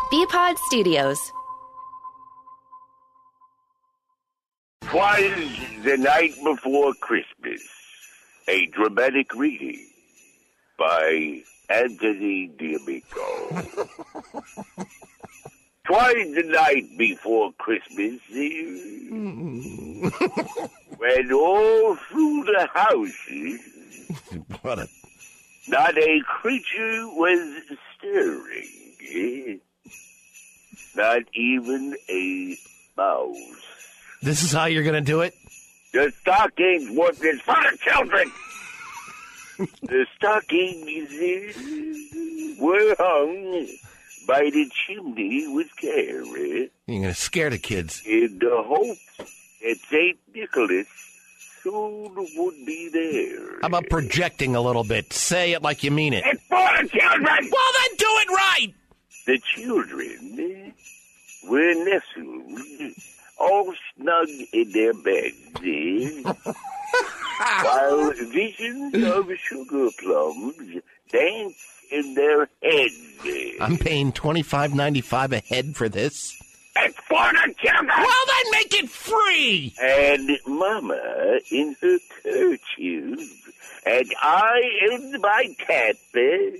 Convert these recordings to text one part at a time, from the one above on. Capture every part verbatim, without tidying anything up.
B-Pod Studios. Twas the night before Christmas, a dramatic reading by Anthony D'Amico. Twas the night before Christmas, when all through the houses, What a... not a creature was stirring, not even a mouse. This is how you're going to do it? The stockings were for the children. The stockings were hung by the chimney with care, You're going to scare the kids. in the hope that Saint Nicholas soon would be there. How about projecting a little bit? Say it like you mean it. It's for the children! Well, then do it right! The children were nestled all snug in their beds, eh? while visions of sugar plums danced in their heads. eh? I'm paying twenty-five ninety-five a head for this. It's for the children! Well, then make it free! And Mama in her kerchief, and I in my cap, eh?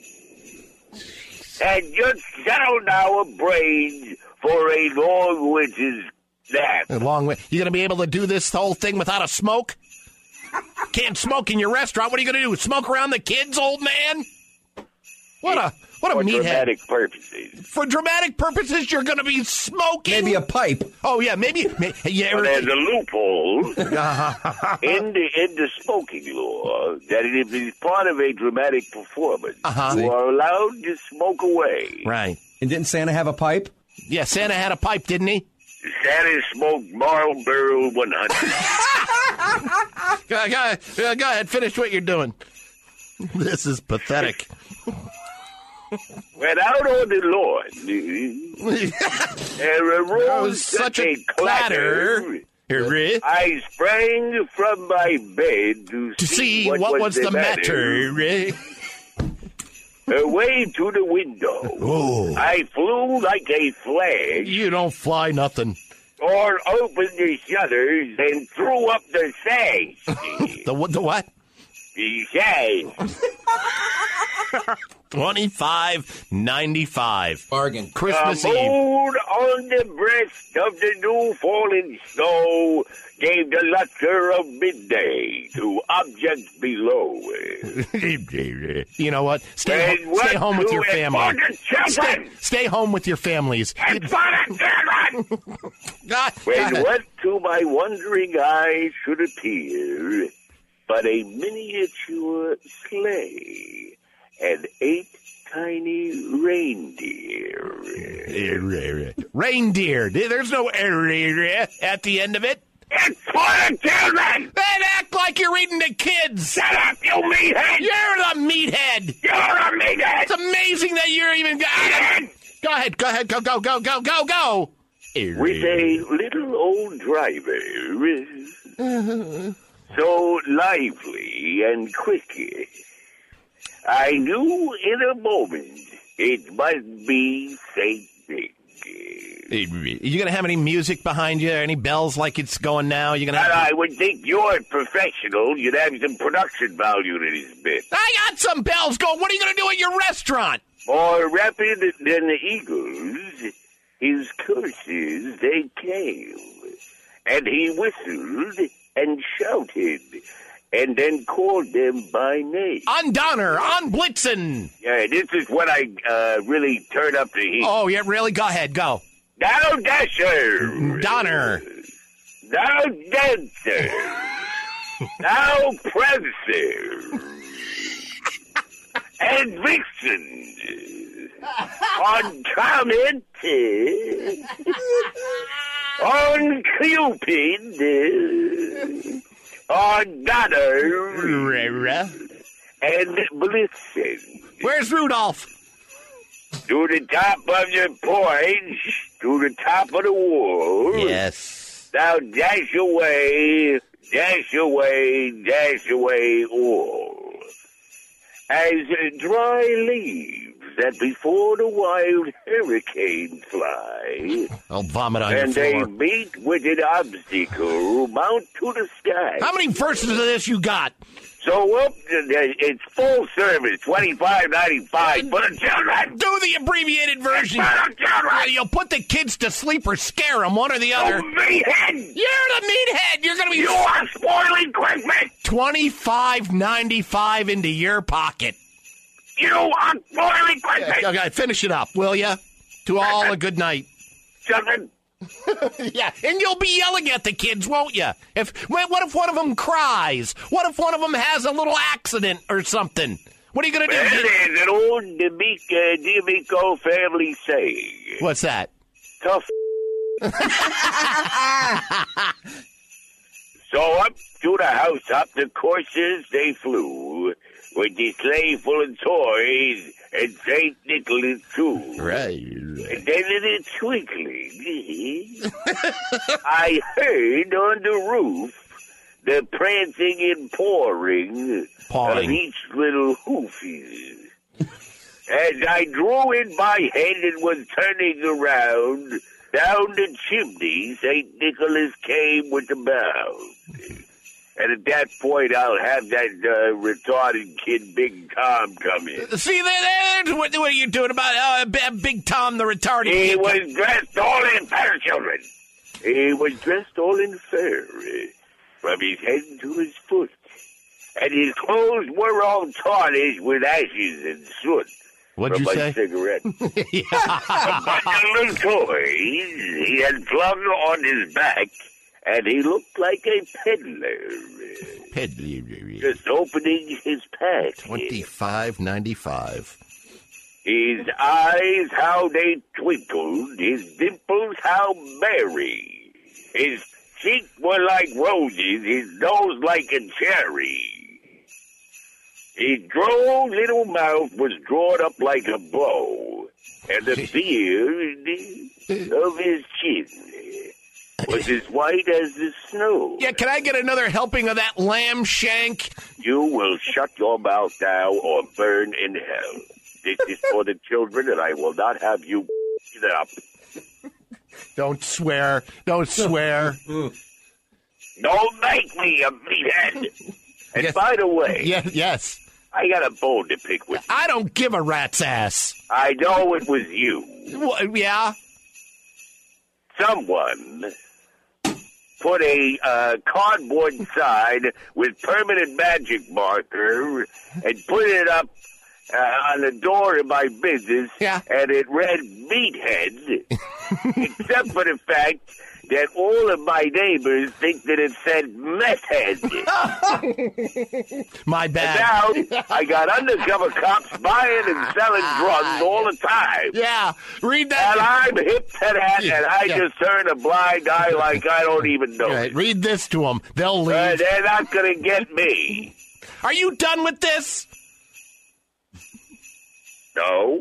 and just settled our brains for a long winter's nap. A long way. You going to be able to do this whole thing without a smoke? Can't smoke in your restaurant. What are you going to do? Smoke around the kids, old man? What a what a For meathead. dramatic purposes. For dramatic purposes, you're going to be smoking. Maybe a pipe. Oh yeah, maybe. may, yeah. Well, there's a loophole in the in the smoking law that if it's part of a dramatic performance, Uh-huh. you are allowed to smoke away. Right. And didn't Santa have a pipe? Yeah, Santa had a pipe, didn't he? Santa smoked Marlboro one hundred. Go, go, go ahead, finish what you're doing. This is pathetic. Went out on the lawn. There arose That was such a clatter. To I sprang from my bed to, see what, was the matter. Away to the window. Oh. I flew like a flash, You don't fly nothing. or opened the shutters and threw up the sash. The, what- the what? The sash. twenty-five ninety-five. Bargain. Christmas The Eve. moon on the breast of the new fallen snow gave the luster of midday to objects below. You know what? Stay, And ho- what stay home with to your it family. for the Stay, children? stay home with your families. And for the children! God, When God. what to my wondering eyes should appear but a miniature sleigh and eight tiny reindeer. Reindeer. There's no area at the end of it. It's for the children! Then act like you're reading to kids. Shut up, you meathead! You're the meathead. You're a meathead! It's amazing that you're even. Go ahead. Go ahead. Go ahead. Go, go, go, go, go, go. With a little old driver, so lively and quick, I knew in a moment it must be Saint Nick. You gonna have any music behind you? Or any bells like it's going now? You gonna? And Have I would think you're a professional. You'd have some production value to this bit. I got some bells going. What are you gonna do at your restaurant? More rapid than the eagles, his curses they came, and he whistled and shouted, and then called them by name. On Donner, on Blitzen. Yeah, this is what I uh, really turn up the heat. Oh, yeah, really? Go ahead, go. Now Dasher! Donner. Now Dancer! Now Prancer! And Vixen! On Comet! On Cupid! On Donner! And Blitzen! Where's Rudolph? To the top of your porch, to the top of the wall. Yes. Now dash away, dash away, dash away all. as uh, dry leaves that before the wild hurricane fly. I'll vomit on and your floor. And they meet with an obstacle mount to the sky. How many verses of this you got? So up, it's full service, twenty-five ninety-five for the children. Do the abbreviated version. For the children. You'll put the kids to sleep or scare them, one or the other. Oh, meathead. You're the meathead. You're going to be... You are spoiling Christmas. twenty-five ninety-five into your pocket. You are spoiling Christmas. Okay, finish it up, will you? To all a good night. Children. Yeah, and you'll be yelling at the kids, won't you? If what if one of them cries? What if one of them has a little accident or something? What are you going to do? Well, there's an old D'Amico, D'Amico family saying. What's that? Tough. So up to the house, up the courses they flew, with the sleigh full of toys and Saint Nicholas too. Right. And then in a twinkling, I heard on the roof the prancing and pawing Pawing. of each little hoofy. As I drew in my head and was turning around, down the chimney Saint Nicholas came with a bound. And at that point, I'll have that uh, retarded kid, Big Tom, come in. See, there, there, what, what are you doing about uh, B- Big Tom, the retarded He kid? was dressed all in fur, children. He was dressed all in fur, uh, from his head to his foot. And his clothes were all tarnished with ashes and soot. What'd from you my say? cigarette. A bundle of toys he had flung on his back, and he looked like a peddler. Peddler. Just opening his pack. Twenty-five ninety-five. His eyes, how they twinkled. His dimples, how merry. His cheeks were like roses. His nose like a cherry. His droll little mouth was drawn up like a bow. And the beard of his chin was as white as the snow. Yeah, can I get another helping of that lamb shank? You will shut your mouth now or burn in hell. This is for the children, and I will not have you it up. Don't swear. Don't swear. Don't make me a meathead. And Yes. by the way, Yeah, yes. I got a bone to pick with you. I don't give a rat's ass. I know it was you. Wha- Yeah? Someone put a uh, cardboard sign with permanent magic marker and put it up uh, on the door of my business, Yeah. and it read Meathead, except for the fact that all of my neighbors think that it said Meth Head. My And bad. now I got undercover cops buying and selling drugs all the time. Yeah, read And that. I'm hip to that, and I Yeah. just turn a blind eye like I don't even know Right, it. read this to them. They'll leave. Uh, they're not going to get me. Are you done with this? No.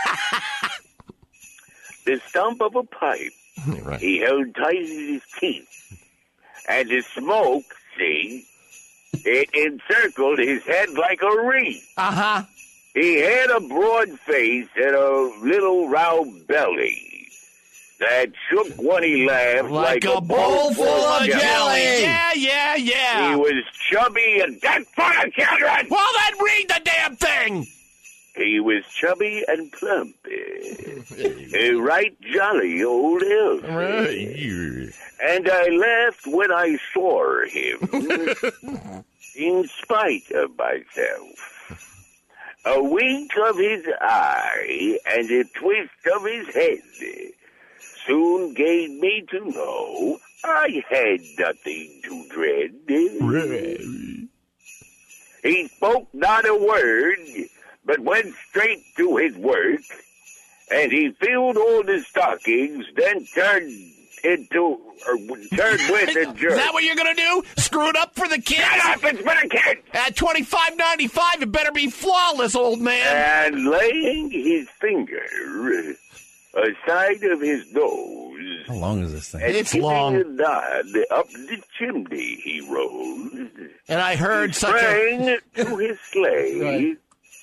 The stump of a pipe Right. he held tight in his teeth. And the smoke, see, it encircled his head like a wreath. Uh-huh. He had a broad face and a little round belly that shook when he laughed Like, like, a bowl full of jelly. jelly. Yeah, yeah, yeah. He was chubby and that's for the children. Well, then read the damn thing. He was chubby and plump. A right jolly old elf. And I laughed when I saw him, in spite of myself. A wink of his eye and a twist of his head soon gave me to know I had nothing to dread. He spoke not a word, but went straight to his work, and he filled all the stockings, then turned into, or turned with a jerk. Is that what you're going to do? Screw it up for the kids? Shut up, it's for the kids! At twenty-five ninety-five, it better be flawless, old man. And laying his finger aside of his nose, How long is this thing? and It's giving long. a nod up the chimney he rose, And I heard such a... sprang to his sleigh, Right.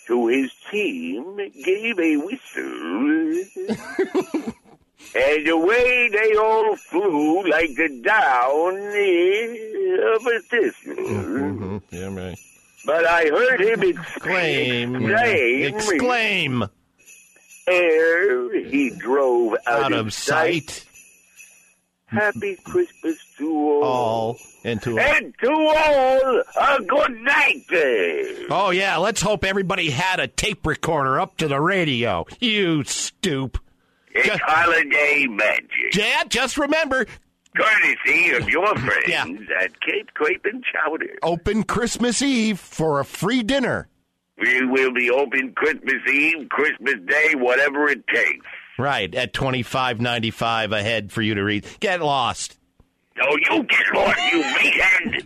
to his team, gave a whistle, and away they all flew like the down of a thistle. Mm-hmm. Yeah, man. But I heard him exclaim, exclaim, exclaim, ere he drove out, out of, of sight. sight. Happy Christmas to all. all. And to, and to all, a good night. Oh, yeah, let's hope everybody had a tape recorder up to the radio. You stoop. It's just, holiday magic. Yeah, just remember. Courtesy of your friends yeah. at Cape Crepe and Chowder. Open Christmas Eve for a free dinner. We will be open Christmas Eve, Christmas Day, whatever it takes. Right, at twenty-five ninety-five a head for you to read. Get lost. Oh, you get lost, you meathead!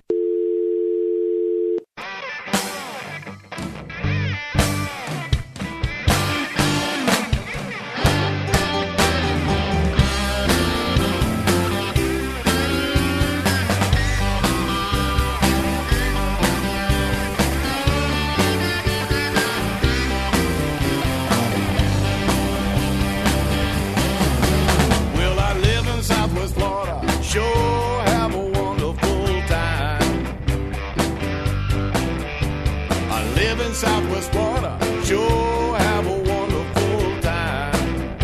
Southwest Florida, sure have a wonderful time.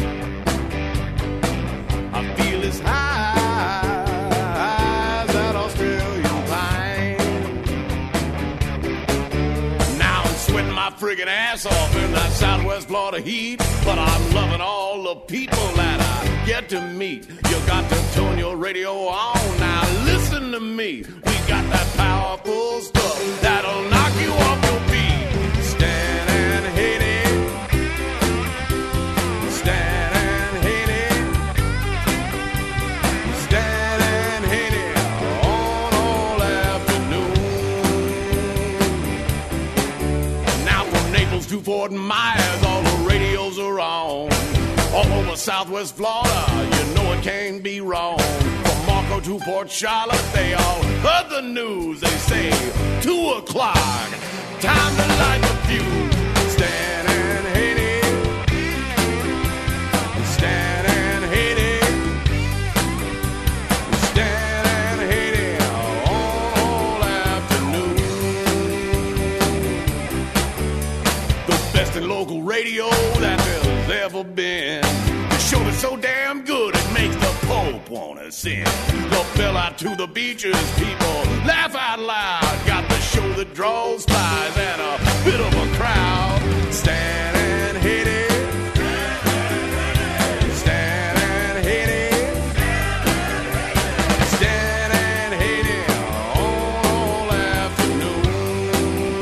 I feel as high as that Australian pine. Now I'm sweating my friggin' ass off in that Southwest Florida heat, but I'm loving all the people that I get to meet. You got to turn your radio on, now listen to me. We got that powerful stuff that'll knock you off your feet. Stand and hate it. Stand and hate it. Stand and hate it on all afternoon. Now from Naples to Fort Myers, all the radios are on. All over Southwest Florida, you know it can't be wrong. From Marco to Port Charlotte, they all heard the news. They say two o'clock. Time to light the fuse. Stand and hate it. Stand and hate it. Stand and hate it all afternoon. The best in local radio that there's ever been. The show that's so damn good it makes the Pope wanna sing. The bell out to the beaches, people laugh out loud. Got the show that draws flies and a bit of a crowd. Stand and hit it. Stand and hit it. Stand and hit it all afternoon.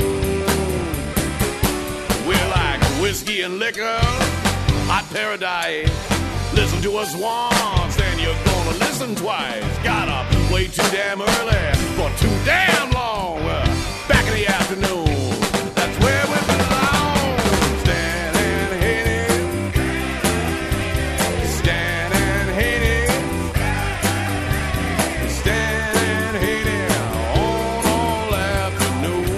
We're like whiskey and liquor, hot paradise. Listen to us once, then you're gonna listen twice. Got up way too damn early for too damn long. Back in the afternoon, that's where we belong. Stand and hit it. Stand and hit it. Stand and hit it on all afternoon.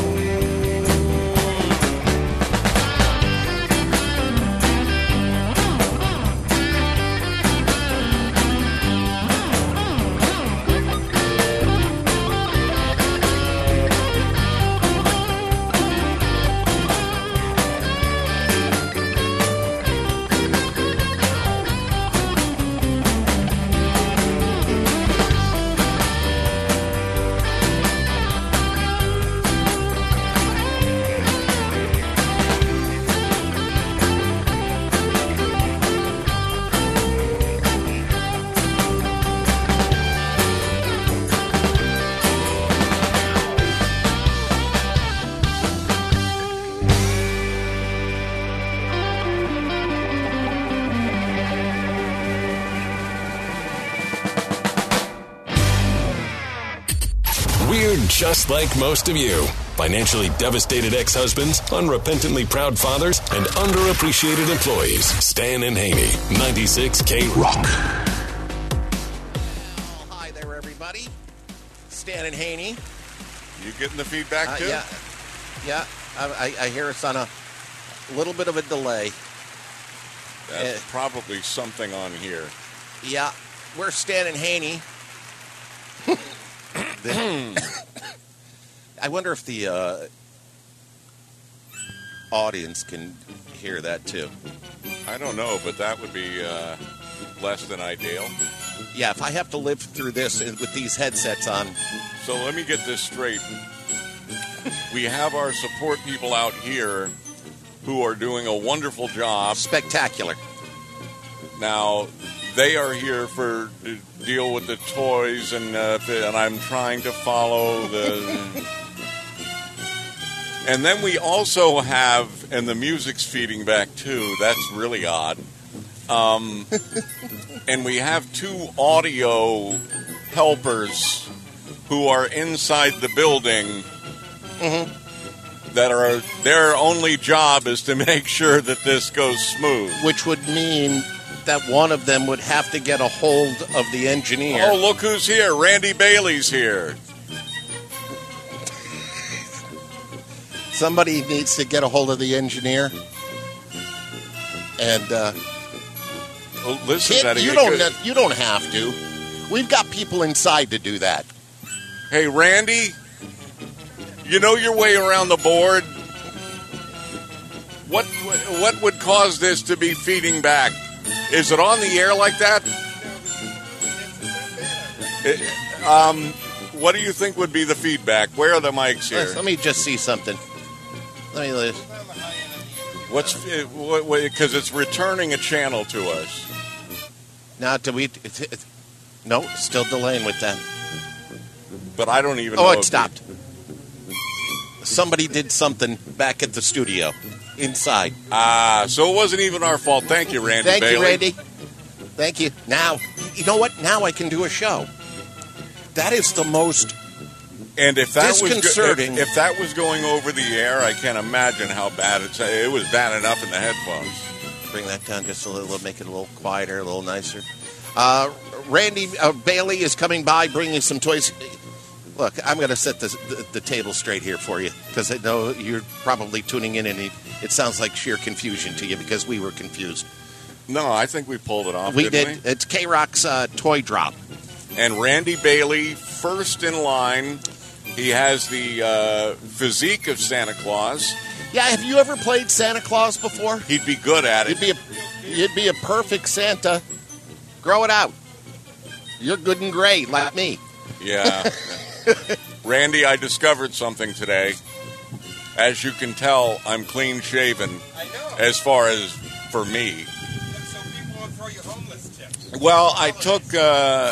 Just like most of you. Financially devastated ex-husbands, unrepentantly proud fathers, and underappreciated employees. Stan and Haney, ninety-six K Rock. Well, hi there, everybody. Stan and Haney. You getting the feedback, Uh, too? yeah, yeah. I, I, I hear us on a a little bit of a delay. That's Uh, probably something on here. Yeah, we're Stan and Haney. The- I wonder if the uh, audience can hear that too. I don't know, but that would be uh, less than ideal. Yeah, if I have to live through this with these headsets on. So let me get this straight. We have our support people out here who are doing a wonderful job. Spectacular. Now, they are here for to deal with the toys, and uh, and I'm trying to follow the. And then we also have, and the music's feeding back too. That's really odd. Um, and we have two audio helpers who are inside the building. Mm-hmm. That are their only job is to make sure that this goes smooth. Which would mean that one of them would have to get a hold of the engineer. Oh, look who's here. Randy Bailey's here. Somebody needs to get a hold of the engineer. And uh, Well, listen, kid, Eddie, you it don't could- ne- you don't have to. We've got people inside to do that. Hey, Randy, you know your way around the board? What what would cause this to be feeding back? Is it on the air like that? It- um, what do you think would be the feedback? Where are the mics here? Let me just see something. Let me let What's because it's returning a channel to us. now. Do we? It's, it's, no, it's still delaying with that. But I don't even Oh, know. it if stopped. Somebody did something back at the studio, inside. Ah, so it wasn't even our fault. Thank you, Randy Thank Bailey. you, Randy. Thank you. Now, you know what? Now I can do a show. That is the most. And if that was go- Disconcerting. if, if that was going over the air, I can't imagine how bad it's. It was bad enough in the headphones. Bring that down just a little, make it a little quieter, a little nicer. Uh, Randy uh, Bailey is coming by, bringing some toys. Look, I'm going to set the, the, the table straight here for you because I know you're probably tuning in and it, it sounds like sheer confusion to you because we were confused. No, I think we pulled it off. We didn't did. It's K-Rock's uh, toy drop. We? And Randy Bailey, first in line. He has the uh, physique of Santa Claus. Yeah, have you ever played Santa Claus before? He'd be good at You'd it. be a, you'd be a perfect Santa. Grow it out. You're good and gray like me. Yeah. Randy, I discovered something today. As you can tell, I'm clean shaven. I know. As far as for me. So people will throw you homeless tips. Well, I took uh,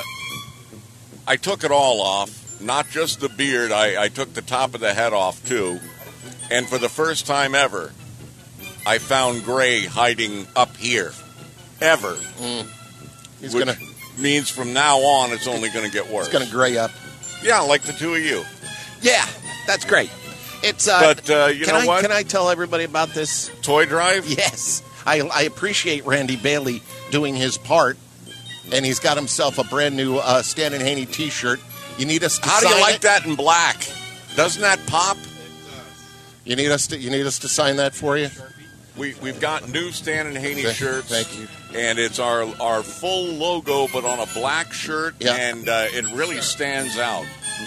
I took it all off. Not just the beard. I, I took the top of the head off too. And for the first time ever, I found gray hiding up here. Ever. He's Which gonna means from now on it's only going to get worse. he's gonna gray up. Yeah, like the two of you. Yeah, that's great. It's uh, But, uh, you can know I, what? Can I tell everybody about this? Toy drive? Yes, I, I appreciate Randy Bailey doing his part, and he's got himself a brand new uh, Stan and Haney T-shirt. You need us to How do sign you like it? that in black? Doesn't that pop? You need us to you need us to sign that for you. We we've got new Stan and Haney Thank- shirts. thank you. And it's our our full logo, but on a black shirt, Yeah. and uh, it really stands out.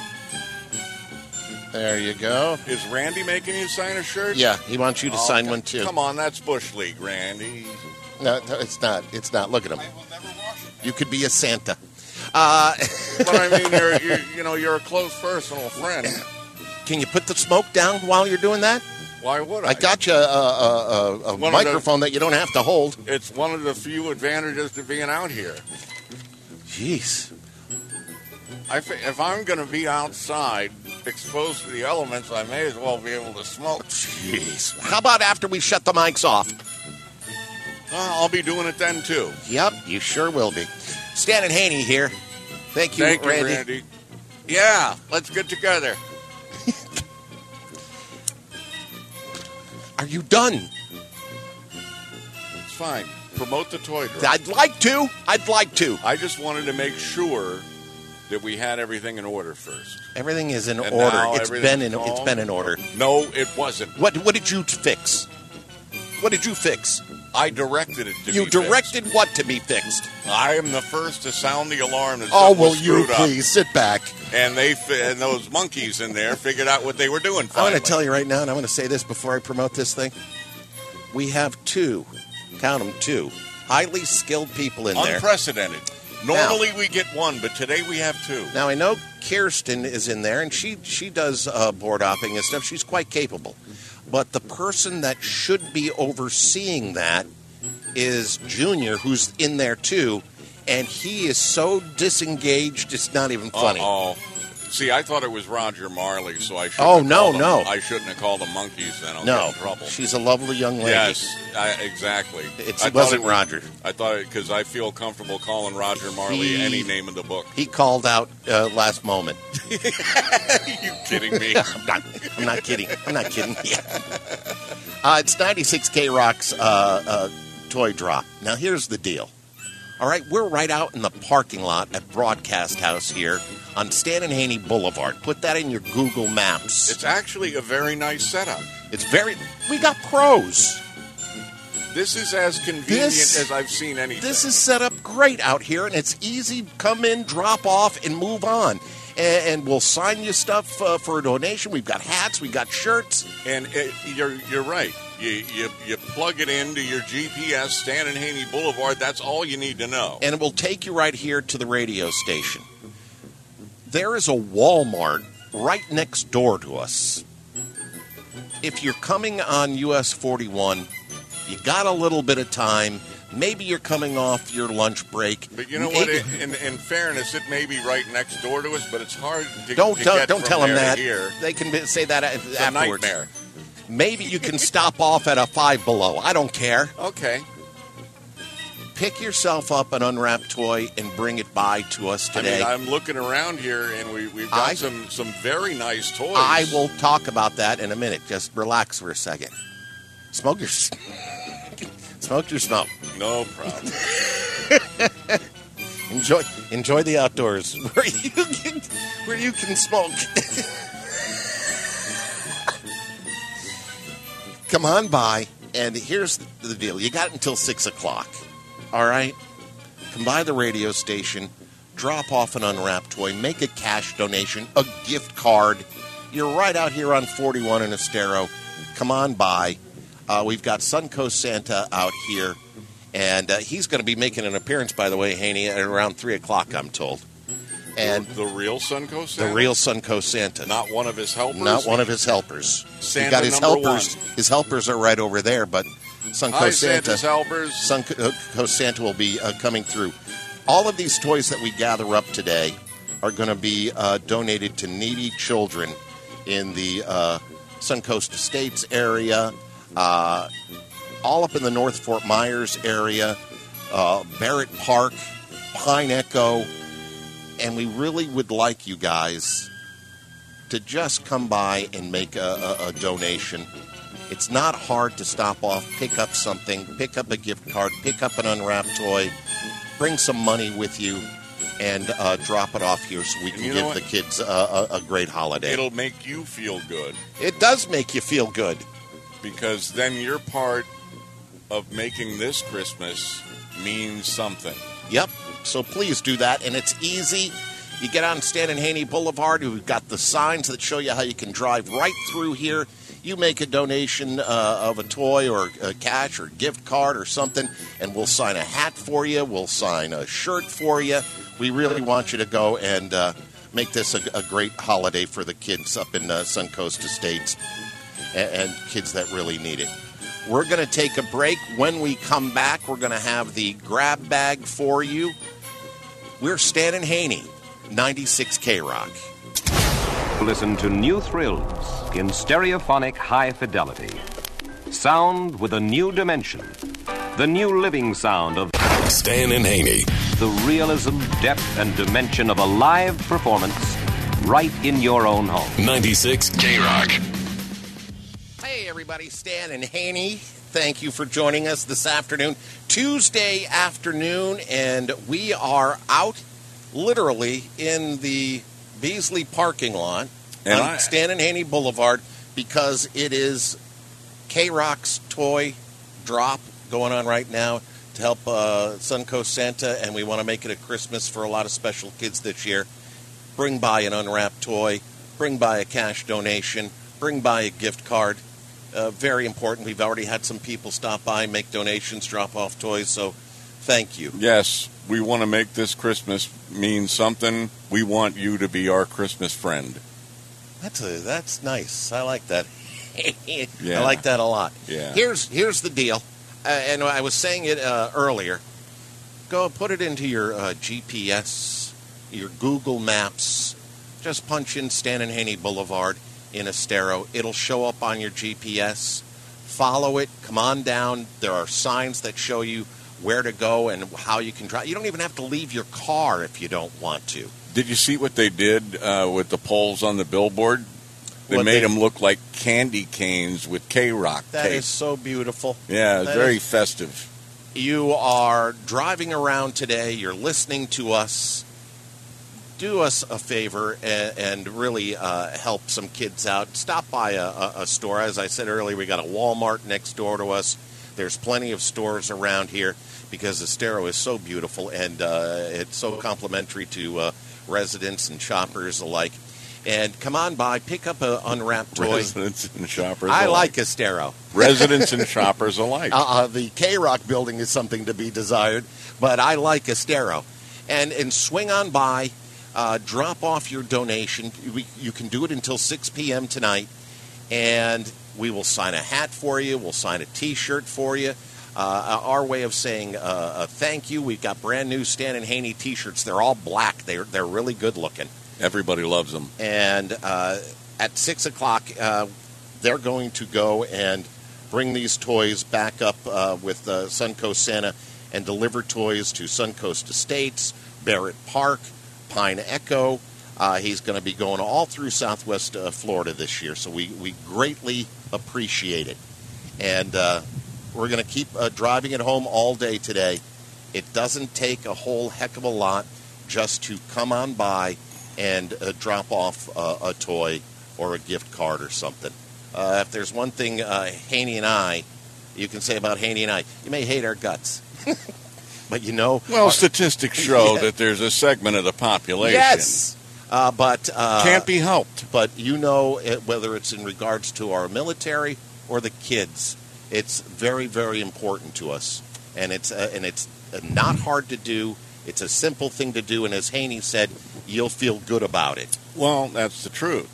There you go. Is Randy making you sign a shirt? Yeah, he wants you to Oh, sign come- one too. Come on, that's Bush League, Randy. No, no, it's not. It's not. Look at him. I will never wash it. You could be a Santa. Uh, But I mean, you're, you're you know you're a close personal friend. can you put the smoke down while you're doing that? Why would I? I got you a, a, a, a One of the- microphone that you don't have to hold. It's one of the few advantages to being out here. Jeez. I, fi- if I'm going to be outside, exposed to the elements, I may as well be able to smoke. Jeez. How about after we shut the mics off? Well, I'll be doing it then too. Yep, you sure will be. Stan and Haney here. Thank you, Thank you, Randy. Randy. Yeah, let's get together. Are you done? It's fine. Promote the toy drive. I'd like to. I'd like to. I just wanted to make sure that we had everything in order first. Everything is in And order. now It's everything's been in. It's calm. been in order. No, it wasn't. What What did you fix? What did you fix? I directed it to You be directed what to be fixed? fixed. I am the first to sound the alarm that Oh, something will was you screwed up. please sit back? And they fi- and those monkeys in there figured out what they were doing. I'm Finally. going to tell you right now, and I'm going to say this before I promote this thing. We have two, count them, two, highly skilled people in there. Unprecedented. Normally we get one, but today we have two. Now, I know Kirsten is in there, and she, she does uh, board hopping and stuff. She's quite capable. But the person that should be overseeing that is Junior, who's in there too, and he is so disengaged, it's not even funny. Oh, see, I thought it was Roger Marley, so I shouldn't. Oh, have no, called them- no. I shouldn't have called them monkeys. Then I'll No, get in trouble. she's a lovely young lady. Yes, I, exactly. It I thought wasn't it was- Roger. I thought because I feel comfortable calling Roger Marley He- any name in the book. He called out uh, last moment. you kidding me? I'm not, I'm not kidding. I'm not kidding. Yeah. Uh, it's ninety-six K Rock's uh, uh, toy drop. Now, here's the deal. All right, we're right out in the parking lot at Broadcast House here on Stan and Haney Boulevard. Put that in your Google Maps. It's actually a very nice setup. It's very. We got pros. This is as convenient This- as I've seen anything. This is set up great out here, and it's easy. Come in, drop off, and move on. And, and we'll sign you stuff uh, for a donation. We've got hats, we've got shirts. And it, you're you're right. You, you you plug it into your G P S, Stan and Haney Boulevard. That's all you need to know. And it will take you right here to the radio station. There is a Walmart right next door to us. If you're coming on U S forty-one, you got a little bit of time. Maybe you're coming off your lunch break. But you know what? Maybe- In, in fairness, it may be right next door to us, but it's hard to, Don't to tell, get don't from tell them there that. to here. They can be, say that It's a afterwards. nightmare. Maybe you can stop off at a Five Below. I don't care. Okay. Pick yourself up an unwrapped toy and bring it by to us I today. mean, I'm looking around here, and we, we've got I- some, some very nice toys. I will talk about that in a minute. Just relax for a second. Smoke your smoke your smoke. No problem. Enjoy enjoy the outdoors where you can, where you can smoke. Come on by, and here's the deal. You got until six o'clock. All right? Come by the radio station, drop off an unwrapped toy, make a cash donation, a gift card. You're right out here on forty-one in Estero. Come on by. Uh, we've got Suncoast Santa out here, and uh, he's going to be making an appearance, by the way, Haney, at around three o'clock, I'm told. And the real Suncoast the Santa? real Suncoast Santa. Not one of his helpers? Not one of his helpers. Santa he got his number helpers. one. His helpers are right over there, but Suncoast Hi, Santa. Santa's helpers. Suncoast Santa will be uh, coming through. All of these toys that we gather up today are going to be uh, donated to needy children in the uh, Suncoast Estates area, uh, all up in the North Fort Myers area, uh, Barrett Park, Pine Echo, and we really would like you guys to just come by and make a, a, a donation. It's not hard to stop off, pick up something, pick up a gift card, pick up an unwrapped toy, bring some money with you, and uh, drop it off here so we can you know give what? the kids a, a, a great holiday. It'll make you feel good It does make you feel good. because then you're part of making this Christmas mean something. Yep. So please do that, and it's easy. You get on Stan and Haney Boulevard. We've got the signs that show you how you can drive right through here. You make a donation uh, of a toy or a cash or gift card or something, and we'll sign a hat for you. We'll sign a shirt for you. We really want you to go and uh, make this a, a great holiday for the kids up in uh, Suncoast Estates and, and kids that really need it. We're going to take a break. When we come back, we're going to have the grab bag for you. We're Stan and Haney, ninety-six K Rock. Listen to new thrills in stereophonic high fidelity. Sound with a new dimension. The new living sound of Stan and Haney. the realism, depth, and dimension of a live performance right in your own home. ninety-six K Rock. Hey, everybody, Stan and Haney. Thank you for joining us this afternoon, Tuesday afternoon, and we are out literally in the Beasley parking lot And on I- Stan and Haney Boulevard because it is K-Rock's toy drop going on right now to help uh, Suncoast Santa, and we want to make it a Christmas for a lot of special kids this year. Bring by an unwrapped toy, bring by a cash donation, bring by a gift card. Uh, very important. We've already had some people stop by, make donations, drop off toys, so thank you. Yes, we want to make this Christmas mean something. We want you to be our Christmas friend. That's a, that's nice. I like that. Yeah. I like that a lot. Yeah. Here's here's the deal, uh, and I was saying it uh, earlier. Go put it into your uh, G P S, your Google Maps. Just punch in Stan and Haney Boulevard in Estero. It'll show up on your G P S. Follow it. Come on down. There are signs that show you where to go and how you can drive. You don't even have to leave your car if you don't want to. Did you see what they did uh, with the poles on the billboard? They What made they- them look like candy canes with K-Rock That tape. is so beautiful. Yeah, That very is- festive. You are driving around today. You're listening to us. Do us a favor and, and really uh, help some kids out. Stop by a, a, a store. As I said earlier, we got a Walmart next door to us. There's plenty of stores around here because Estero is so beautiful and uh, it's so complimentary to uh, residents and shoppers alike. And come on by, pick up an unwrapped toy. Residents and shoppers I alike. like Estero. Residents and shoppers alike. Uh, uh, the K-Rock building is something to be desired, but I like Estero. And, and swing on by, uh, drop off your donation. We, you can do it until six p.m. tonight, and we will sign a hat for you. We'll sign a T-shirt for you. Uh, our way of saying uh, a thank you. We've got brand new Stan and Haney T-shirts. They're all black. They're, they're really good looking. Everybody loves them. And uh, at six o'clock, uh, they're going to go and bring these toys back up uh, with uh, Suncoast Santa and deliver toys to Suncoast Estates, Barrett Park, Pine Echo. Uh, he's going to be going all through Southwest uh, Florida this year, so we, we greatly appreciate it. And uh, we're going to keep uh, driving it home all day today. It doesn't take a whole heck of a lot just to come on by and uh, drop off uh, a toy or a gift card or something. Uh, if there's one thing uh, Haney and I, you can say about Haney and I, you may hate our guts. But you know... Well, our, statistics show Yeah. that there's a segment of the population. Yes! Uh, but... Uh, Can't be helped. But you know, it, whether it's in regards to our military or the kids, it's very, very important to us. And it's, uh, and it's uh, not hard to do. It's a simple thing to do, and as Haney said, you'll feel good about it. Well, that's the truth.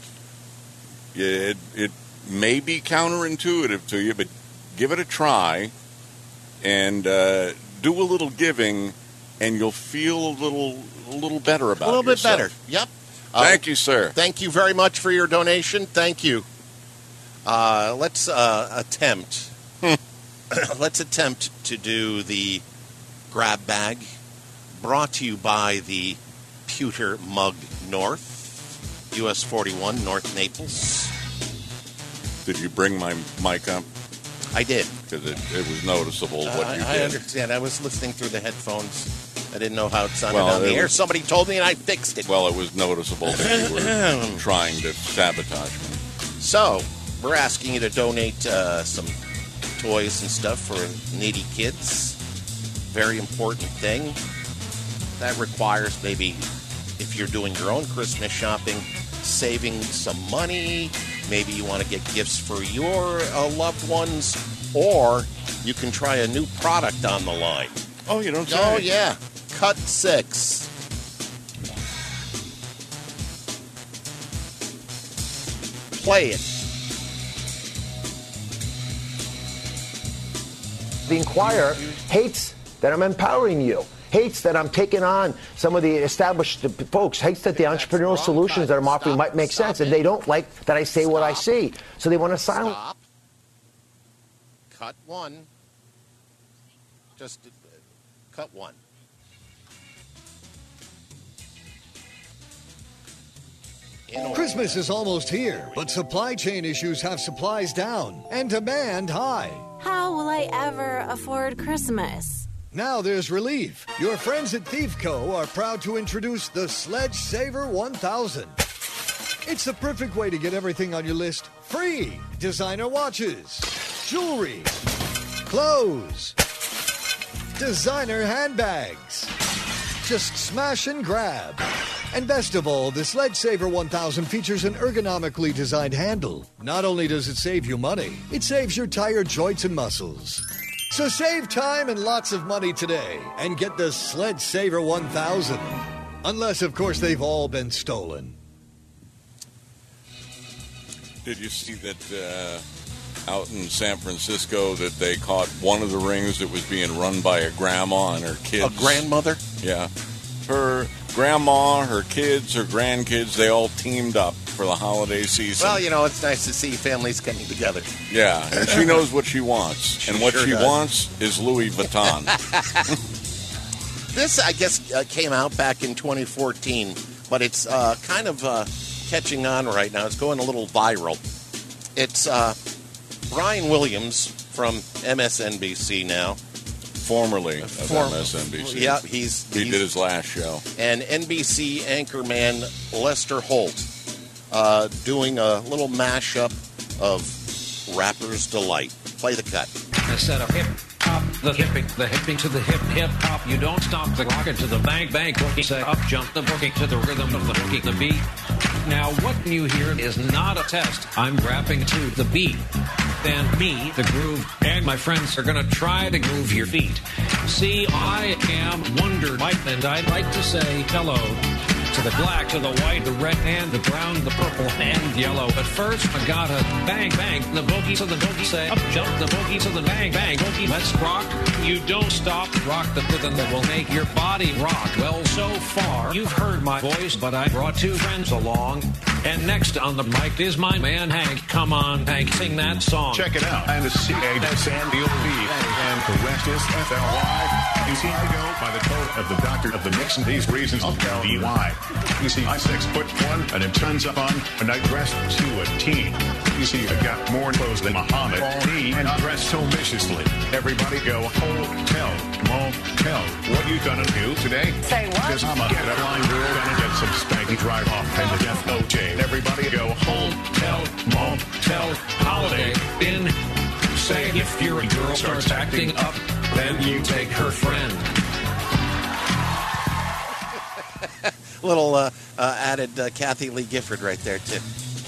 It, it may be counterintuitive to you, but give it a try and uh, do a little giving, and you'll feel a little a little better about it. A little bit yourself. better. Yep. Thank Uh, you, sir. Thank you very much for your donation. Thank you. Uh, let's uh, attempt. let's attempt to do the grab bag. Brought to you by the Pewter Mug North, U S forty-one, North Naples. Did you bring my mic up? I did. Because it, it was noticeable Uh, what I, you I did. understand. I was listening through the headphones. I didn't know how it sounded Well, on the it air. was- Somebody told me, and I fixed it. Well, it was noticeable that you were trying to sabotage me. So, we're asking you to donate uh, some toys and stuff for needy kids. Very important thing. That requires maybe, if you're doing your own Christmas shopping, saving some money. Maybe you want to get gifts for your uh, loved ones. Or you can try a new product on the line. Oh, you don't say? Oh, yeah. Cut six. Play it. The Inquirer hates that I'm empowering you, hates that I'm taking on some of the established folks, hates that the entrepreneurial solutions that I'm offering might make sense, and they don't like that I say what I see. So they want to silence. Stop. Cut one. Just uh, cut one. In order. Christmas is almost here, but supply chain issues have supplies down and demand high. How will I ever afford Christmas? Now there's relief. Your friends at Thief Co. are proud to introduce the Sledge Saver one thousand. It's the perfect way to get everything on your list free. Designer watches, jewelry, clothes, designer handbags. Just smash and grab. And best of all, the Sledge Saver one thousand features an ergonomically designed handle. Not only does it save you money, it saves your tired joints and muscles. So save time and lots of money today and get the Sledge Saver one thousand. Unless, of course, they've all been stolen. Did you see that uh, out in San Francisco that they caught one of the rings that was being run by a grandma and her kids? A grandmother? Yeah. Her grandma, her kids, her grandkids, they all teamed up for the holiday season. Well, you know, it's nice to see families coming together. Yeah, and she knows what she wants. She and what sure she does. wants is Louis Vuitton. This, I guess, uh, came out back in twenty fourteen, but it's uh, kind of uh, catching on right now. It's going a little viral. It's uh, Brian Williams from M S N B C now. Formerly of Form- M S N B C. Yeah, he's... He he's, did his last show. And N B C anchorman Lester Holt uh, doing a little mashup of Rapper's Delight. Play the cut. Instead of hip hop, the hipping, the hipping to the hip hip hop. You don't stop the rocket to the bang bang boogie. Say up jump the boogie to the rhythm of the boogie, the beat. Now what you hear is not a test. I'm rapping to the beat. Then me, the groove, and my friends are gonna try to groove your feet. See, I am Wonder Mike, and I'd like to say hello to the black, to the white, the red, and the brown, the purple, and yellow. But first, I gotta bang, bang, the boogie, so the boogie say, up, jump, the boogie, so the bang, bang, boogie, let's rock. You don't stop, rock the rhythm that will make your body rock. Well, so far, you've heard my voice, but I brought two friends along. And next on the mic is my man, Hank. Come on, Hank, sing that song. Check it out. And the C A S N D O V. And the rest is F L Y. You seem to go by the code of the doctor of the mix, and these reasons I'll tell you why. You see, I'm six foot one, and it turns up on, and I dress to a T. You see, I got more clothes than Muhammad Ali, and I dress so viciously. Everybody go hotel, motel. What you gonna do today? Say what? Because I'm a get a line girl, gonna get some spanky drive off and the death O J. Everybody go hotel, motel, Holiday in. Say if your girl starts acting up, then you take her friend. Little uh, uh, added uh, Kathy Lee Gifford right there, too.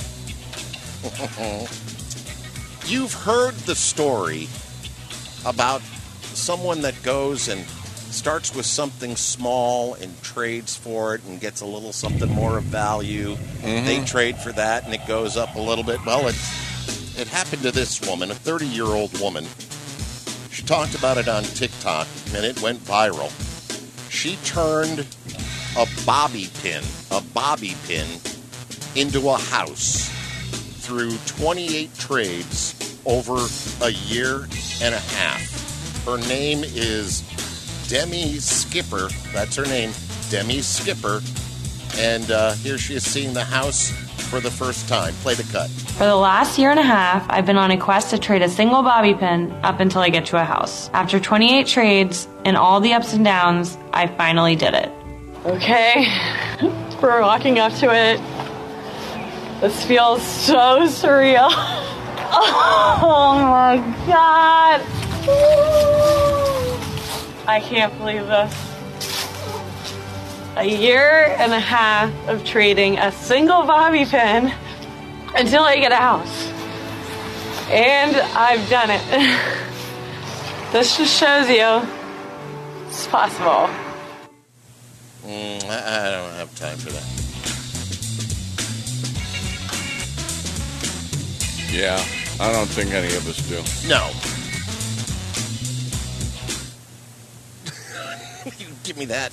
You've heard the story about someone that goes and starts with something small and trades for it and gets a little something more of value. Mm-hmm. They trade for that, and it goes up a little bit. Well, it, it happened to this woman, a thirty-year-old woman. She talked about it on TikTok, and it went viral. She turned a bobby pin, a bobby pin, into a house through twenty-eight trades over a year and a half. Her name is Demi Skipper. That's her name, Demi Skipper. And uh, here she is seeing the house for the first time. Play the cut. For the last year and a half, I've been on a quest to trade a single bobby pin up until I get to a house. After twenty-eight trades and all the ups and downs, I finally did it. Okay, we're walking up to it. This feels so surreal. Oh my God. I can't believe this. A year and a half of trading a single bobby pin until I get a house. And I've done it. This just shows you it's possible. Mm, I, I don't have time for that. Yeah, I don't think any of us do. No. You give me that.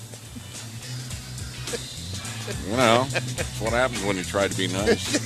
You know, that's what happens when you try to be nice.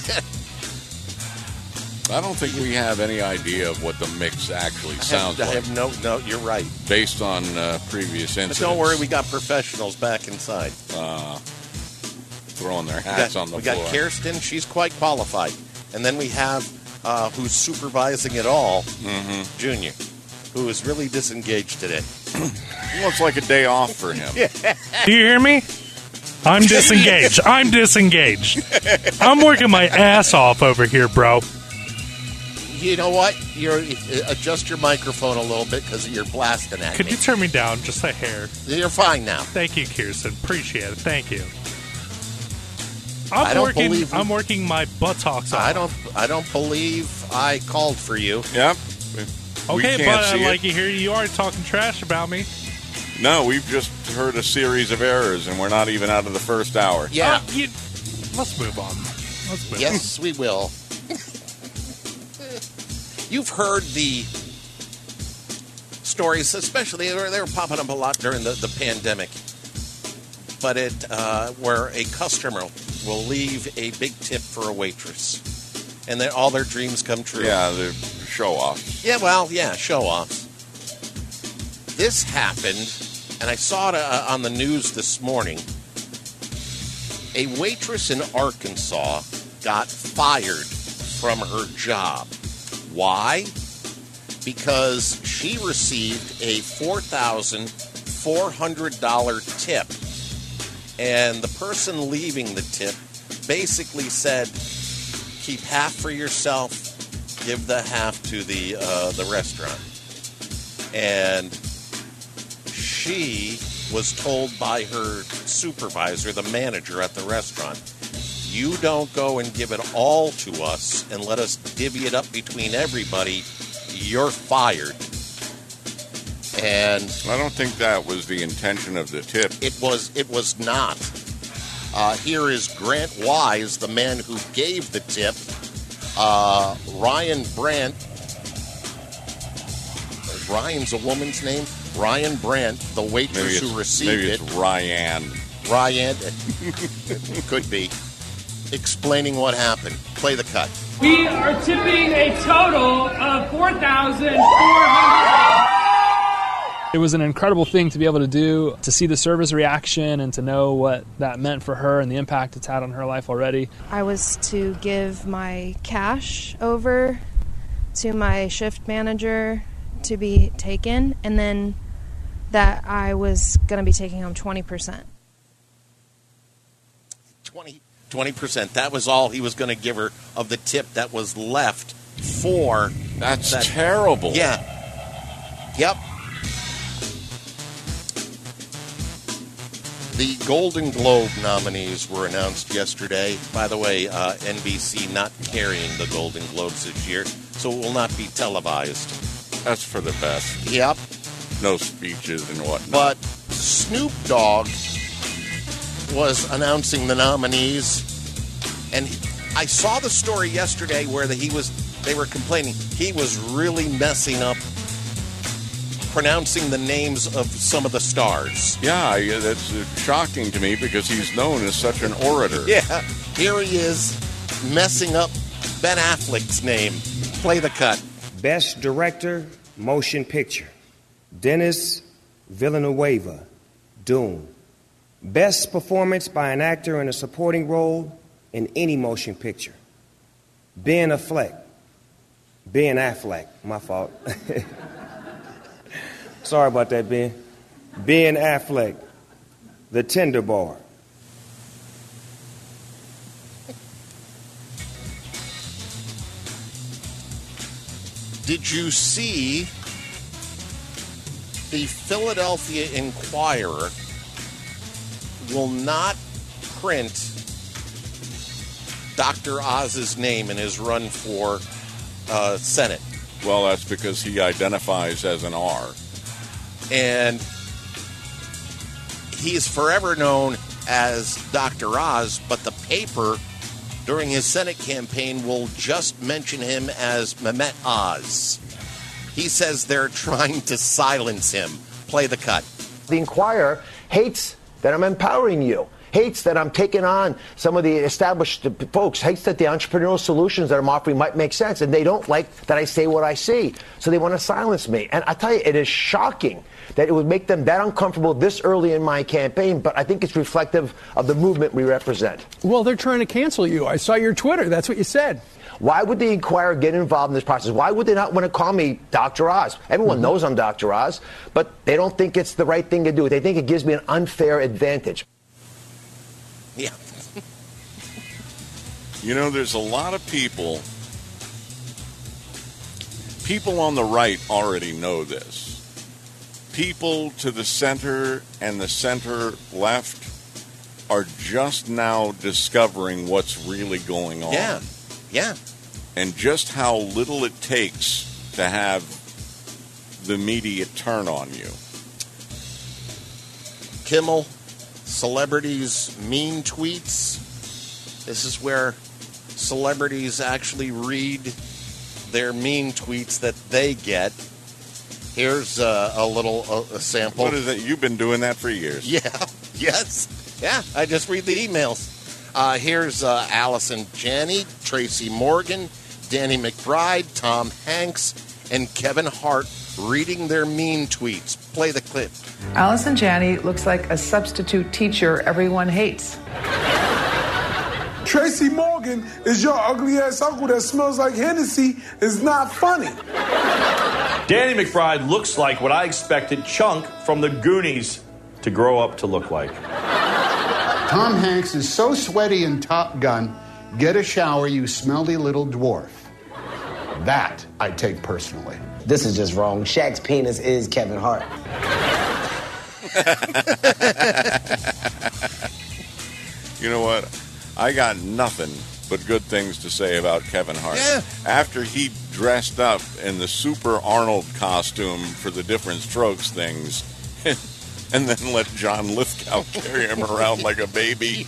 I don't think we have any idea of what the mix actually I have, sounds I like. have no, no, you're right. Based on uh, previous But incidents. don't worry, we got professionals back inside. Uh, throwing their hats we got, on the we floor. got Kirsten, she's quite qualified. And then we have, uh, who's supervising it all, mm-hmm. Junior, who is really disengaged today. Well, it's like a day off for him. Do you hear me? I'm disengaged. I'm disengaged. I'm working my ass off over here, bro. You know what? You're adjust your microphone a little bit because you're blasting at Could me. you turn me down just a hair? You're fine now. Thank you, Kirsten. Appreciate it. Thank you. I'm I don't working. believe we- I'm working my buttocks off. I don't. I don't believe I called for you. Yep. We Okay, can't but uh, see it. like you hear, you are talking trash about me. No, we've just heard a series of errors, and we're not even out of the first hour. Yeah. Uh, you, let's move on. Let's move Yes, we will. You've heard the stories, especially they were, they were popping up a lot during the, the pandemic. But it uh, where a customer will leave a big tip for a waitress, and then all their dreams come true. Yeah, the show offs. Yeah, well, yeah, show offs. This happened, and I saw it uh, on the news this morning. A waitress in Arkansas got fired from her job. Why? Because she received a four thousand four hundred dollars tip, and the person leaving the tip basically said, keep half for yourself, give the half to the uh, the restaurant. And she was told by her supervisor, the manager at the restaurant, you don't go and give it all to us and let us divvy it up between everybody. You're fired. And I don't think that was the intention of the tip. It was. It was not. Uh, here is Grant Wise, the man who gave the tip. Uh, Ryan Brandt. Ryan's a woman's name. Ryan Brandt, the Maybe waitress it's, who received maybe it. it's Ryan. Ryan, could be. Explaining what happened. Play the cut. We are tipping a total of four thousand four hundred dollars. It was an incredible thing to be able to do, to see the server's reaction and to know what that meant for her and the impact it's had on her life already. I was to give my cash over to my shift manager to be taken, and then that I was going to be taking home twenty percent. twenty percent. That was all he was going to give her of the tip that was left for... That's that, terrible. Yeah. Yep. The Golden Globe nominees were announced yesterday. By the way, uh, N B C not carrying the Golden Globes this year, so it will not be televised. That's for the best. Yep. No speeches and whatnot. But Snoop Dogg was announcing the nominees, and I saw the story yesterday where the, he was. They were complaining he was really messing up pronouncing the names of some of the stars. Yeah, that's shocking to me because he's known as such an orator. Yeah, here he is messing up Ben Affleck's name. Play the cut. Best Director, Motion Picture, Denis Villeneuve, Dune. Best Performance by an Actor in a Supporting Role in any motion picture, Ben Affleck. Ben Affleck, my fault. Sorry about that, Ben. Ben Affleck, The Tender Bar. Did you see the Philadelphia Inquirer will not print Doctor Oz's name in his run for uh, Senate? Well, that's because he identifies as an R. And he is forever known as Doctor Oz, but the paper during his Senate campaign will just mention him as Mehmet Oz. He says they're trying to silence him. Play the cut. The Inquirer hates that I'm empowering you, hates that I'm taking on some of the established folks, hates that the entrepreneurial solutions that I'm offering might make sense, and they don't like that I say what I see, so they want to silence me. And I tell you, it is shocking that it would make them that uncomfortable this early in my campaign, but I think it's reflective of the movement we represent. Well, they're trying to cancel you. I saw your Twitter. That's what you said. Why would the Inquirer get involved in this process? Why would they not want to call me Doctor Oz? Everyone mm-hmm. knows I'm Doctor Oz, but they don't think it's the right thing to do. They think it gives me an unfair advantage. Yeah. You know, there's a lot of people people on the right already know this. People to the center and the center left are just now discovering what's really going on. Yeah, yeah. And just how little it takes to have the media turn on you. Kimmel, celebrities' mean tweets. This is where celebrities actually read their mean tweets that they get. Here's uh, a little uh, a sample. What is it? You've been doing that for years. Yeah, yes. Yeah, I just read the emails. Uh, here's uh, Allison Janney, Tracy Morgan, Danny McBride, Tom Hanks, and Kevin Hart reading their mean tweets. Play the clip. Allison Janney looks like a substitute teacher everyone hates. Tracy Morgan is your ugly-ass uncle that smells like Hennessy is not funny. Danny McBride looks like what I expected Chunk from the Goonies to grow up to look like. Tom Hanks is so sweaty in Top Gun, get a shower, you smelly little dwarf. That I take personally. This is just wrong. Shaq's penis is Kevin Hart. You know what? I got nothing but good things to say about Kevin Hart. Yeah. After he dressed up in the Super Arnold costume for the Different Strokes things, and then let John Lithgow carry him around like a baby.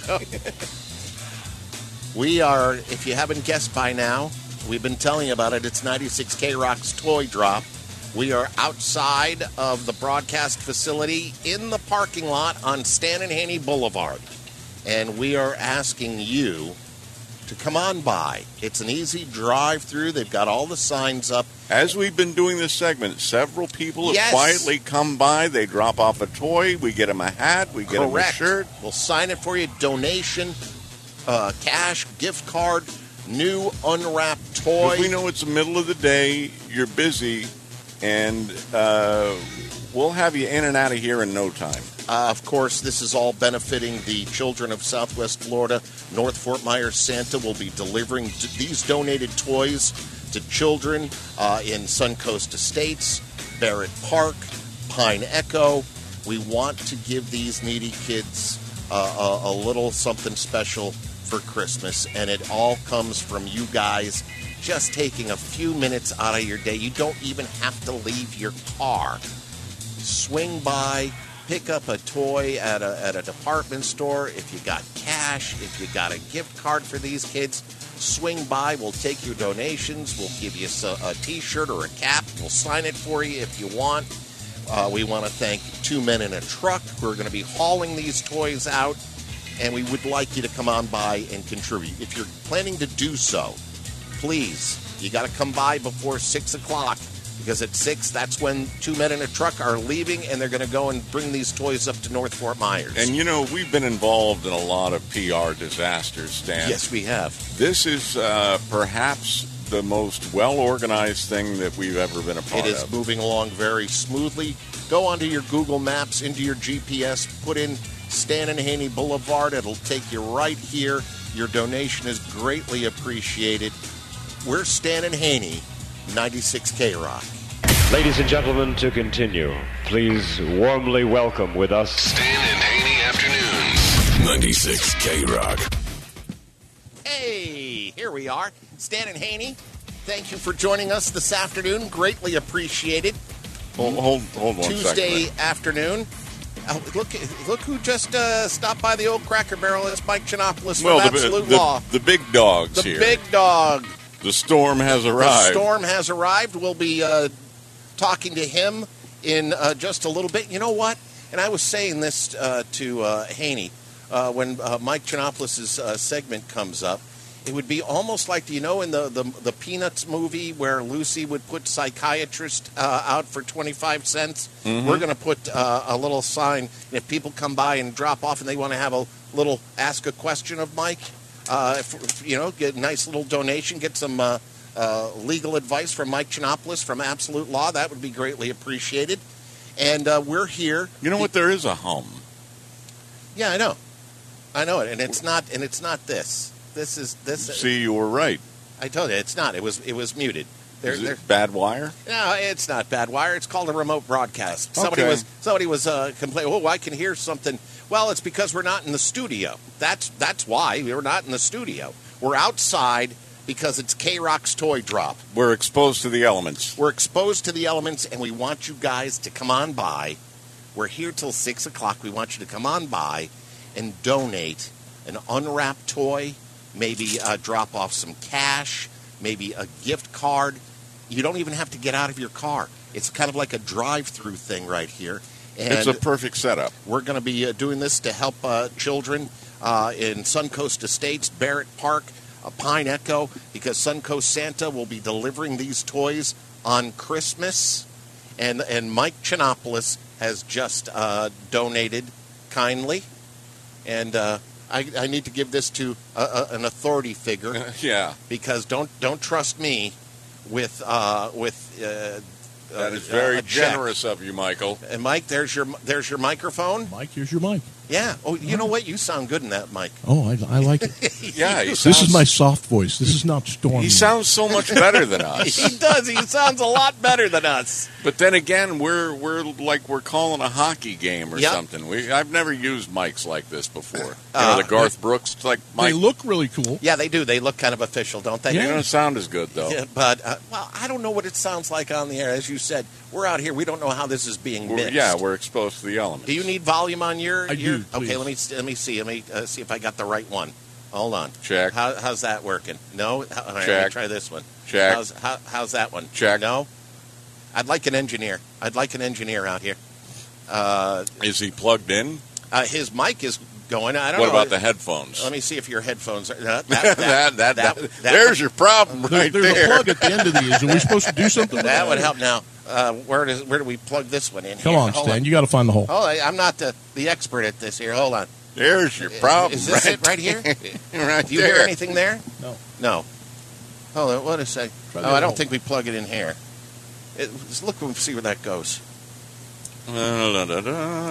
We are, if you haven't guessed by now, we've been telling you about it. It's ninety-six K Rock's Toy Drop. We are outside of the broadcast facility in the parking lot on Stan and Haney Boulevard. And we are asking you to come on by. It's an easy drive-through. They've got all the signs up. As we've been doing this segment, several people have Yes. quietly come by. They drop off a toy. We get them a hat. We get them a Correct. shirt. We'll sign it for you. Donation, uh, cash, gift card, new unwrapped toy. Because we know it's the middle of the day, you're busy, and uh, we'll have you in and out of here in no time. Uh, of course, this is all benefiting the children of Southwest Florida. North Fort Myers Santa will be delivering t- these donated toys to children uh, in Suncoast Estates, Barrett Park, Pine Echo. We want to give these needy kids uh, a, a little something special for Christmas, and it all comes from you guys just taking a few minutes out of your day. You don't even have to leave your car. Swing by, pick up a toy at a, at a department store. If you got cash, if you got a gift card for these kids, swing by. We'll take your donations. We'll give you a, a T-shirt or a cap. We'll sign it for you if you want. Uh, we want to thank Two Men in a Truck who are going to be hauling these toys out, and we would like you to come on by and contribute. If you're planning to do so, please, you got to come by before six o'clock. Because at six, that's when Two Men in a Truck are leaving, and they're going to go and bring these toys up to North Fort Myers. And, you know, we've been involved in a lot of P R disasters, Stan. Yes, we have. This is uh, perhaps the most well-organized thing that we've ever been a part It is of. moving along very smoothly. Go onto your Google Maps, into your G P S, put in Stan and Haney Boulevard. It'll take you right here. Your donation is greatly appreciated. We're Stan and Haney, ninety-six K Rock. Ladies and gentlemen, to continue, please warmly welcome with us Stan and Haney Afternoons. ninety-six K Rock. Hey, here we are. Stan and Haney, thank you for joining us this afternoon. Greatly appreciated. Hold, hold, hold one Tuesday second. afternoon. Oh, look, look who just uh, stopped by the old Cracker Barrel. It's Mike Chinopoulos Well, from the, Absolute the, Law. the big dogs The here. big dog. The storm has The arrived. storm has arrived. We'll be uh, talking to him in uh, just a little bit. You know what? And I was saying this uh, to uh, Haney uh, when uh, Mike Chinopoulos' uh, segment comes up. It would be almost like, you know, in the, the, the Peanuts movie where Lucy would put psychiatrist uh, out for twenty-five cents. Mhm. We're going to put uh, a little sign. If people come by and drop off and they want to have a little ask a question of Mike, uh, if, you know, get a nice little donation, get some uh, uh, legal advice from Mike Chinopoulos from Absolute Law, that would be greatly appreciated. And uh, we're here. You know what? There is a hum. Yeah, I know. I know it. And it's not, and it's not this. This is this. See, you were right. I told you it's not. It was it was muted. They're, Is they're, it bad wire? No, it's not bad wire. It's called a remote broadcast. Somebody Okay. was somebody was uh, complaining. Oh, I can hear something. Well, it's because we're not in the studio. That's that's why we're not in the studio. We're outside because it's K-Rock's Toy Drop. We're exposed to the elements. We're exposed to the elements, and we want you guys to come on by. We're here till six o'clock. We want you to come on by and donate an unwrapped toy, maybe uh, drop off some cash, maybe a gift card. You don't even have to get out of your car. It's kind of like a drive-through thing right here. And It's a perfect setup. we're going to be uh, doing this to help uh, children uh, in Suncoast Estates, Barrett Park, uh, Pine Echo, because Suncoast Santa will be delivering these toys on Christmas. And, and Mike Chinopoulos has just uh, donated kindly. And uh, I, I need to give this to a, a, an authority figure. Yeah. Because don't don't trust me with uh, with. Uh, That is uh, very a check. generous of you, Michael. And Mike, there's your there's your microphone. Mike, here's your mic. Yeah. Oh, you know what? You sound good in that mic. Oh, I, I like it. Yeah, he This sounds, is my soft voice. This is not stormy. He sounds so much better than us. He does. He sounds a lot better than us. But then again, we're we're like we're calling a hockey game or Yep. something. We I've never used mics like this before. You Uh, know, the Garth Brooks like They mic. look really cool. Yeah, they do. They look kind of official, don't they? They don't sound as good though. Yeah, but uh, well, I don't know what it sounds like on the air. As you said, we're out here. We don't know how this is being We're- mixed. yeah, we're exposed to the elements. Do you need volume on your? I your do, Okay, please. let me let me see. Let me uh, see if I got the right one. Hold on. Check. How, how's that working? No. How, all right, Let me Check. try this one. Check. How's, how, how's that one? Check. No. I'd like an engineer. I'd like an engineer out here. Uh, Is he plugged in? uh, his mic is going. I don't What know. about the headphones? Let me see if your headphones are. Uh, that, that, that, that, that- that- there's your problem There- right there's there. a plug at the end of these. Are we supposed to do something with that? That would help now. Uh, where does where do we plug this one in? Come here? on, Hold Stan. You got to find the hole. Hold on. I'm not the, the expert at this here. Hold on. There's your problem. Is this right it right here? right Do you there. hear anything there? No. No. Hold on. What a sec. Try Oh, the I other don't hole. think we plug it in here. It, let's look and see where that goes. There's a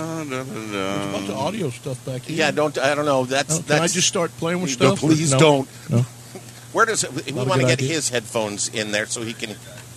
bunch of audio stuff back here. Yeah, don't. I don't know. That's. Oh, can that's I just start playing with No, stuff? please No. don't. No. Where does it, we Not a want to good get idea. his headphones in there so he can?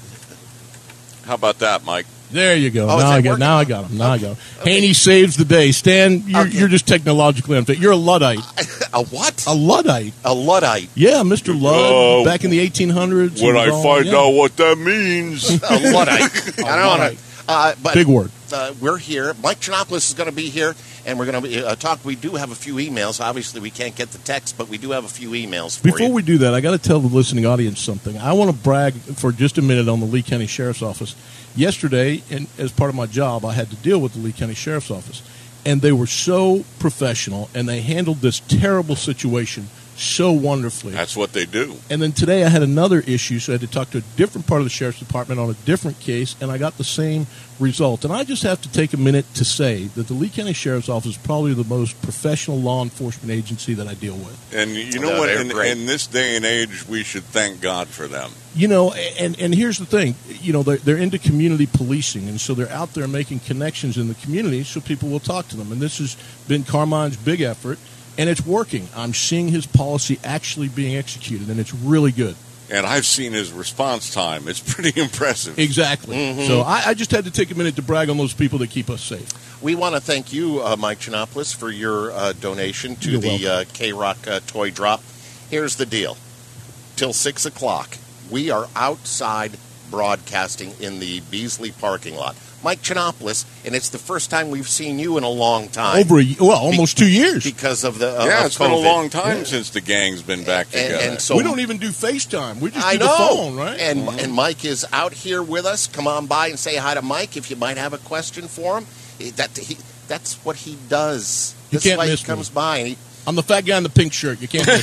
How about that, Mike? There you go. Oh, is now that I got. working? Now I got him. Now I got him. Okay. Haney saves the day. Stan, you're, Okay. you're just technologically unfit. You're a Luddite. A what? A Luddite. A Luddite. Yeah, Mister Ludd. Oh, back in the eighteen hundreds. When he was I all- find yeah. out what that means. A Luddite. I don't want to. Uh, but Big word. Uh, we're here. Mike Chinopoulos is going to be here, and we're going to uh, talk. We do have a few emails. Obviously, we can't get the text, but we do have a few emails for Before you. we do that, I got to tell the listening audience something. I want to brag for just a minute on the Lee County Sheriff's Office. Yesterday, and as part of my job, I had to deal with the Lee County Sheriff's Office, and they were so professional, and they handled this terrible situation so wonderfully. That's what they do. And then today I had another issue, so I had to talk to a different part of the Sheriff's Department on a different case, and I got the same result. And I just have to take a minute to say that the Lee County Sheriff's Office is probably the most professional law enforcement agency that I deal with. And you know No, what? they're In, great. in this day and age, we should thank God for them. You know, and, and here's the thing. You know, they're, they're into community policing, and so they're out there making connections in the community so people will talk to them. And this has been Carmine's big effort, and it's working. I'm seeing his policy actually being executed, and it's really good. And I've seen his response time. It's pretty impressive. Exactly. Mhm. So I, I just had to take a minute to brag on those people that keep us safe. We want to thank you, uh, Mike Chinopoulos, for your uh, donation to You're the uh, K-Rock uh, Toy Drop. Here's the deal. Till six o'clock, we are outside broadcasting in the Beasley parking lot. Mike Chinopoulos, and it's the first time we've seen you in a long time. Over a, well, almost two years. Because of the uh, yeah, of it's been a COVID. long time Yeah. since the gang's been back And- together. and so- we don't even do FaceTime. We just I do know. the phone, right? And Mm-hmm. and Mike is out here with us. Come on by and say hi to Mike if you might have a question for him. Eh, That he, that's what he does. You This can't is why miss he comes me. by. And he, I'm the fat guy in the pink shirt. You can't miss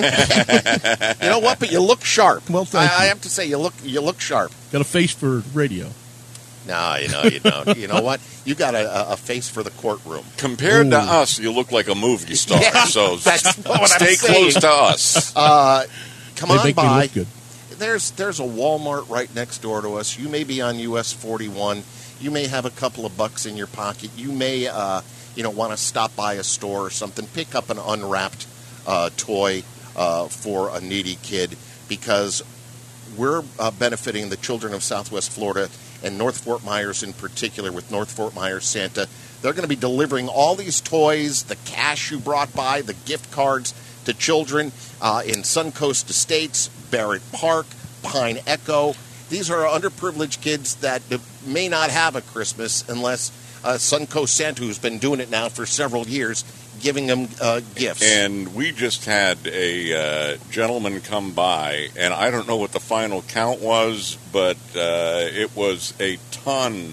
it. you know what? But you look sharp. Well, thank I, I you. have to say you look you look sharp. Got a face for radio. No, you know you don't. You know what? You got a, a face for the courtroom. Compared to Ooh. us, you look like a movie star. Yeah, so that's what I'm stay saying. close to us. Uh, come They on make me by. look good. There's there's a Walmart right next door to us. You may be on U S forty-one. You may have a couple of bucks in your pocket. You may uh, you know want to stop by a store or something. Pick up an unwrapped uh, toy uh, for a needy kid because we're uh, benefiting the children of Southwest Florida and North Fort Myers in particular with North Fort Myers Santa. They're going to be delivering all these toys, the cash you brought by, the gift cards to children uh, in Suncoast Estates, Barrett Park, Pine Echo. These are underprivileged kids that may not have a Christmas unless uh, Suncoast Santa, who's been doing it now for several years, giving them uh, gifts. And we just had a uh, gentleman come by, and I don't know what the final count was, but uh, it was a ton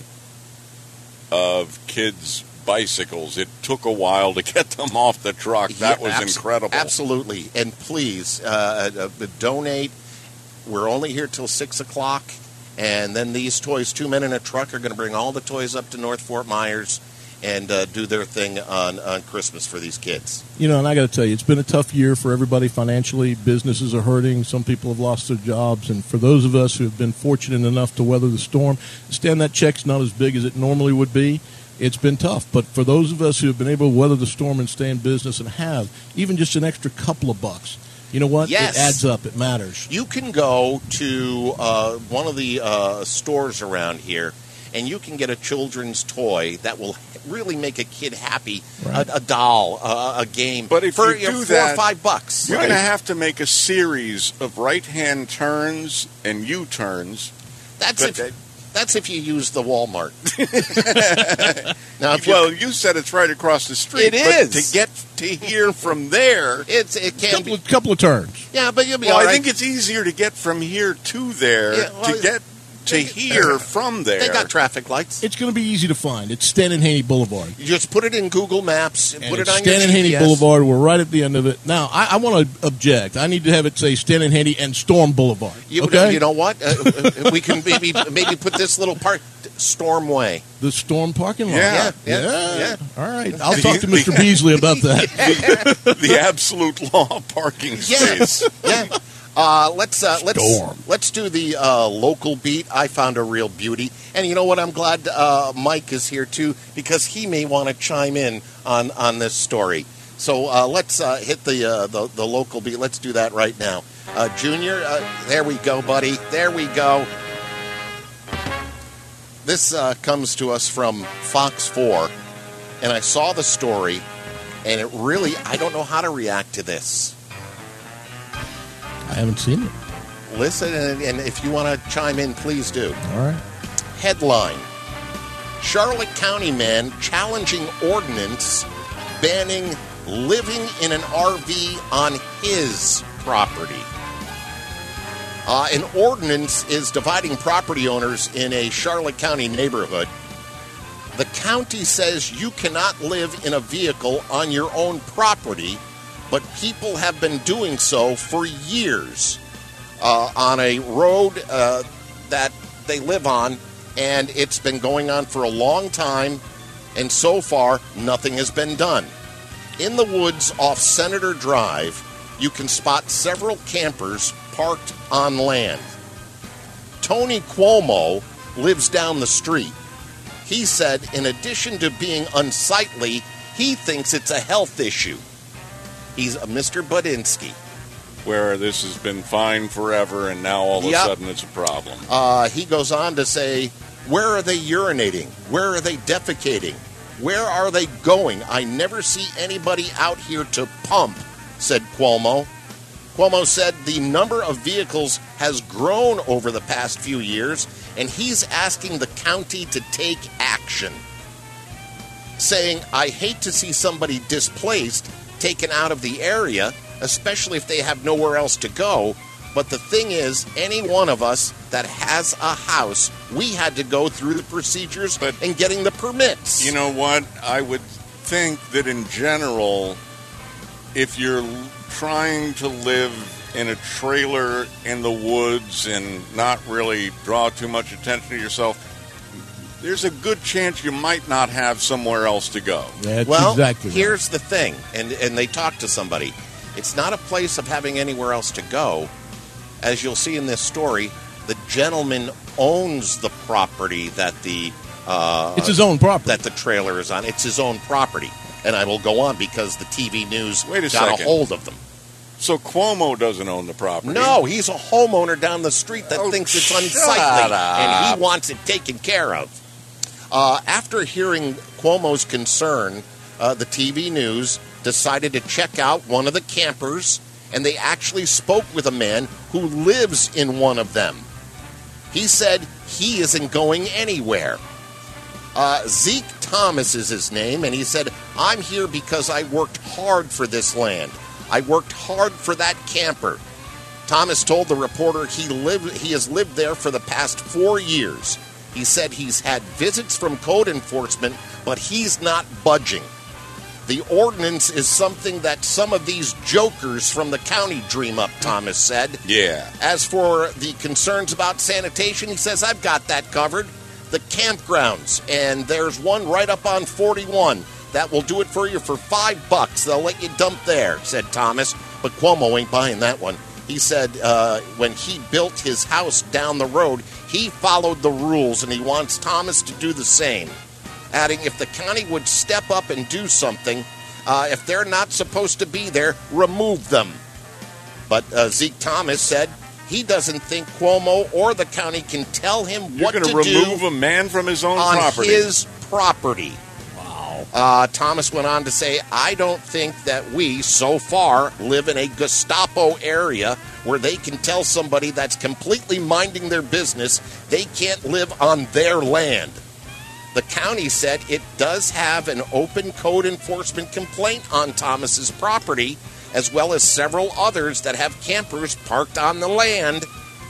of kids' bicycles. It took a while to get them off the truck. That Yeah, was abs- incredible. Absolutely. And please, uh, uh, donate. We're only here till six o'clock, and then these toys, Two Men in a Truck, are going to bring all the toys up to North Fort Myers and uh, do their thing on, on Christmas for these kids. You know, and I got to tell you, it's been a tough year for everybody financially. Businesses are hurting. Some people have lost their jobs. And for those of us who have been fortunate enough to weather the storm, Stan, that check's not as big as it normally would be. It's been tough. But for those of us who have been able to weather the storm and stay in business and have even just an extra couple of bucks, you know what? Yes. It adds up. It matters. You can go to uh, one of the uh, stores around here, and you can get a children's toy that will really make a kid happy, Right. a, a doll, uh, a game, But if for you do four that, or five bucks. You're going to have to make a series of right-hand turns and U-turns. That's But if that's if you use the Walmart. now, if well, you said it's right across the street. It but is. to get to here from there. It's it can couple, couple of turns. Yeah, but you'll be Well, all I right. think it's easier to get from here to there Yeah, well, to get to here from there. They got traffic lights. It's going to be easy to find. It's Stan and Haney Boulevard. You just put it in Google Maps and And put it it's on your Stan and G Haney P S. Boulevard. We're right at the end of it. Now, I, I want to object. I need to have it say Stan and Haney and Storm Boulevard. You, okay? you know what? Uh, uh, we can maybe maybe put this little part Stormway. The Storm parking lot. Yeah, yeah, yeah. All right. I'll talk to Mister Beasley about that. the, the absolute law parking space. Yeah. yeah. Uh, let's uh, let's Storm. let's do the uh, local beat. I found a real beauty, and you know what? I'm glad uh, Mike is here too because he may want to chime in on, on this story. So uh, let's uh, hit the, uh, the the local beat. Let's do that right now, uh, Junior. Uh, there we go, buddy. There we go. This uh, comes to us from Fox four, and I saw the story, and it really I don't know how to react to this. I haven't seen it. Listen, and, and if you want to chime in, please do. All right. Headline: Charlotte County man challenging ordinance banning living in an R V on his property. Uh, an ordinance is dividing property owners in a Charlotte County neighborhood. The county says you cannot live in a vehicle on your own property, but people have been doing so for years uh, on a road uh, that they live on, and it's been going on for a long time, and so far, nothing has been done. In the woods off Senator Drive, you can spot several campers parked on land. Tony Cuomo lives down the street. He said, in addition to being unsightly, he thinks it's a health issue. He's a Mister Budinsky. Where this has been fine forever, and now all of Yep. a sudden it's a problem. Uh, he goes on to say, where are they urinating? Where are they defecating? Where are they going? I never see anybody out here to pump, said Cuomo. Cuomo said the number of vehicles has grown over the past few years, and he's asking the county to take action, saying, I hate to see somebody displaced, taken out of the area, especially if they have nowhere else to go. But the thing is, any one of us that has a house, we had to go through the procedures and getting the permits. You know what? I would think that in general, if you're trying to live in a trailer in the woods and not really draw too much attention to yourself, there's a good chance you might not have somewhere else to go. That's well, exactly right. here's the thing, and, and they talked to somebody. It's not a place of having anywhere else to go. As you'll see in this story, the gentleman owns the property that the uh, It's his own property. that the trailer is on. It's his own property, and I will go on because the T V news Wait a got second. a hold of them. So Cuomo doesn't own the property? No, he's a homeowner down the street that Oh, thinks it's shut unsightly, up. and he wants it taken care of. Uh, after hearing Cuomo's concern, uh, the T V news decided to check out one of the campers, and they actually spoke with a man who lives in one of them. He said he isn't going anywhere. Uh, Zeke Thomas is his name, and he said, I'm here because I worked hard for this land. I worked hard for that camper. Thomas told the reporter he lived, he has lived there for the past four years. He said he's had visits from code enforcement, but he's not budging. The ordinance is something that some of these jokers from the county dream up, Thomas said. Yeah. As for the concerns about sanitation, he says, I've got that covered. The campgrounds, and there's one right up on forty-one. That will do it for you for five bucks. They'll let you dump there, said Thomas. But Cuomo ain't buying that one. He said uh, when he built his house down the road, he followed the rules, and he wants Thomas to do the same. Adding, if the county would step up and do something, uh, if they're not supposed to be there, remove them. But uh, Zeke Thomas said he doesn't think Cuomo or the county can tell him You're what to gonna do remove a man from his own on property. his property. Wow. Uh, Thomas went on to say, I don't think that we, so far, live in a Gestapo area where they can tell somebody that's completely minding their business they can't live on their land. The county said it does have an open code enforcement complaint on Thomas's property, as well as several others that have campers parked on the land.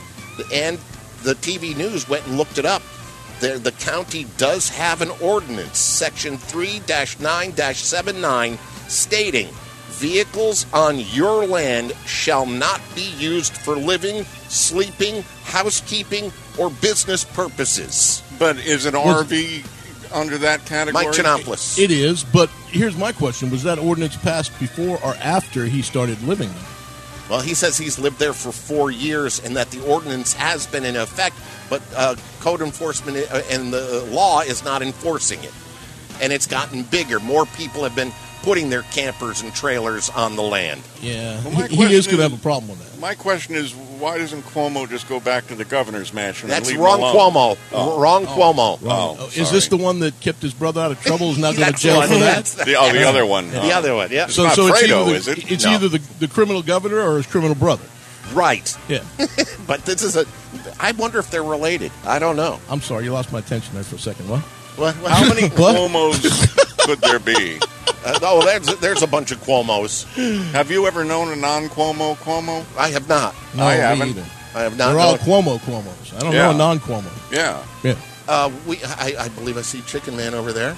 And the T V news went and looked it up. The, the county does have an ordinance, section three dash nine dash seventy-nine, stating, vehicles on your land shall not be used for living, sleeping, housekeeping, or business purposes. But is an R V under that category? Mike Chinopoulos. It is, but here's my question. Was that ordinance passed before or after he started living there? Well, he says he's lived there for four years and that the ordinance has been in effect, but uh, code enforcement and the law is not enforcing it. And it's gotten bigger. More people have been putting their campers and trailers on the land. Yeah, Well, my he, he is question going to is- have a problem with that. My question is, why doesn't Cuomo just go back to the governor's mansion? That's and leave wrong, him alone? Cuomo. Oh. Wrong, Cuomo. Oh, Oh, is this the one that kept his brother out of trouble? Is not going to That's jail the for one. that? That's The, oh, the other one. The other one, yeah. It's So, not so it's Fredo, either, the, is it? it's No. either the, the criminal governor or his criminal brother. Right. Yeah. But this is a. I wonder if they're related. I don't know. I'm sorry, you lost my attention there for a second. What? What, what- How many What? Cuomos could there be? Uh, oh, there's, there's a bunch of Cuomos. Have you ever known a non-Cuomo Cuomo? I have not. No, I me haven't. either. I have not. They're all known- Cuomo Cuomos. I don't Yeah. know a non-Cuomo. Yeah. Yeah. Uh, we, I, I believe I see Chicken Man over there.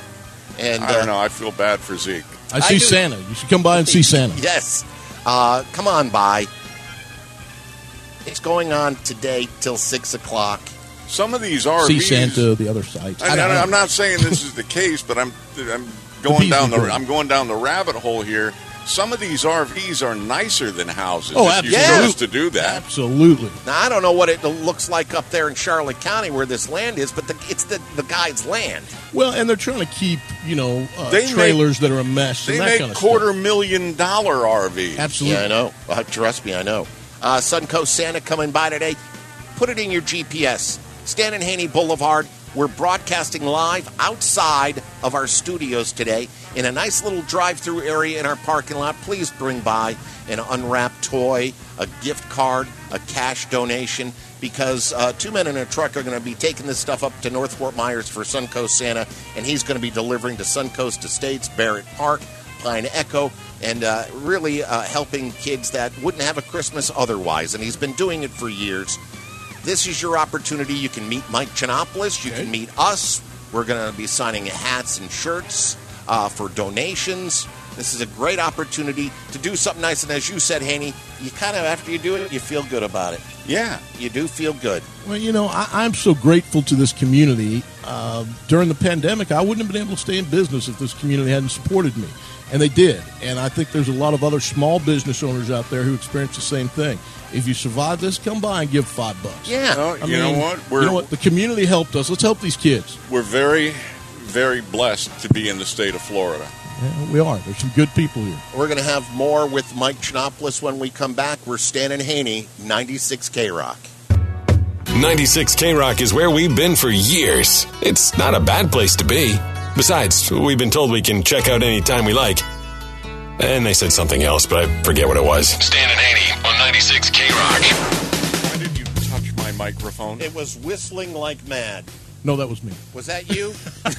And I don't uh, know. I feel bad for Zeke. I see I do- Santa. You should come by and see Santa. Yes. Uh, come on by. It's going on today till six o'clock. Some of these R Vs. See Santa, the other side. I, I, I'm not saying this is the case, but I'm I'm going bees down are the good. I'm going down the rabbit hole here. Some of these R Vs are nicer than houses. Oh, if you absolutely. choose to do that. Absolutely. Now, I don't know what it looks like up there in Charlotte County where this land is, but the, it's the, the guy's land. Well, and they're trying to keep, you know, uh, They trailers that are a mess They and that make kind of quarter million dollar R Vs. stuff. Absolutely. Yeah, I know. Uh, trust me, I know. Uh, Suncoast Santa coming by today. Put it in your G P S. Stan and Haney Boulevard. We're broadcasting live outside of our studios today in a nice little drive-through area in our parking lot. Please bring by an unwrapped toy, a gift card, a cash donation, because uh, two men in a truck are going to be taking this stuff up to North Fort Myers for Suncoast Santa, and he's going to be delivering to Suncoast Estates, Barrett Park, Pine Echo, and uh, really uh, helping kids that wouldn't have a Christmas otherwise. And he's been doing it for years. This is your opportunity. You can meet Mike Chinopoulos. You can meet us. We're going to be signing hats and shirts uh, for donations. This is a great opportunity to do something nice. And as you said, Haney, you kind of, after you do it, you feel good about it. Yeah. You do feel good. Well, you know, I, I'm so grateful to this community. Uh, during the pandemic, I wouldn't have been able to stay in business if this community hadn't supported me. And they did. And I think there's a lot of other small business owners out there who experience the same thing. If you survive this, come by and give five bucks. Yeah. Well, I you mean, know what? you know what? The community helped us. Let's help these kids. We're very, very blessed to be in the state of Florida. Yeah, we are. There's some good people here. We're going to have more with Mike Chinopoulos when we come back. We're Stan and Haney, ninety-six K Rock. ninety-six K Rock is where we've been for years. It's not a bad place to be. Besides, we've been told we can check out any time we like. And they said something else, but I forget what it was. Stan and Haney on ninety-six K Rock. Why did you touch my microphone? It was whistling like mad. No, that was me. Was that you?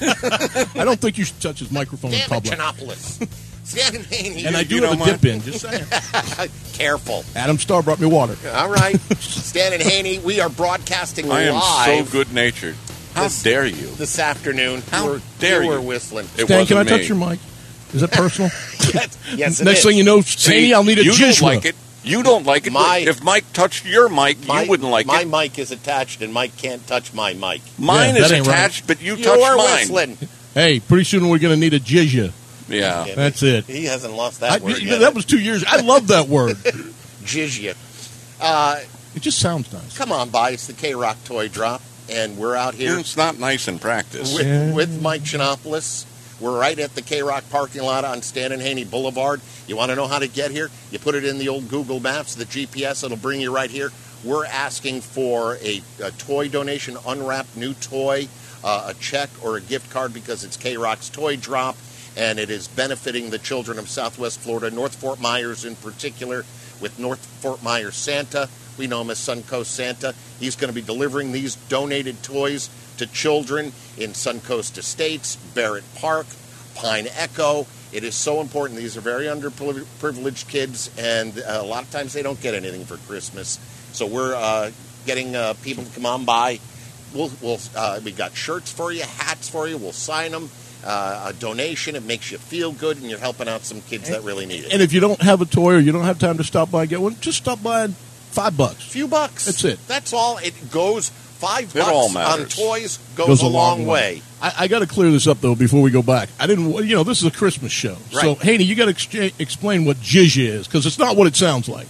I don't think you should touch his microphone Damn in public. it, Chinopoulos. Stan and Haney. And I do you have a mind? dip in, just saying. Careful. Adam Starr brought me water. All right. Stan and Haney, we are broadcasting I am live. so good-natured. How this, dare you? This afternoon. How you were, dare you? you? were whistling. It Stan, can I wasn't touch me. your mic? Is that personal? yes, yes, it Next is. thing you know, See, Haney, I'll need a you jizwa. don't like it. You don't like it. My- if Mike touched your mic, My, you wouldn't like my it. mic is attached, and Mike can't touch my mic. Mine Yeah, is that ain't right. attached, but you You touched are mine. whistling. Hey, pretty soon we're going to need a jizya. Yeah. Yeah, That's it. He hasn't lost I, that word you yet. know, that was two years. I love that word. Jizya. Uh, It just sounds nice. come on by. It's the K-Rock Toy Drop, and we're out here It's not nice in practice. with, Yeah. with Mike Chinopoulos. We're right at the K-Rock parking lot on Stan and Haney Boulevard. You want to know how to get here? You put it in the old Google Maps, the G P S, it'll bring you right here. We're asking for a, a toy donation, unwrapped new toy, uh, a check or a gift card because it's K-Rock's Toy Drop, and it is benefiting the children of Southwest Florida, North Fort Myers in particular, with North Fort Myers Santa. We know him as Suncoast Santa. He's going to be delivering these donated toys to children in Suncoast Estates, Barrett Park, Pine Echo. It is so important. These are very underprivileged kids, and uh, a lot of times they don't get anything for Christmas. So we're uh, getting uh, people to come on by. We'll, we'll, uh, we got shirts for you, hats for you. We'll sign them. Uh, a donation. It makes you feel good, and you're helping out some kids that really need it. And if you don't have a toy or you don't have time to stop by and get one, just stop by and five bucks. few bucks. That's it. That's all. It goes five It bucks all on matters. toys goes, a long, way. I, I got to clear this up though before we go back. I didn't. You know, this is a Christmas show, so Right. Haney, you got to ex- explain what jizya is because it's not what it sounds like.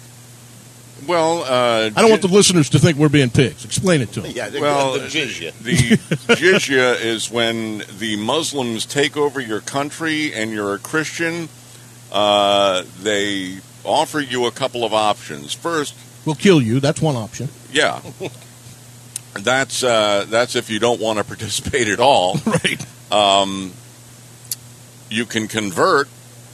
Well, uh, I don't want the listeners to think we're being pigs. Explain it to them. Yeah, the, Well, the jizya. the jizya is when the Muslims take over your country and you're a Christian. Uh, they offer you a couple of options. First, We'll kill you. That's one option. yeah, that's uh, that's if you don't want to participate at all. Right. Um, you can convert,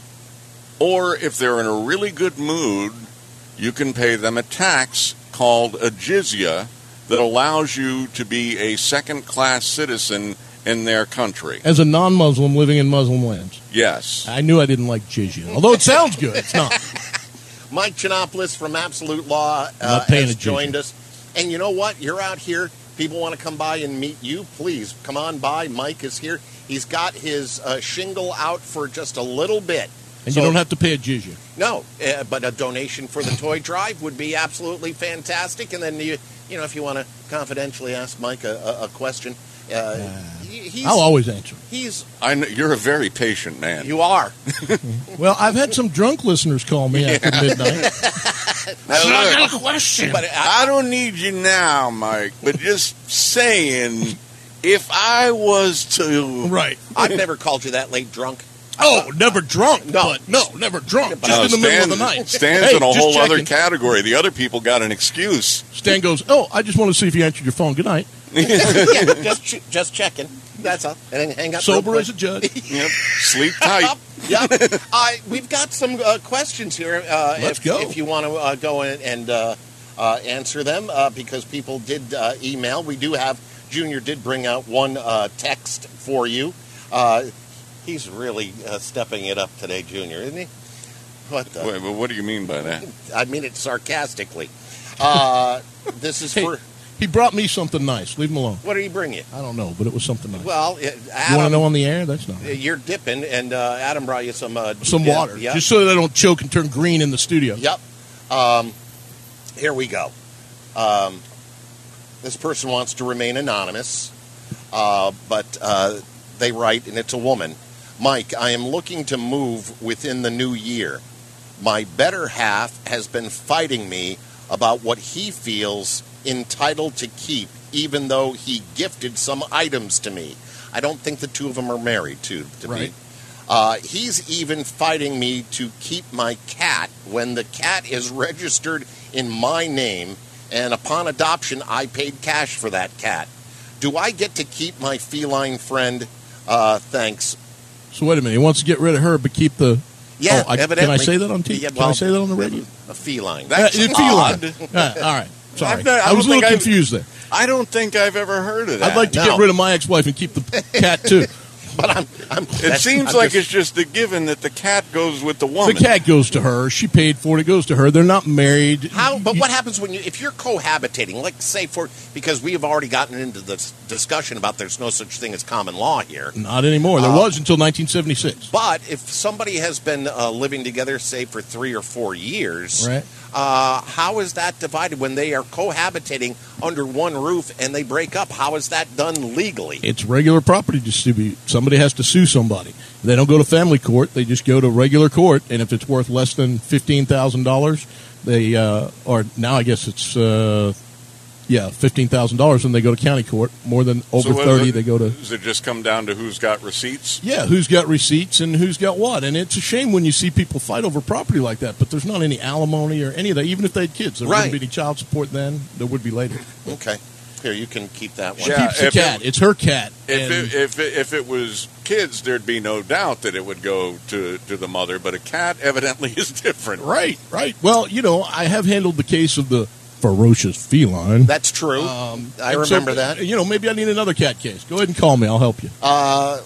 or if they're in a really good mood, you can pay them a tax called a jizya that allows you to be a second-class citizen in their country. As a non-Muslim living in Muslim lands, Yes. I knew I didn't like jizya. Although it sounds good, it's not. Mike Chinopoulos from Absolute Law uh, Not paying has a jizya. joined us. And you know what? You're out here. People want to come by and meet you. Please come on by. Mike is here. He's got his uh, shingle out for just a little bit. And So- you don't have to pay a jizya. No, uh, but a donation for the toy drive would be absolutely fantastic. And then you, you know, if you want to confidentially ask Mike a, a, a question, uh, he- he's, I'll always answer. He's I know, you're a very patient man. you are. Well, I've had some drunk listeners call me after midnight. Now, look, a question. But I, I don't need you now, Mike, but just saying, if I was to... Right. I've never called you that late drunk. Oh, never drunk. No. but no, never drunk. Just No, in the middle of the Stan's- night. Stan's Hey, in a just whole other checking. category. The other people got an excuse. Stan goes, oh, I just want to see if you answered your phone. Good night. Yeah, just ch- just checking. That's all. And then hang up. real Sober quick. as a judge. Yep. Sleep tight. Yep. Uh, we've got some uh, questions here. Uh, Let's if, go. If you want to uh, go in and uh, uh, answer them, uh, because people did uh, email. We do have, Junior did bring out one uh, text for you. Uh, he's really uh, stepping it up today, Junior, isn't he? What the? Wait, but what do you mean by that? I mean it sarcastically. Uh, this is Hey, for, he brought me something nice. Leave him alone. what did he bring you? I don't know, but it was something nice. Well, uh, you want to Adam, know on the air? That's not. you're dipping, and uh, Adam brought you some uh, Some yeah, water. Yeah. Just so that I don't choke and turn green in the studio. Yep. Um, here we go. Um, this person wants to remain anonymous, uh, but uh, they write, and it's a woman. Mike, I am looking to move within the new year. My better half has been fighting me about what he feels entitled to keep, even though he gifted some items to me. I don't think the two of them are married, too, to Right. be. Uh, he's even fighting me to keep my cat when the cat is registered in my name, and upon adoption, I paid cash for that cat. Do I get to keep my feline friend? Uh, thanks. So wait a minute. He wants to get rid of her, but keep the. Yeah, oh, I, evidently. Can I say that on T V? Yeah, Can well, I say that on the radio? A feline. That's Uh, odd. feline. Uh, all right. Sorry. I've not- I I was a don't little think I've- confused there. I don't think I've ever heard of that. I'd like to No. get rid of my ex-wife and keep the cat too. But I'm. I'm It that's- seems I'm like just- it's just a given that the cat goes with the woman. The cat goes to her. She paid for it. It goes to her. They're not married. How? But what happens when you, if you're cohabitating? Like, say for because we have already gotten into this discussion about there's no such thing as common law here. Not anymore. There Uh, was until nineteen seventy-six. But if somebody has been uh, living together, say for three or four years, Right. uh, how is that divided when they are cohabitating under one roof and they break up? How is that done legally? It's regular property dispute. Somebody has to sue somebody. They don't go to family court. They just go to regular court. And if it's worth less than fifteen thousand dollars, they uh, or now I guess it's uh, yeah fifteen thousand dollars. When they go to county court, more than over So what is thirty, it- they go to. Does it just come down to who's got receipts? Yeah, who's got receipts and who's got what? And it's a shame when you see people fight over property like that. But there's not any alimony or any of that. Even if they had kids, there Right. wouldn't be any child support then. There would be later. Okay, here you can keep that one. She keeps the if cat. it- it's her cat. If and- it, if it, if it was kids, there'd be no doubt that it would go to, to the mother. But a cat evidently is different. Right, right. Well, you know, I have handled the case of the ferocious feline. That's true. Um, I and so, remember that. You know, maybe I need another cat case. Go ahead and call me. I'll help you. Uh,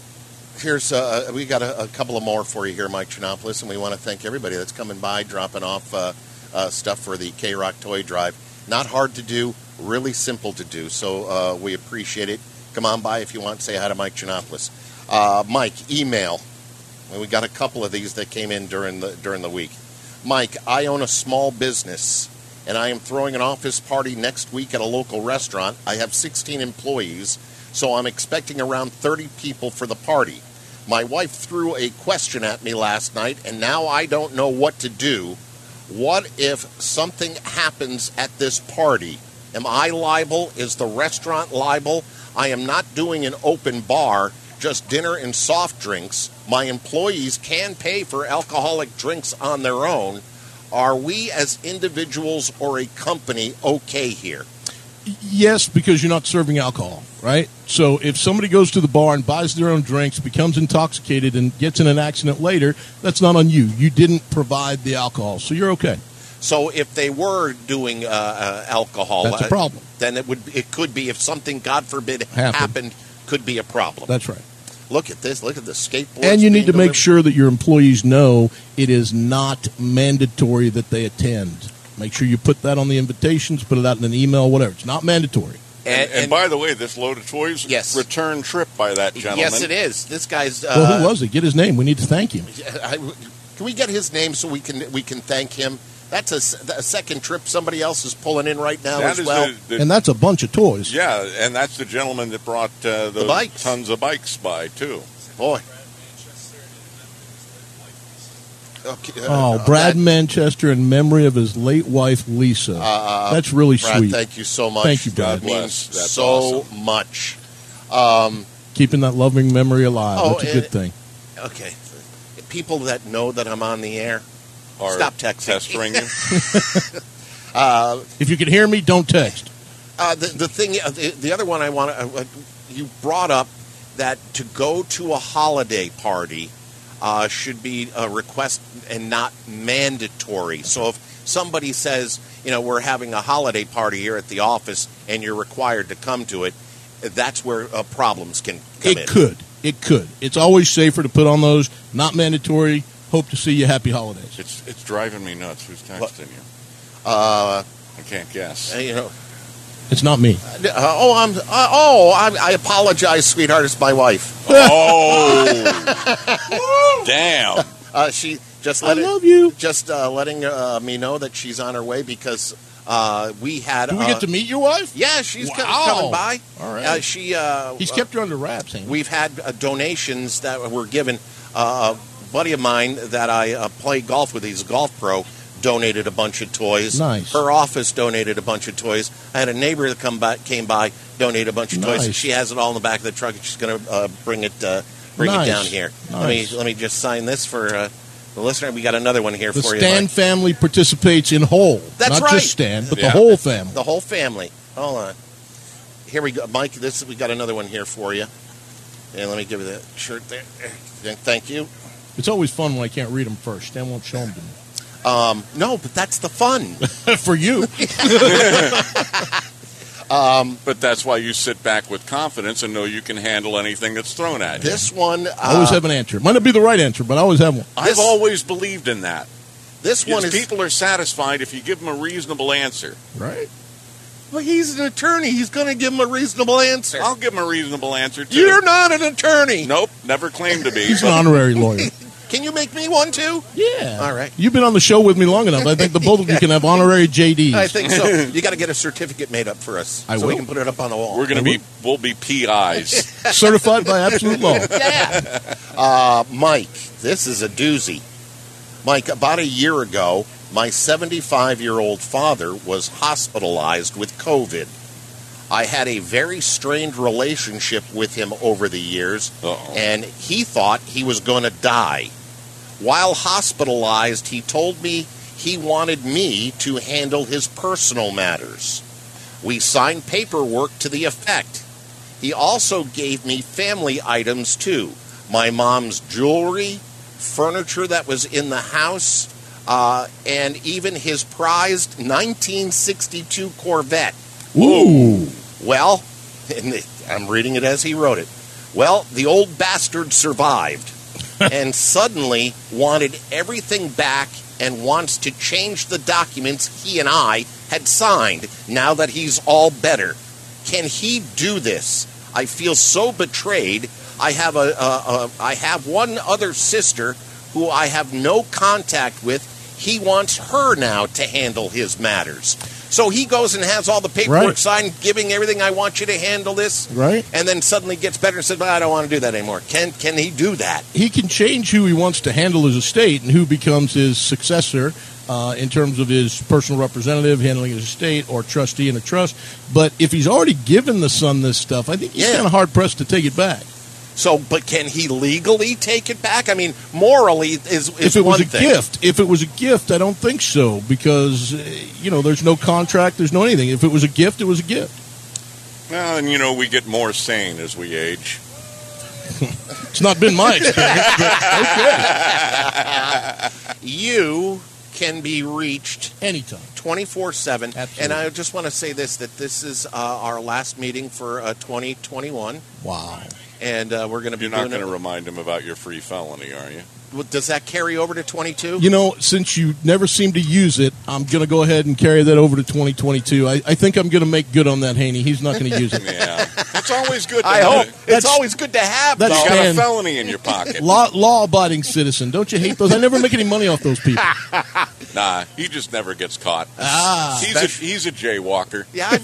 here's uh, we got a, a couple of more for you here, Mike Chernopoulos, and we want to thank everybody that's coming by, dropping off uh, uh, stuff for the K-Rock Toy Drive. Not hard to do, really simple to do, so uh, we appreciate it. Come on by if you want to say hi to Mike Chernopoulos. Uh, Mike, email. And we got a couple of these that came in during the during the week. Mike, I own a small business, and I am throwing an office party next week at a local restaurant. I have sixteen employees, so I'm expecting around thirty people for the party. My wife threw a question at me last night, and now I don't know what to do. What if something happens at this party? Am I liable? Is the restaurant liable? I am not doing an open bar, just dinner and soft drinks. My employees can pay for alcoholic drinks on their own. Are we as individuals or a company okay here? Yes, because you're not serving alcohol, right? So if somebody goes to the bar and buys their own drinks, becomes intoxicated, and gets in an accident later, that's not on you. You didn't provide the alcohol, so you're okay. So if they were doing uh, uh, alcohol, That's a uh, problem. then it would it could be, if something, God forbid, Happened. happened, could be a problem. That's right. Look at this. Look at the skateboards. And you need to being make delivered. sure that your employees know it is not mandatory that they attend. Make sure you put that on the invitations, put it out in an email, whatever. It's not mandatory. And, and, by the way, this load of toys, yes. return trip by that gentleman. Yes, it is. This guy's. Uh, well, who was it? Get his name. We need to thank him. I, can we get his name so we can we can thank him? That's a, a second trip somebody else is pulling in right now That as is well. the- the- And that's a bunch of toys. Yeah, and that's the gentleman that brought uh, those bikes. tons of bikes by, too. Boy. Okay, uh, Oh, uh, Brad that- Manchester in memory of his late wife, Lisa. Uh, That's really Brad, sweet. Thank you so much. Thank you, Brad. That means That's so awesome. much. Um, Keeping that loving memory alive. Oh, That's a good and- thing. okay. People that know that I'm on the air, Or stop texting. pestering you. uh, If you can hear me, don't text. Uh, the, the thing, uh, the, the other one I want to, uh, you brought up that to go to a holiday party uh, should be a request and not mandatory. So if somebody says, you know, we're having a holiday party here at the office and you're required to come to it, that's where uh, problems can come in. It could. It could. It's always safer to put on those. Not mandatory. Hope to see you. Happy holidays. It's it's driving me nuts. Who's texting you? Uh, I can't guess. you know, It's not me. uh, oh, I'm. Uh, oh, I, I apologize, sweetheart. It's my wife. Oh, damn! Uh, she just let I it, love you. Just uh, letting uh, me know that she's on her way because uh, we had. Do we uh, get to meet your wife? Yeah, she's co- Wow. coming by. All right. Uh, she. Uh, He's uh, kept her under wraps, ain't he? We've had uh, donations that were given. Uh, a buddy of mine that I uh, play golf with, he's a golf pro, donated a bunch of toys. Nice. Her office donated a bunch of toys. I had a neighbor that come by, came by, donated a bunch of toys, Nice. and she has it all in the back of the truck, and she's going to uh, bring it uh, bring Nice. it down here. Let Nice. me let me just sign this for uh, the listener. We got another one here The for you. Stan Mike. family participates in whole. That's Not right. just Stan, but Yeah. the whole family. The whole family. Hold on. Here we go, Mike. This we got another one here for you. And let me give you the shirt there. Thank you. It's always fun when I can't read them first. Stan won't show them to me. Um, no, but that's the fun for you. Um, but that's why you sit back with confidence and know you can handle anything that's thrown at you. This one, uh, I always have an answer. Might not be the right answer, but I always have one. I've always believed in that. This one Because is people are satisfied if you give them a reasonable answer. Right. Well, he's an attorney. He's going to give him a reasonable answer. I'll give them a reasonable answer too. You're not an attorney. Nope, never claimed to be. He's an but- honorary lawyer. Can you make me one too? Yeah. All right. You've been on the show with me long enough. I think the both of you can have honorary J Ds. I think so. You got to get a certificate made up for us, I so we will. can put it up on the wall. We're going to be, we'll be P Is. Certified by absolute law. Yeah. Uh, Mike, this is a doozy. Mike, about a year ago, my seventy-five-year-old father was hospitalized with COVID. I had a very strained relationship with him over the years, Uh-oh. and he thought he was going to die. While hospitalized, he told me he wanted me to handle his personal matters. We signed paperwork to the effect. He also gave me family items, too. My mom's jewelry, furniture that was in the house, uh, and even his prized nineteen sixty-two Corvette. Ooh. Well, and it- I'm reading it as he wrote it. Well, the old bastard survived and suddenly wanted everything back and wants to change the documents he and I had signed now that he's all better. Can he do this? I feel so betrayed. I have a, a, a I have one other sister who I have no contact with. He wants her now to handle his matters. So he goes and has all the paperwork Right. signed, giving everything, I want you to handle this. Right. And then suddenly gets better and says, well, I don't want to do that anymore. Can can he do that? He can change who he wants to handle his estate and who becomes his successor uh, in terms of his personal representative handling his estate or trustee in a trust. But if he's already given the son this stuff, I think he's Yeah. kind of hard-pressed to take it back. So, but can he legally take it back? I mean, morally is, is If it was one a thing. gift, if it was a gift, I don't think so because, uh, you know, there's no contract, there's no anything. If it was a gift, it was a gift. Well, and you know, we get more sane as we age. It's not been my experience, but okay. You can be reached anytime, twenty-four seven. Absolutely. And I just want to say this, that this is uh, our last meeting for uh, twenty twenty-one. Wow. And uh, we're going to be You're not doing going to it. remind him about your free felony, are you? Well, does that carry over to twenty-two? You know, since you never seem to use it, I'm going to go ahead and carry that over to twenty twenty-two. I, I think I'm going to make good on that, Haney. He's not going to use it. Yeah. It's always good to I have hope. it. It's That's- always good to have, that's though. You got a Stan. felony in your pocket. Law, law-abiding citizen. Don't you hate those? I never make any money off those people. Nah, he just never gets caught. Ah. he's a he's a jaywalker. Yeah, I,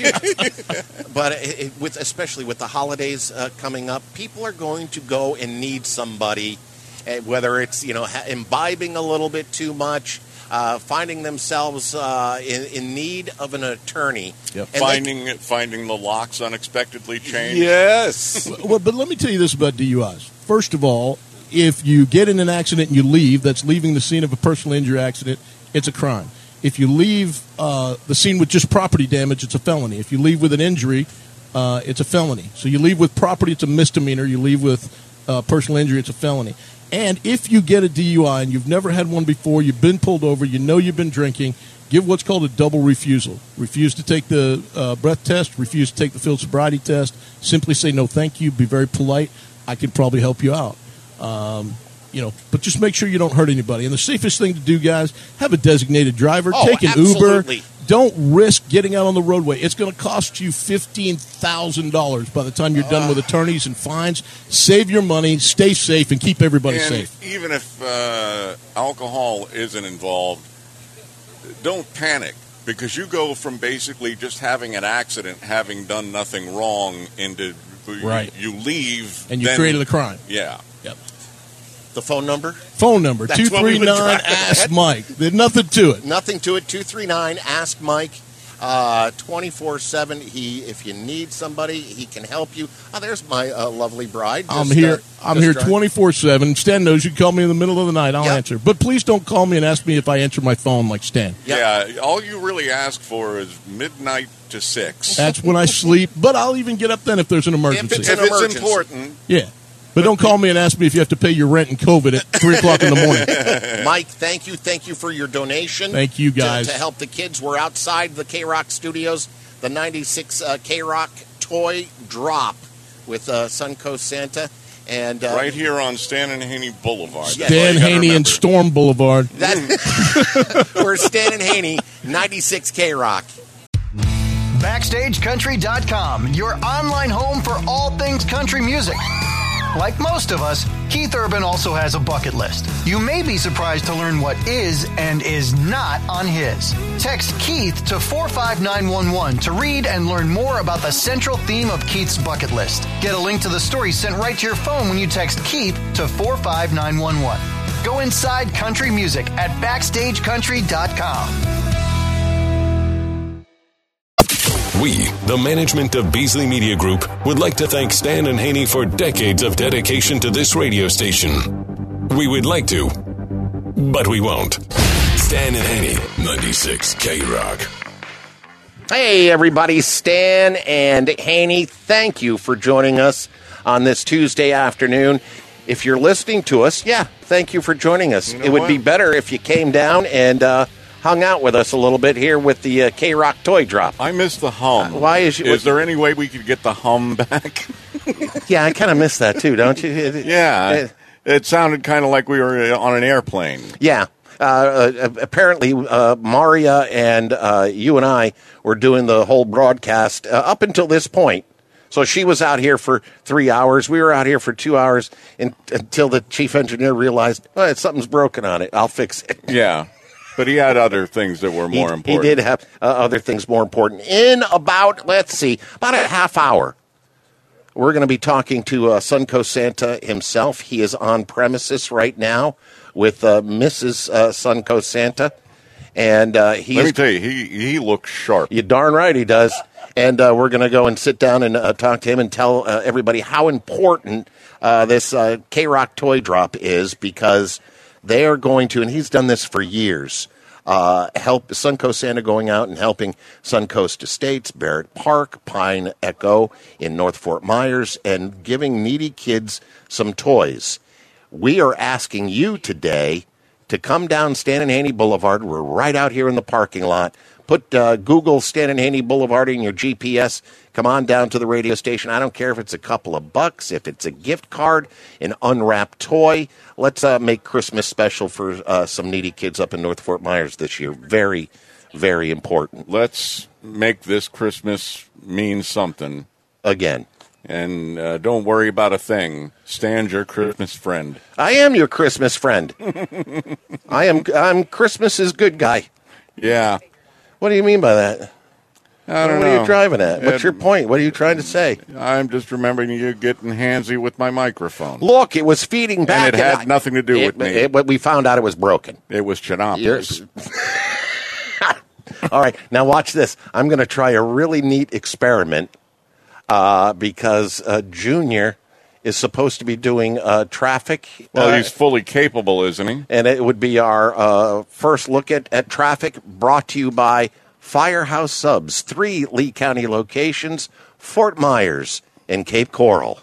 if you- but it, it, with especially with the holidays uh, coming up, people are going to go and need somebody, uh, whether it's you know ha- imbibing a little bit too much, uh, finding themselves uh, in, in need of an attorney. Yep. And they- Finding finding the locks unexpectedly changed. yes. Well, but let me tell you this about D U Is. First of all, if you get in an accident and you leave, that's leaving the scene of a personal injury accident, it's a crime. If you leave uh, the scene with just property damage, it's a felony. If you leave with an injury, uh, it's a felony. So you leave with property, it's a misdemeanor. You leave with uh, personal injury, it's a felony. And if you get a D U I and you've never had one before, you've been pulled over, you know you've been drinking, give what's called a double refusal. Refuse to take the uh, breath test, refuse to take the field sobriety test, simply say no thank you, be very polite. I can probably help you out. Um, you know, but just make sure you don't hurt anybody. And the safest thing to do, guys, have a designated driver. Oh, take an absolutely. Uber. Don't risk getting out on the roadway. It's going to cost you fifteen thousand dollars by the time you're done with attorneys and fines. Save your money, stay safe, and keep everybody And safe. even if uh, alcohol isn't involved, don't panic. Because you go from basically just having an accident, having done nothing wrong, into Right. you, you leave. And you then- created a crime. Yeah. Yep. The phone number? Phone number, That's two what we've three been nine, driving ask at. Mike. There's nothing to it. Nothing to it. two three nine, ask Mike. Uh, twenty-four seven. He, if you need somebody, he can help you. Oh, there's my uh, lovely bride. I'm Just, here. uh, I'm just here driving. twenty-four seven. Stan knows you can call me in the middle of the night. I'll Yep. answer. But please don't call me and ask me if I answer my phone like Stan. Yeah, all you really ask for is midnight to six. That's when I sleep. But I'll even get up then if there's an emergency. If it's, if it's important. Yeah. But don't call me and ask me if you have to pay your rent and COVID at three o'clock in the morning. Mike, thank you. Thank you for your donation. Thank you, to- guys. To, help the kids. We're outside the K-Rock studios. The ninety-six uh, K-Rock toy drop with uh, Suncoast Santa. And uh, Right here on Stan and Haney Boulevard. That's all Dan you gotta Haney and remember. Storm Boulevard. That, we're Stan and Haney, ninety-six K-Rock. Backstage Country dot com, your online home for all things country music. Like most of us, Keith Urban also has a bucket list. You may be surprised to learn what is and is not on his. Text Keith to four five nine one one to read and learn more about the central theme of Keith's bucket list. Get a link to the story sent right to your phone when you text Keith to four five nine one one. Go inside country music at backstage country dot com. We, the management of Beasley Media Group, would like to thank Stan and Haney for decades of dedication to this radio station. We would like to, but we won't. Stan and Haney, ninety-six K-Rock. Hey, everybody. Stan and Haney, thank you for joining us on this Tuesday afternoon. If you're listening to us, yeah, thank you for joining us. You know it would what? be better if you came down and uh, hung out with us a little bit here with the uh, K-Rock toy drop. I miss the hum. Uh, why is you- Is there any way we could get the hum back? Yeah, I kind of miss that too, don't you? yeah. It, it sounded kind of like we were on an airplane. Yeah. Uh, uh, apparently, uh, Maria and uh, you and I were doing the whole broadcast uh, up until this point. So she was out here for three hours. We were out here for two hours in, until the chief engineer realized, oh, something's broken on it. I'll fix it. Yeah. But he had other things that were more he, important. He did have uh, other things more important. In about, let's see, about a half hour, we're going to be talking to uh, Suncoast Santa himself. He is on premises right now with uh, Missus Uh, Suncoast Santa. And uh, he Let is, me tell you, he, he looks sharp. You're darn right he does. And uh, we're going to go and sit down and uh, talk to him and tell uh, everybody how important uh, this uh, K-Rock toy drop is, because they are going to, and he's done this for years, uh, help Suncoast Santa going out and helping Suncoast Estates, Barrett Park, Pine Echo in North Fort Myers, and giving needy kids some toys. We are asking you today to come down Stan and Haney Boulevard. We're right out here in the parking lot. Put uh, Google Stan and Haney Boulevard in your G P S. Come on down to the radio station. I don't care if it's a couple of bucks, if it's a gift card, an unwrapped toy. Let's uh, make Christmas special for uh, some needy kids up in North Fort Myers this year. Very, very important. Let's make this Christmas mean something. Again. And uh, don't worry about a thing. Stan's your Christmas friend. I am your Christmas friend. I am I'm Christmas's good guy. Yeah. What do you mean by that? I don't what know. are you driving at? What's It- your point? What are you trying to say? I'm just remembering you getting handsy with my microphone. Look, it was feeding back. And it had I- nothing to do it, with me. It, but we found out it was broken. It was Chinopolis. All right, now watch this. I'm going to try a really neat experiment uh, because uh, Junior is supposed to be doing uh, traffic. Well, uh, he's fully capable, isn't he? and it would be our uh, first look at, at traffic, brought to you by Firehouse Subs, three Lee County locations, Fort Myers and Cape Coral.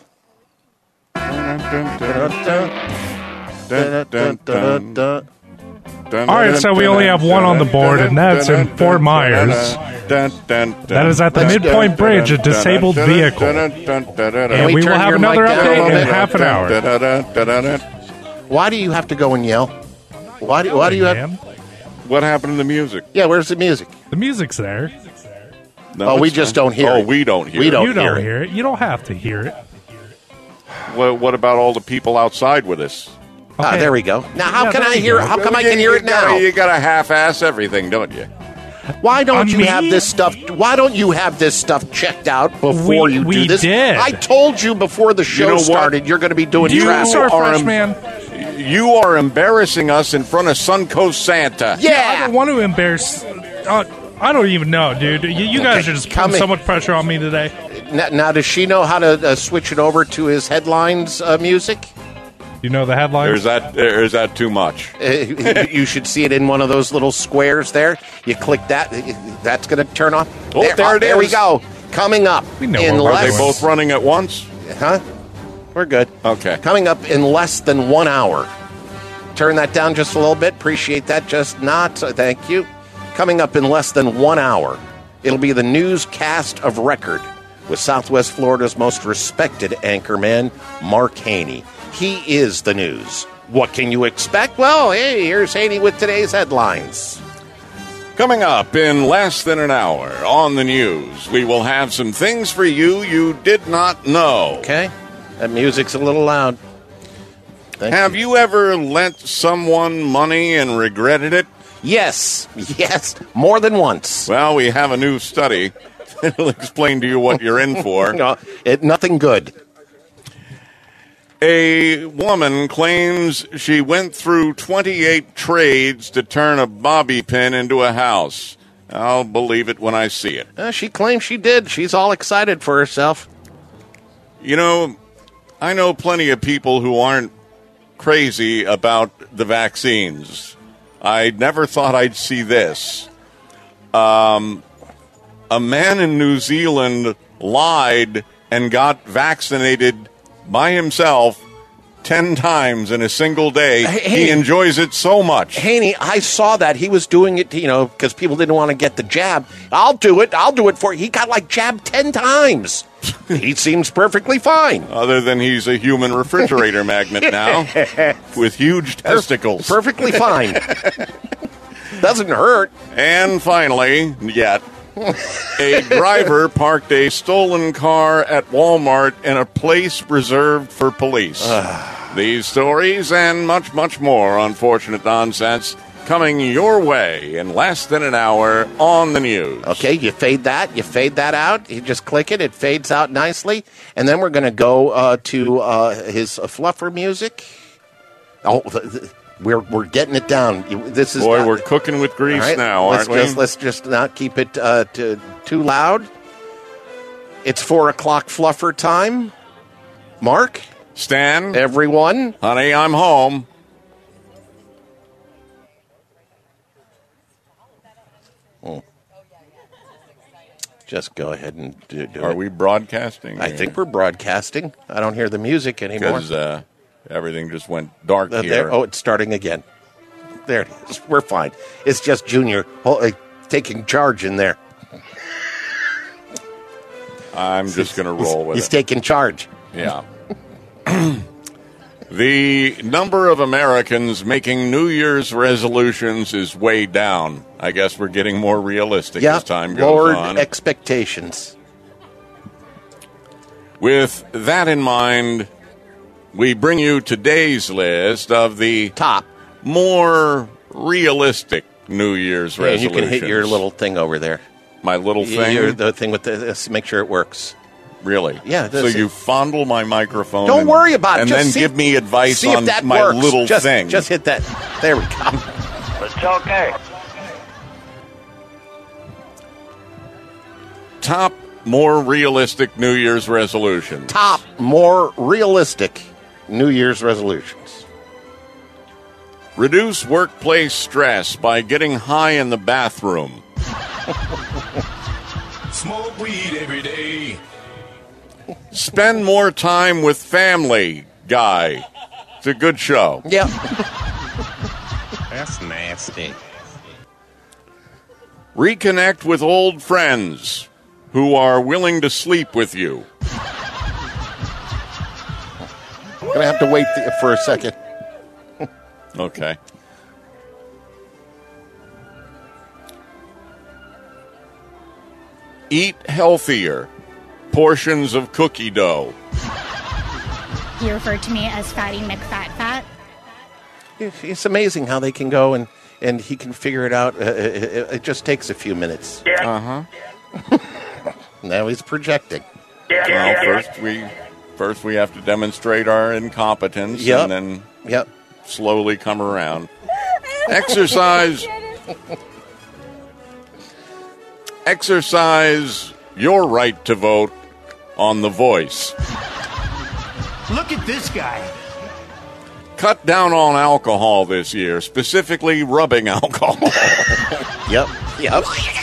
All right, so we only have one on the board, and that's in Fort Myers. That is at the Midpoint Bridge, a disabled vehicle. And we will have another update in half an hour. Why do you have to go and yell? Why do, why do you have... What happened to the music? Yeah, where's the music? The music's there. No, oh, we it's just not. don't hear oh, it. we don't hear we it. don't you hear don't it. hear it. You don't have to hear it. Well, what about all the people outside with us? Ah, Okay. there we go. Now, how Yeah, can there I you hear? go. How come I You- can hear you it now? gotta- You got to half-ass everything, don't you? Why don't On you me? have this stuff? Why don't you have this stuff checked out before We- you do we this? did. I told you before the show know what? started you're going to be doing Do you traffic. start are fresh, em- man? You are embarrassing us in front of Suncoast Santa. Yeah. I don't want to embarrass. Uh, I don't even know, dude. You, you guys Okay, are just coming- putting so much pressure on me today. Now, now does she know how to uh, switch it over to his headlines uh, music? You know the headlines? There's that. There's that too much. Uh, you should see it in one of those little squares there. You click that. That's going to turn off. Oh, there oh, it there we is. go. Coming up. We know in what we're less, Are they both running at once? Huh? We're good. Okay. Coming up in less than one hour. Turn that down just a little bit. Appreciate that. Just not. So thank you. Coming up in less than one hour, it'll be the newscast of record with Southwest Florida's most respected anchorman, Mark Haney. He is the news. What can you expect? Well, hey, here's Haney with today's headlines. Coming up in less than an hour on the news, we will have some things for you you did not know. Okay. That music's a little loud. Thank Have you ever lent someone money and regretted it? Yes. Yes. More than once. Well, we have a new study. It'll explain to you what you're in for. No, it, nothing good. A woman claims she went through twenty-eight trades to turn a bobby pin into a house. I'll believe it when I see it. Uh, she claims she did. She's all excited for herself. You know, I know plenty of people who aren't crazy about the vaccines. I never thought I'd see this. Um, a man in New Zealand lied and got vaccinated by himself ten times in a single day. Hey, he enjoys it so much. Haney, I saw that. He was doing it, you know, because people didn't want to get the jab. I'll do it. I'll do it for you. He got, like, jabbed ten times. He seems perfectly fine. Other than he's a human refrigerator magnet now with huge testicles. Perfectly fine. Doesn't hurt. And finally, yet, a driver parked a stolen car at Walmart in a place reserved for police. These stories and much, much more unfortunate nonsense coming your way in less than an hour on the news. Okay, you fade that. You fade that out. You just click it. It fades out nicely. And then we're going to go uh, to uh, his uh, fluffer music. Oh, th- th- we're we're getting it down. You- This is Boy, not- we're cooking with grease All right, now, let's aren't we? just, Let's just not keep it uh, t- too loud. It's four o'clock fluffer time. Mark? Stan? Everyone? Honey, I'm home. Oh. Just go ahead and do, do Are it. we broadcasting? I think we're broadcasting. I don't hear the music anymore. Because uh, everything just went dark Uh, here. there, oh, it's starting again. There it is. We're fine. It's just Junior hol- uh, taking charge in there. I'm just going to roll with He's it. taking charge. Yeah. The number of Americans making New Year's resolutions is way down. I guess we're getting more realistic Yeah, as time goes lowered on. expectations. With that in mind, we bring you today's list of the top, more realistic New Year's Yeah, you resolutions. can hit your little thing over there. My little Y- thing? your- the thing with the, this, make sure it works. Really? Yeah. So that's you it. fondle my microphone. Don't and- worry about it. And Just then see- give me advice see if on that my works. little just, thing. Just hit that. There we go. It's okay. Top more realistic New Year's resolutions. Top more realistic New Year's resolutions. Reduce workplace stress by getting high in the bathroom. Smoke weed every day. Spend more time with family, Guy. It's a good show. Yeah. That's nasty. Reconnect with old friends who are willing to sleep with you. I'm going to have to wait th- for a second. Okay. Eat healthier. Portions of cookie dough. He referred to me as Fatty McFatFat. It's amazing how they can go and, and he can figure it out. Uh, it, it just takes a few minutes. Uh-huh. Now he's projecting. Well, first we first we have to demonstrate our incompetence Yep. and then Yep. slowly come around. Exercise. exercise your right to vote on The Voice. Look at this guy. Cut down on alcohol this year, specifically rubbing alcohol. Yep, yep.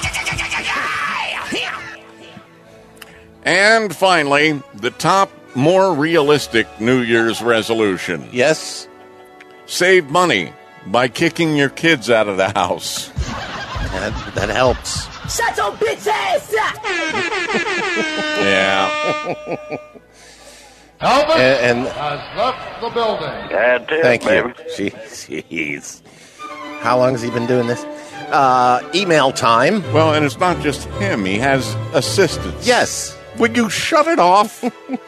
And finally, the top, more realistic New Year's resolution. Yes? Save money by kicking your kids out of the house. That, that helps. Shut your bitch ass up! Yeah. Elvis And- and- has left the building. Dad, too, Thank baby. you. Jeez. How long has he been doing this? Uh, email time. Well, and it's not just him. He has assistants. Yes. Would you shut it off?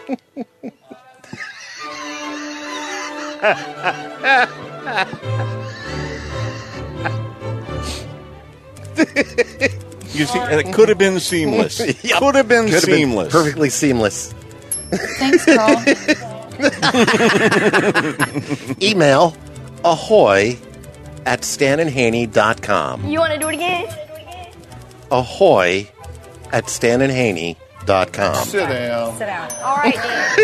You see, it could have been seamless. Yep. Could have been Could have seamless. Been perfectly seamless. Thanks, Carl. Email ahoy at stan and haney dot com. You want to do it again? Ahoy at stan and haney dot com. Sit down. Sit down. All right,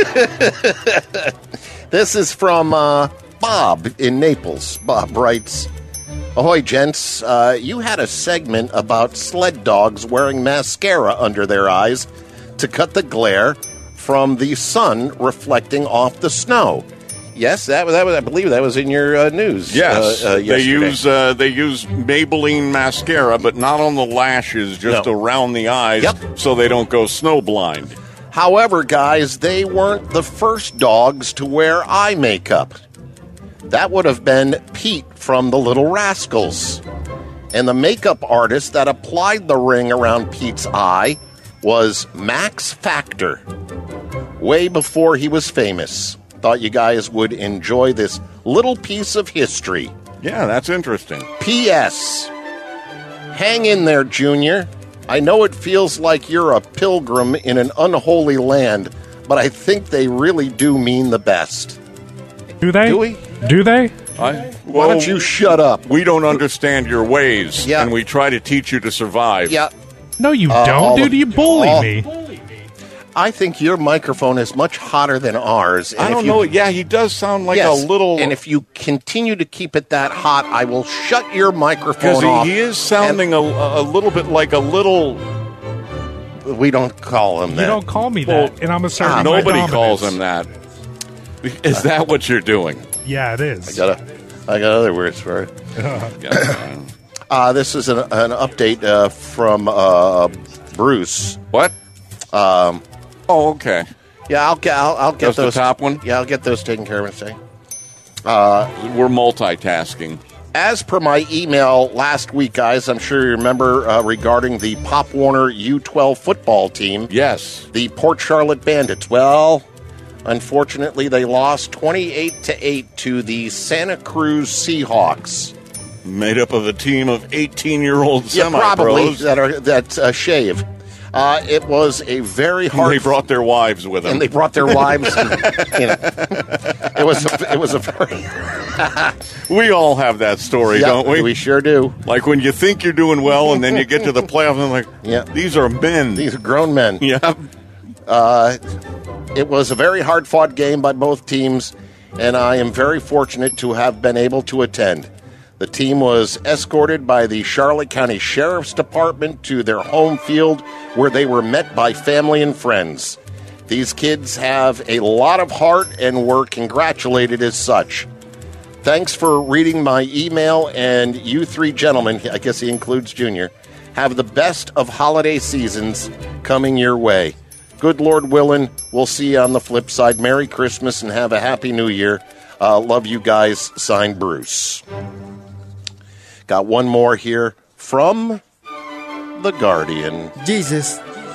Dan. This is from uh, Bob in Naples. Bob writes, ahoy, gents. Uh, you had a segment about sled dogs wearing mascara under their eyes to cut the glare from the sun reflecting off the snow. Yes, that was, that was I believe that was in your uh, news. Yes, uh, uh, they yesterday. use uh, they use Maybelline mascara, but not on the lashes, just No. around the eyes, Yep. so they don't go snowblind. However, guys, they weren't the first dogs to wear eye makeup. That would have been Pete from the Little Rascals. And the makeup artist that applied the ring around Pete's eye was Max Factor. Way before he was famous. Thought you guys would enjoy this little piece of history. Yeah, that's interesting. P S. Hang in there, Junior. I know it feels like you're a pilgrim in an unholy land, but I think they really do mean the best. Do they? Do we? Do they? I, Why don't you shut up? We don't understand your ways, Yeah. and we try to teach you to survive. Yeah. No, you Uh, all don't, of- dude. You bully all- me. I think your microphone is much hotter than ours. and I if don't you- know. Yeah, he does sound like Yes, a little. And if you continue to keep it that hot, I will shut your Because microphone he, off. he is sounding a, a little bit like a little. We don't call him that. You don't call me Well, that, and I'm asserting my Nobody dominance. calls him that. Is that what you're doing? Yeah, it is. I got a, I got other words for it. Uh, this is an, an update uh, from uh, Bruce. What? Um, oh, okay. Yeah, I'll get. I'll, I'll get That's the those. top one? Yeah, I'll get those taken care of in a second. Uh, We're multitasking. As per my email last week, guys, I'm sure you remember uh, regarding the Pop Warner U twelve football team. Yes. The Port Charlotte Bandits. Well, unfortunately, they lost twenty-eight to eight to the Santa Cruz Seahawks. Made up of a team of eighteen-year-old Yeah, probably semi-pros. that are that uh, shave. Uh, it was a very hard. They brought their wives with them, and they brought their wives. And, you know, it was a, it was a very. We all have that story, Yep, don't we? We sure do. Like when you think you're doing well, and then you get to the playoffs, and like, yeah, these are men. These are grown men. Yeah. Uh, it was a very hard fought game by both teams, and I am very fortunate to have been able to attend. The team was escorted by the Charlotte County Sheriff's Department to their home field where they were met by family and friends. These kids have a lot of heart and were congratulated as such. Thanks for reading my email, and you three gentlemen, I guess he includes Junior, have the best of holiday seasons coming your way. Good Lord willing, we'll see you on the flip side. Merry Christmas and have a Happy New Year. Uh, love you guys. Signed, Bruce. Got one more here from The Guardian. Jesus.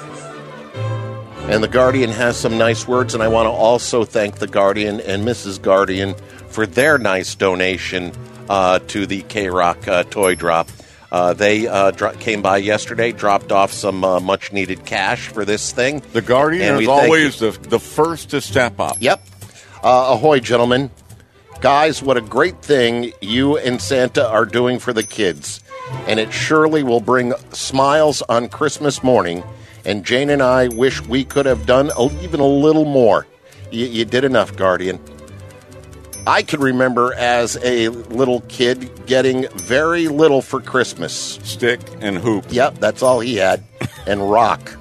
And The Guardian has some nice words, and I want to also thank The Guardian and Missus Guardian for their nice donation uh, to the K-Rock uh, toy drop. Uh, they uh, dro- came by yesterday, dropped off some uh, much-needed cash for this thing. The Guardian And is we thank always the, the first to step up. Yep. Uh, ahoy, gentlemen. Guys, what a great thing you and Santa are doing for the kids. and it surely will bring smiles on Christmas morning. And Jane and I wish we could have done a, even a little more. You, you did enough, Guardian. I can remember as a little kid getting very little for Christmas. Stick and hoop. Yep, that's all he had. And rock.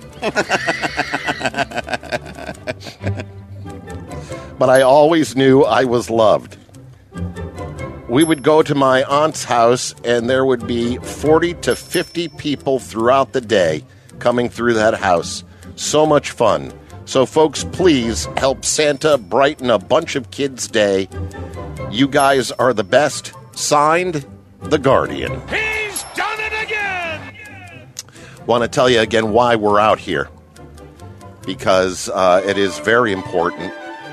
But I always knew I was loved. We would go to my aunt's house, and there would be forty to fifty people throughout the day coming through that house. So much fun. So, folks, please help Santa brighten a bunch of kids' day. You guys are the best. Signed, The Guardian. He's done it again! Want to tell you again why we're out here. Because uh, it is very important.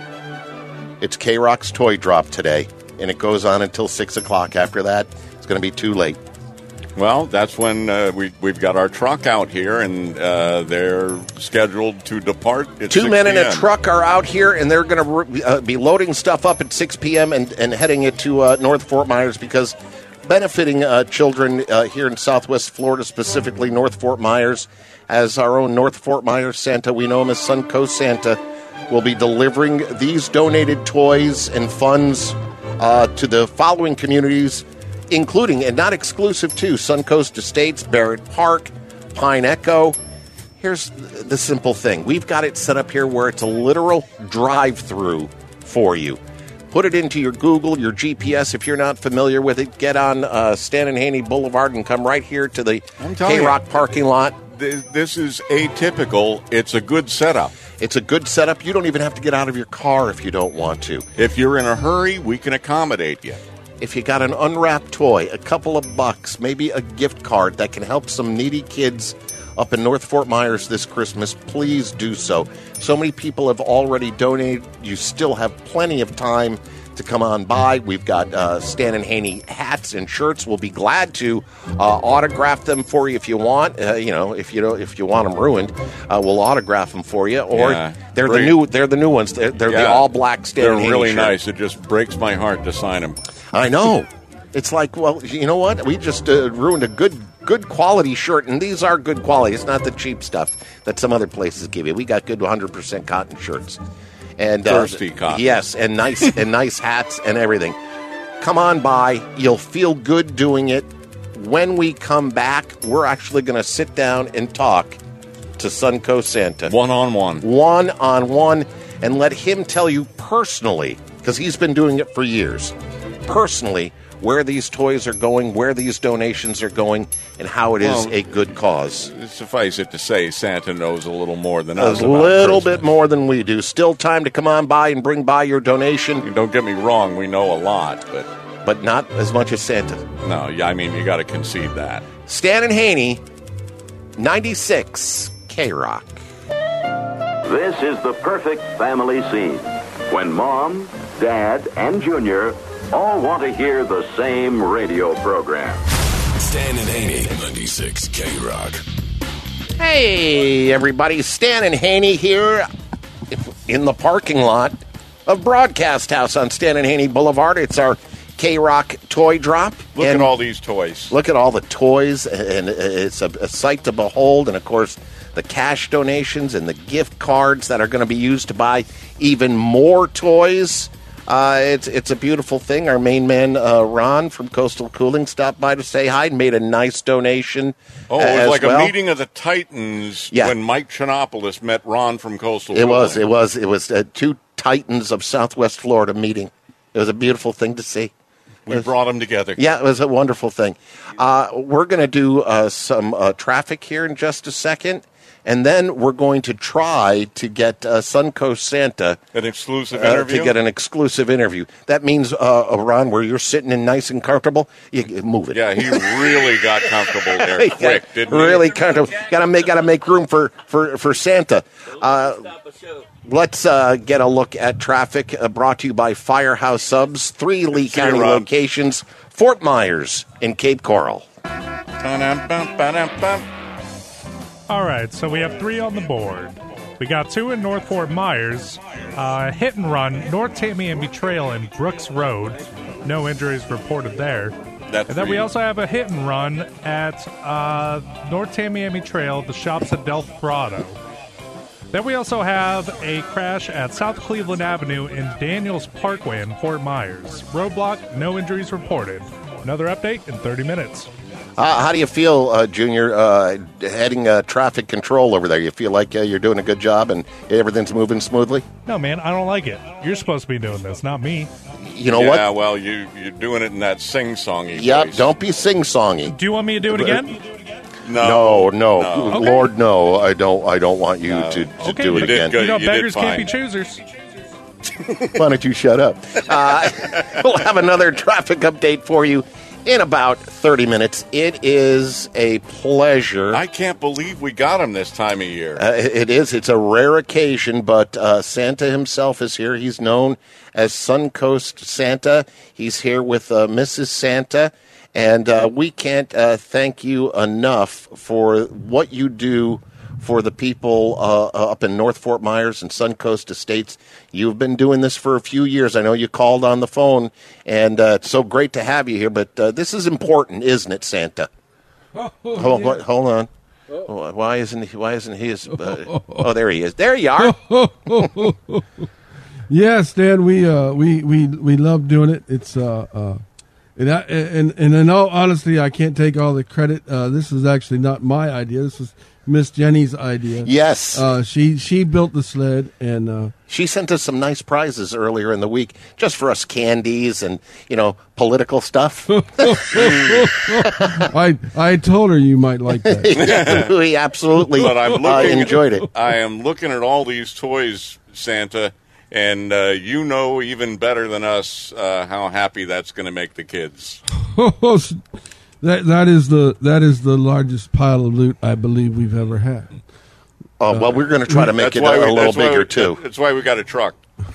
It's K-Rock's Toy Drop today, and it goes on until six o'clock. After that, it's going to be too late. Well, that's when uh, we, we've got our truck out here, and uh, they're scheduled to depart at Two six men in a p.m. truck are out here, and they're going to re- uh, be loading stuff up at six p.m. and, and heading it to uh, North Fort Myers because benefiting uh, children uh, here in Southwest Florida, specifically North Fort Myers, as our own North Fort Myers Santa, we know him as Suncoast Santa, will be delivering these donated toys and funds uh, to the following communities, including, and not exclusive to, Suncoast Estates, Barrett Park, Pine Echo. Here's the simple thing. We've got it set up here where it's a literal drive-through for you. Put it into your Google, your G P S. If you're not familiar with it, get on uh, Stan and Haney Boulevard and come right here to the K-Rock parking lot. This is atypical. It's a good setup. It's a good setup. You don't even have to get out of your car if you don't want to. If you're in a hurry, we can accommodate you. If you got an unwrapped toy, a couple of bucks, maybe a gift card that can help some needy kids up in North Fort Myers this Christmas, please do so. So many people have already donated. You still have plenty of time to come on by. We've got uh, Stan and Haney hats and shirts. We'll be glad to uh, autograph them for you if you want. Uh, you know, if you don't, if you want them ruined, uh, we'll autograph them for you. Or yeah, they're great. the new, they're the new ones. They're, they're yeah, the all black Stan They're and Haney really shirt. nice. It just breaks my heart to sign them. I know. It's like, well, you know what? We just uh, ruined a good good quality shirt, and these are good quality. It's not the cheap stuff that some other places give you. We got good one hundred percent cotton shirts. And uh, Thirsty cotton. Yes, and nice and nice hats and everything. Come on by. You'll feel good doing it. When we come back, we're actually going to sit down and talk to Suncoast Santa. One-on-one. One-on-one, and let him tell you personally, because he's been doing it for years, personally, where these toys are going, where these donations are going, and how it is well, a good cause. Suffice it to say, Santa knows a little more than a us. A little bit more than we do. Still time to come on by and bring by your donation. Don't get me wrong, we know a lot, but... But not as much as Santa. No, I mean, you got to concede that. Stan and Haney, ninety-six K-Rock. This is the perfect family scene. When Mom, Dad, and Junior all want to hear the same radio program. Stan and Haney, ninety-six K-Rock. Hey, everybody. Stan and Haney here in the parking lot of Broadcast House on Stan and Haney Boulevard. It's our K-Rock Toy Drop. Look and at all these toys. Look at all the toys, and it's a, a sight to behold. And, of course, the cash donations and the gift cards that are going to be used to buy even more toys. Uh, it's it's a beautiful thing. Our main man, uh, Ron from Coastal Cooling, stopped by to say hi and made a nice donation. Oh, it was uh, like well. a meeting of the Titans yeah. when Mike Chinopoulos met Ron from Coastal it Cooling. Was, it was. It was uh, two Titans of Southwest Florida meeting. It was a beautiful thing to see. We was, brought them together. Yeah, it was a wonderful thing. Uh, we're going to do uh, some uh, traffic here in just a second. And then we're going to try to get uh, Suncoast Santa an exclusive uh, interview. To get an exclusive interview. That means, uh, Ron, where you're sitting in nice and comfortable, you, you move it. Yeah, he really got comfortable there quick, got, didn't really he? Really comfortable. Got to make got to make room for for for Santa. Uh, let's uh, get a look at traffic. Uh, brought to you by Firehouse Subs, three Lee See County you, locations, Fort Myers and Cape Coral. All right, so we have three on the board. We got two in North Fort Myers, uh, hit and run, North Tamiami Trail and Brooks Road. No injuries reported there. That's and then for we you. also have a hit and run at uh, North Tamiami Trail, the shops at Del Prado. Then we also have a crash at South Cleveland Avenue in Daniels Parkway in Fort Myers. Roadblock, no injuries reported. Another update in thirty minutes. Uh, how do you feel, uh, Junior, uh, heading uh, traffic control over there? You feel like uh, you're doing a good job and everything's moving smoothly? No, man, I don't like it. You're supposed to be doing this, not me. You know yeah, what? Yeah, well, you, you're doing it in that sing-songy Yep, voice. don't be sing-songy. Do you want me to do it again? No, no, no. Okay. Lord, no. I don't. I don't want you No. to, to Okay, do it you did again. good. You know, You did beggars can't fine. be choosers. Why don't you shut up? Uh, we'll have another traffic update for you in about thirty minutes. It is a pleasure. I can't believe we got him this time of year. Uh, it is. It's a rare occasion, but uh, Santa himself is here. He's known as Suncoast Santa. He's here with uh, Missus Santa. And uh, we can't uh, thank you enough for what you do for the people uh, up in North Fort Myers and Suncoast Estates. You've been doing this for a few years. I know you called on the phone, and uh, it's so great to have you here. But uh, this is important, isn't it, Santa? Oh, hold, yeah. what, hold on. Oh. Why isn't he? Why isn't he? As, uh, oh, there he is. There you are. Yes, Dan. We uh, we we we love doing it. It's uh, uh and, I, and and in all honesty, I can't take all the credit. Uh, this is actually not my idea. This was Miss Jenny's idea. Yes. Uh, she she built the sled, and uh, she sent us some nice prizes earlier in the week, just for us candies and, you know, political stuff. I I told her you might like that. We absolutely But I'm uh, looking, enjoyed it. I am looking at all these toys, Santa, and uh, you know even better than us uh, how happy that's going to make the kids. that that is the that is the largest pile of loot I believe we've ever had. Oh, well, we're going to try to make That's it why a, we- a little that's why bigger, we- too. That's why we got a truck.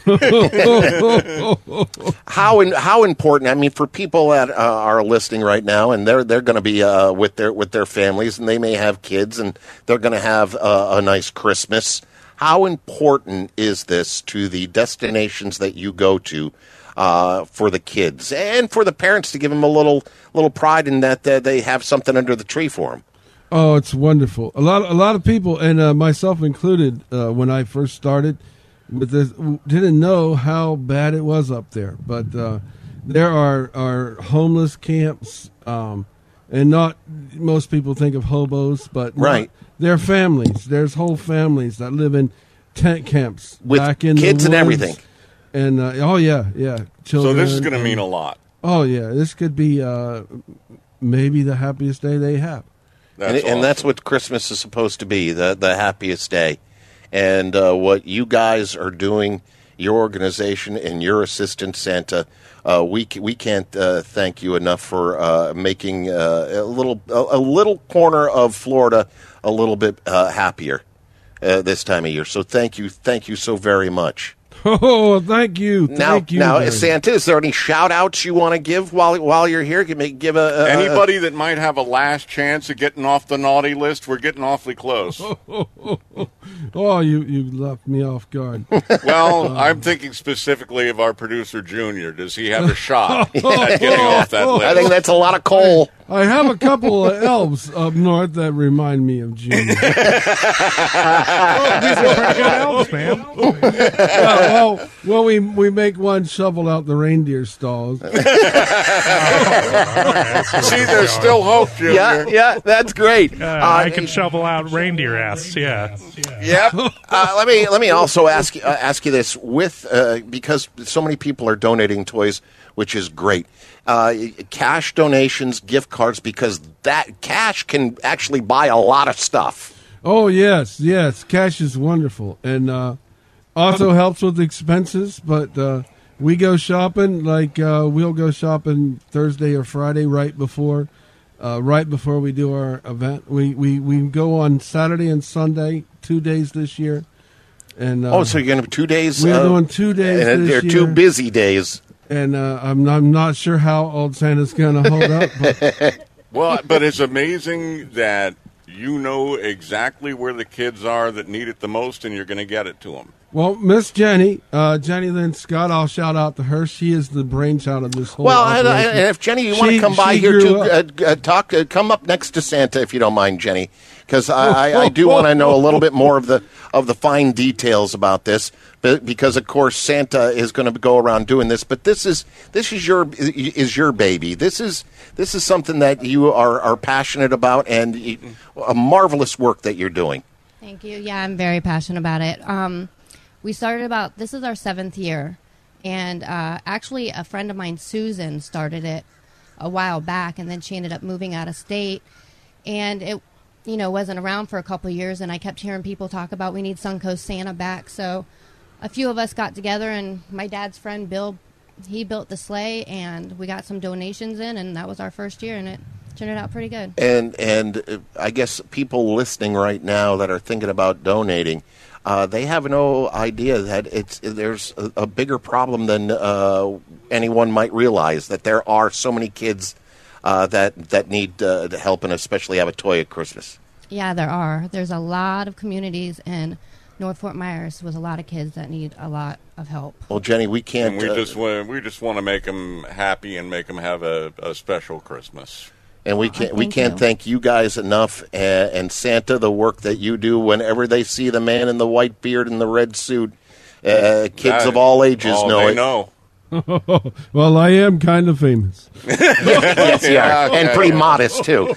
How in, how important? I mean, for people that uh, are listening right now, and they're they're going to be uh, with their with their families, and they may have kids, and they're going to have uh, a nice Christmas. How important is this to the destinations that you go to uh, for the kids and for the parents to give them a little little pride in that uh, they have something under the tree for them? Oh, it's wonderful. A lot, a lot of people, and uh, myself included, uh, when I first started with this, didn't know how bad it was up there. But uh, there are are homeless camps, um, and not most people think of hobos, but right, not, they're families. There's whole families that live in tent camps with back in kids the and woods. everything. And uh, oh yeah, yeah, children. So this is going to and- mean a lot. Oh yeah, this could be uh, maybe the happiest day they have. and, and that's what Christmas is supposed to be, the, the happiest day. And uh, what you guys are doing, your organization and your assistant, Santa, uh, we, we can't uh, thank you enough for uh, making uh, a little a, a little corner of Florida a little bit uh, happier uh, this time of year. So thank you, thank you so very much. Oh, thank you, Now, thank you. now, Barry. Santa, is there any shout-outs you want to give while while you're here? Give, me, give a, a Anybody that might have a last chance of getting off the naughty list, we're getting awfully close. Oh, you you left me off guard. Well, I'm thinking specifically of our producer, Junior. Does he have a shot at getting off that list? I think that's a lot of coal. I have a couple of elves up north that remind me of Junior. Oh, these are pretty good elves, man. Yeah, well, well, we we make one shovel out the reindeer stalls. See, there's still hope, Junior. Yeah, yeah, that's great. Uh, I can shovel out reindeer ass. Yeah. Yep. Uh, let me let me also ask you, uh, ask you this: with uh, because so many people are donating toys, which is great. Uh, cash donations, gift cards, because that cash can actually buy a lot of stuff. Oh yes, yes, cash is wonderful, and uh, also helps with expenses. But uh, we go shopping like uh, we'll go shopping Thursday or Friday right before, uh, right before we do our event. We we we go on Saturday and Sunday, two days this year. And uh, oh, so you're going to have two days? We're uh, doing two days. and this they're year. two busy days. And uh, I'm I'm not sure how old Santa's going to hold up. But Well, but it's amazing that you know exactly where the kids are that need it the most, and you're going to get it to them. Well, Miss Jenny, uh, Jenny Lynn Scott, I'll shout out to her. She is the brainchild of this whole Well, and, operation. and if Jenny, you She- want to come by she here grew to up- uh, uh, talk, uh, come up next to Santa if you don't mind, Jenny, because I, I, I do want to know a little bit more of the of the fine details about this. But because of course Santa is going to go around doing this, but this is this is your is your baby. This is this is something that you are, are passionate about, and a marvelous work that you're doing. Thank you. Yeah, I'm very passionate about it. Um, we started about, this is our seventh year. And uh, actually, a friend of mine, Susan, started it a while back. And then she ended up moving out of state. And it, you know, wasn't around for a couple of years. And I kept hearing people talk about we need Suncoast Santa back. So a few of us got together. And my dad's friend, Bill, he built the sleigh. And we got some donations in. And that was our first year. And it turned out pretty good. And and uh, I guess people listening right now that are thinking about donating, uh, they have no idea that it's there's a, a bigger problem than uh, anyone might realize. That there are so many kids uh, that that need uh, help, and especially have a toy at Christmas. Yeah, there are. There's a lot of communities in North Fort Myers with a lot of kids that need a lot of help. Well, Jenny, we can't. And we uh, just want we just want to make them happy and make them have a, a special Christmas. And we can't Oh, we thank can't you. thank you guys enough, and, and Santa, the work that you do. Whenever they see the man in the white beard and the red suit, uh, kids That- of all ages oh, know they it. know. Well, I am kind of famous. Yes, you Yeah, are, and okay. pretty modest too.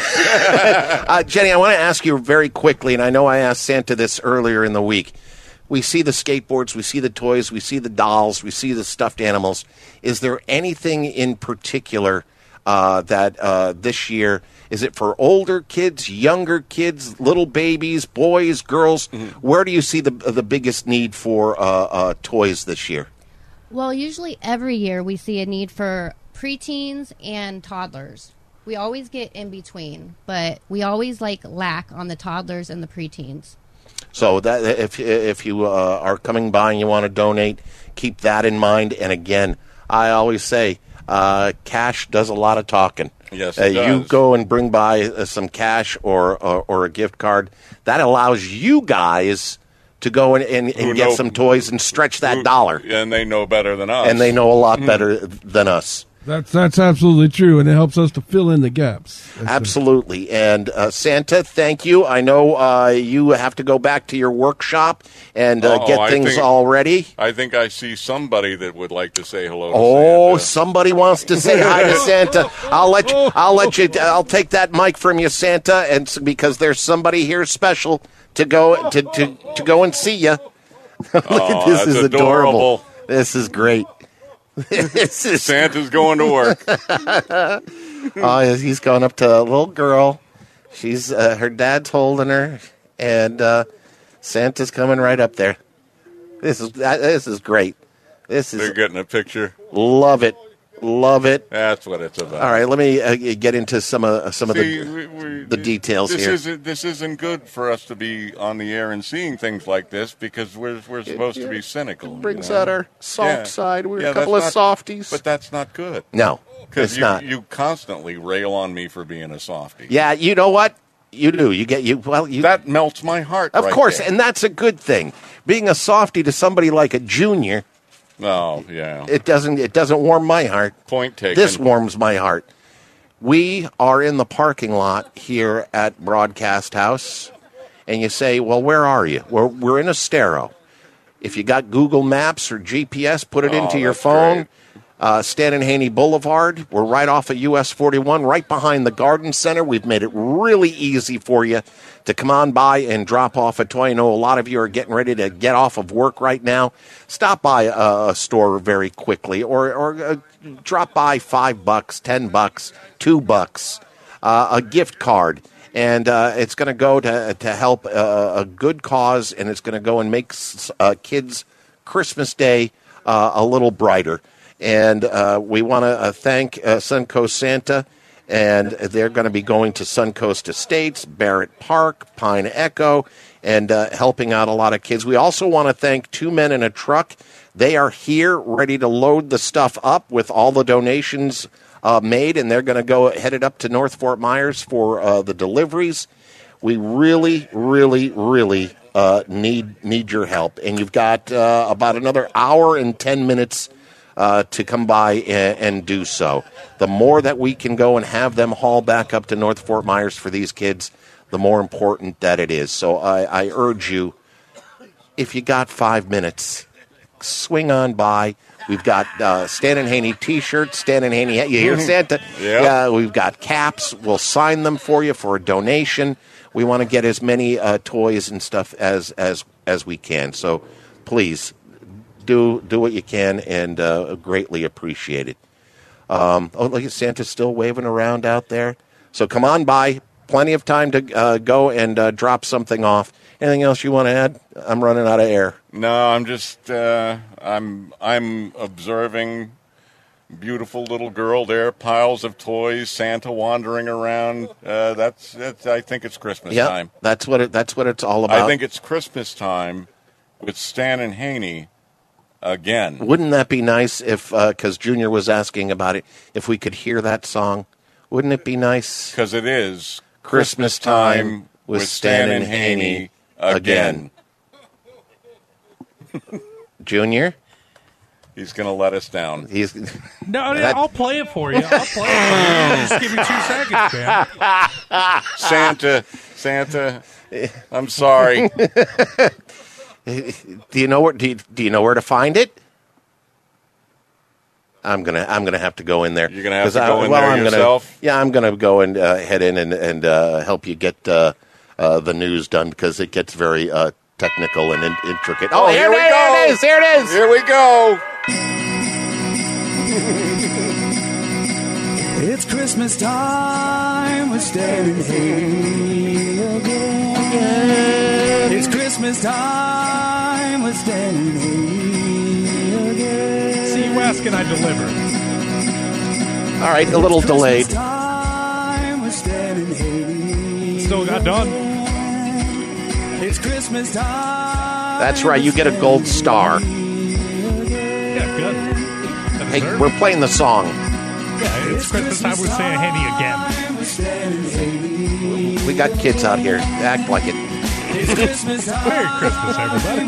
Yeah. uh, Jenny, I want to ask you very quickly, and I know I asked Santa this earlier in the week. We see the skateboards, we see the toys, we see the dolls, we see the stuffed animals. Is there anything in particular uh, that uh, this year, is it for older kids, younger kids, little babies, boys, girls? Mm-hmm. Where do you see the the biggest need for uh, uh, toys this year? Well, usually every year we see a need for preteens and toddlers. We always get in between, but we always like lack on the toddlers and the preteens. So that if if you uh, are coming by and you want to donate, keep that in mind. And again, I always say, uh, cash does a lot of talking. Yes, uh, it you does. go and bring by uh, some cash or, or or a gift card. That allows you guys to go and, and, Who and get know- some toys and stretch that dollar. And they know better than us. And they know a lot Mm. better than us. That's that's absolutely true, and it helps us to fill in the gaps. That's Absolutely. And uh, Santa, thank you. I know uh, you have to go back to your workshop and uh, Oh, get I things think- all ready. I think I see somebody that would like to say hello to Oh, Santa. somebody wants to say hi to Santa. I'll let you. I'll let you. I'll take that mic from you, Santa, and s- because there's somebody here special to go to to, to go and see you. Look Oh, at this that's is adorable. adorable. This is great. this is Santa's going to work. Oh, he's going up to a little girl. She's uh, her dad's holding her, and uh, Santa's coming right up there. This is uh, this is great. This is They're getting a picture. love it, love it. That's what it's about. All right, let me uh, get into some of some of See, the we- we- the details this here. Isn't, this isn't good for us to be on the air and seeing things like this because we're we're supposed to be cynical. brings you know? out our soft Yeah. side. We're Yeah, a couple of that's not- softies. But that's not good. No, Because it's you, not. you constantly rail on me for being a softie. Yeah, you know what? You do. You get you. Well, you. That melts my heart. Of right course, there. and that's a good thing. Being a softie to somebody like a junior, Oh, yeah. it doesn't it doesn't warm my heart. Point taken. This warms my heart. We are in the parking lot here at Broadcast House, and you say, "Well, where are you?" We're we're in Estero. If you got Google Maps or G P S, put it Oh, into your that's phone. great. Uh, Stan and Haney Boulevard. We're right off of U S forty-one, right behind the Garden Center. We've made it really easy for you to come on by and drop off a toy. I know a lot of you are getting ready to get off of work right now. Stop by a, a store very quickly, or or uh, drop by five bucks, ten bucks, two bucks, uh, a gift card. And uh, it's going to go to to help uh, a good cause, and it's going to go and make s- uh, kids' Christmas Day uh, a little brighter. And uh, we want to uh, thank uh, Suncoast Santa, and they're going to be going to Suncoast Estates, Barrett Park, Pine Echo, and uh, helping out a lot of kids. We also want to thank Two Men in a Truck. They are here ready to load the stuff up with all the donations uh, made, and they're going to go headed up to North Fort Myers for uh, the deliveries. We really, really, really uh, need need your help. And you've got uh, about another hour and ten minutes uh, to come by and, and do so. The more that we can go and have them haul back up to North Fort Myers for these kids, the more important that it is. So I, I urge you, if you got five minutes, swing on by. We've got uh, Stan and Haney T-shirts. Stan and Haney, you hear Santa? Yep. Yeah. We've got caps. We'll sign them for you for a donation. We want to get as many uh, toys and stuff as as as we can. So please do do what you can, and uh, greatly appreciate it. Um, oh, look at Santa's still waving around out there. So come on by. Plenty of time to uh, go and uh, drop something off. Anything else you want to add? I'm running out of air. No, I'm just uh, I'm I'm observing beautiful little girl there, piles of toys, Santa wandering around. Uh, that's that's I think it's Christmas Yep, time. That's what it. That's what it's all about. I think it's Christmas time with Stan and Haney again. Wouldn't that be nice if, because uh, Junior was asking about it, if we could hear that song? Wouldn't it be nice? Because it is Christmas time with Stan and Haney again. Junior? He's going to let us down. He's No, no I'll play it for you. I'll play it for you. Just give me two seconds, man. Santa, Santa, I'm sorry. Do you know where? Do you, do you know where to find it? I'm gonna I'm gonna have to go in there. You're gonna have to I, go in well, there I'm yourself. Gonna, yeah, I'm gonna go and uh, head in and and uh, help you get uh, uh, the news done because it gets very uh, technical and in- intricate. Oh, Oh, here we there go. it is! Here it is! Here we go. It's Christmas time with Stan and Haney again. It's Christmas time with Stan and Haney again. See, you ask and I deliver. All right, a little delayed. Time with Stan and Haney. Still got done. It's Christmas time. That's right. You get a gold star. Yeah, good. Hey, we're playing the song. Yeah, it's Christmas time with Stan and Haney again. We got kids out here. Act like it. Merry Christmas, everybody.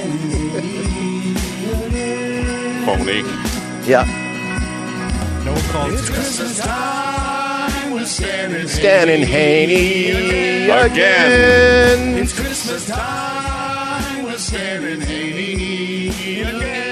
Phony. Yeah. No one calls It's Christmas time with Stan and Stan and Haney Again. again. It's Christmas time with Stan and Haney again.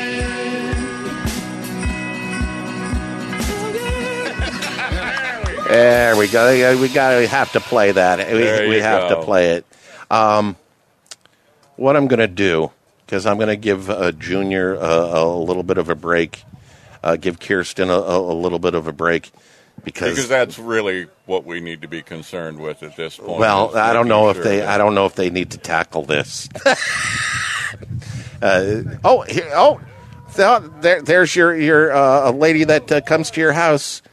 There we go. We got. We have to play that. There We, we you have go. to play it. Um, what I'm going to do, because I'm going to give uh, Junior a, a little bit of a break, uh, give Kirsten a, a, a little bit of a break, because, Because that's really what we need to be concerned with at this point. well, is I don't making know if sure they. that- I don't know if they need to tackle this. uh, oh, here, oh, so there, there's your your uh, a lady that uh, comes to your house.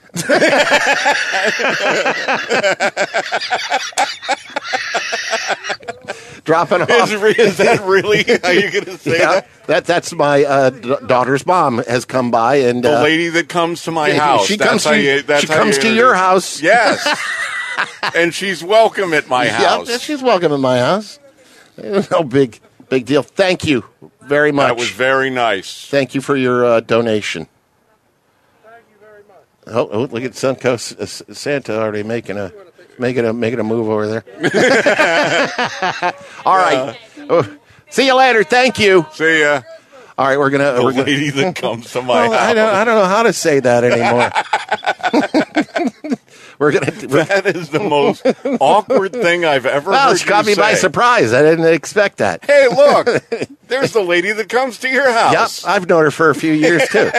Dropping off. Is, re- is that really? Are you going to say Yeah, that? that that's my uh, d- daughter's mom has come by, and The uh, lady that comes to my yeah, house. She That's comes how to you, that's she how comes you to your house. Yes. And she's welcome at my house. Yep, she's welcome in my house. No big big deal. Thank you very much. That was very nice. Thank you for your uh, donation. Thank you very much. Oh, oh look at Sunco S- Santa already making a making a making a move over there. All right. Oh, see you later. Thank you. See ya. All right, we're gonna. The we're gonna lady that comes to my well, house. I don't. I don't know how to say that anymore. We're gonna. We're, That is the most awkward thing I've ever well, heard it's caught you me by say. surprise. I didn't expect that. Hey, look. There's the lady that comes to your house. Yep, I've known her for a few years too.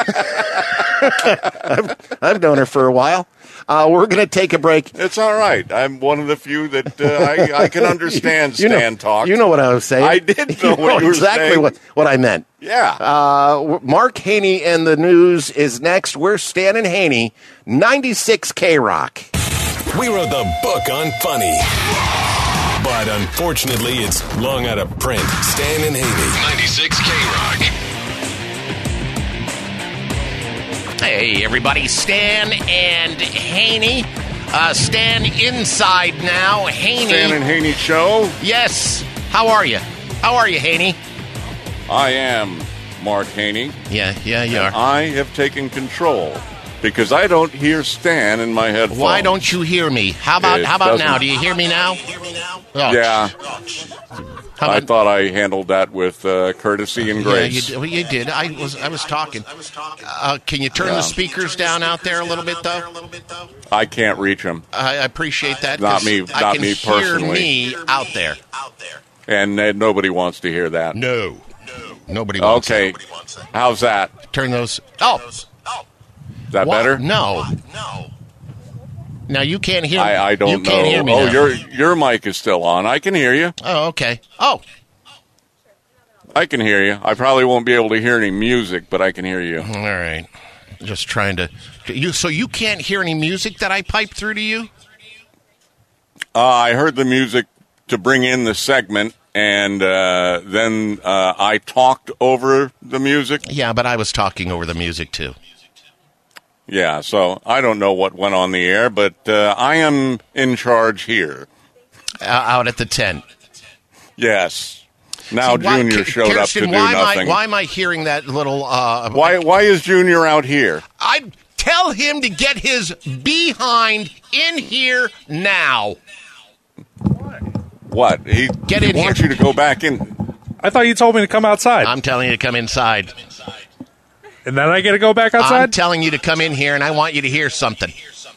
I've, I've known her for a while. Uh, we're going to take a break. It's all right. I'm one of the few that uh, I, I can understand You know- Stan talk. You know what I was saying. I did know You what you were exactly saying. what, what I meant. Yeah. Uh, Mark Haney and the news is next. We're Stan and Haney, ninety-six K Rock. We wrote the book on funny. But unfortunately, it's long out of print. Stan and Haney. ninety-six K Rock. Hey, everybody. Stan and Haney. Uh, Stan inside now. Haney. Stan and Haney show. Yes. How are you? How are you, Haney? I am Mark Haney. Yeah, yeah, you and are. I have taken control because I don't hear Stan in my headphones. Why don't you hear me? How about It how about doesn't- now? Do you hear me now? Oh, Yeah. How I about- thought I handled that with uh, courtesy and grace. Yeah, you, did- well, you did. I was I was talking. Uh, can you turn Yeah. the speakers down out there a little bit, though? I can't reach him. I appreciate that. Not 'cause me- I not can me hear personally. me out there. And uh, nobody wants to hear that. No. Nobody wants okay. that. How's that? Turn those. Oh. Is that What? better? No. No. Now you can't hear. I, I don't you know. Can't hear me oh, now. your your mic is still on. I can hear you. Oh, okay. Oh. I can hear you. I probably won't be able to hear any music, but I can hear you. All right. Just trying to. You so you can't hear any music that I pipe through to you? Uh, I heard the music to bring in the segment, and uh, then uh, I talked over the music. Yeah, but I was talking over the music too. Yeah, so I don't know what went on the air, but uh, I am in charge here. Uh, out at the tent. Yes. Now See, why- Junior K- showed Kirsten, up to do why nothing. Am I, why am I hearing that little... Uh, why, why is Junior out here? I tell him to get his behind in here now. What? He, Get he in wants here. you to go back in. I thought you told me to come outside. I'm telling you to come inside. And then I get to go back outside? I'm telling you to come in here, and I want you to hear something.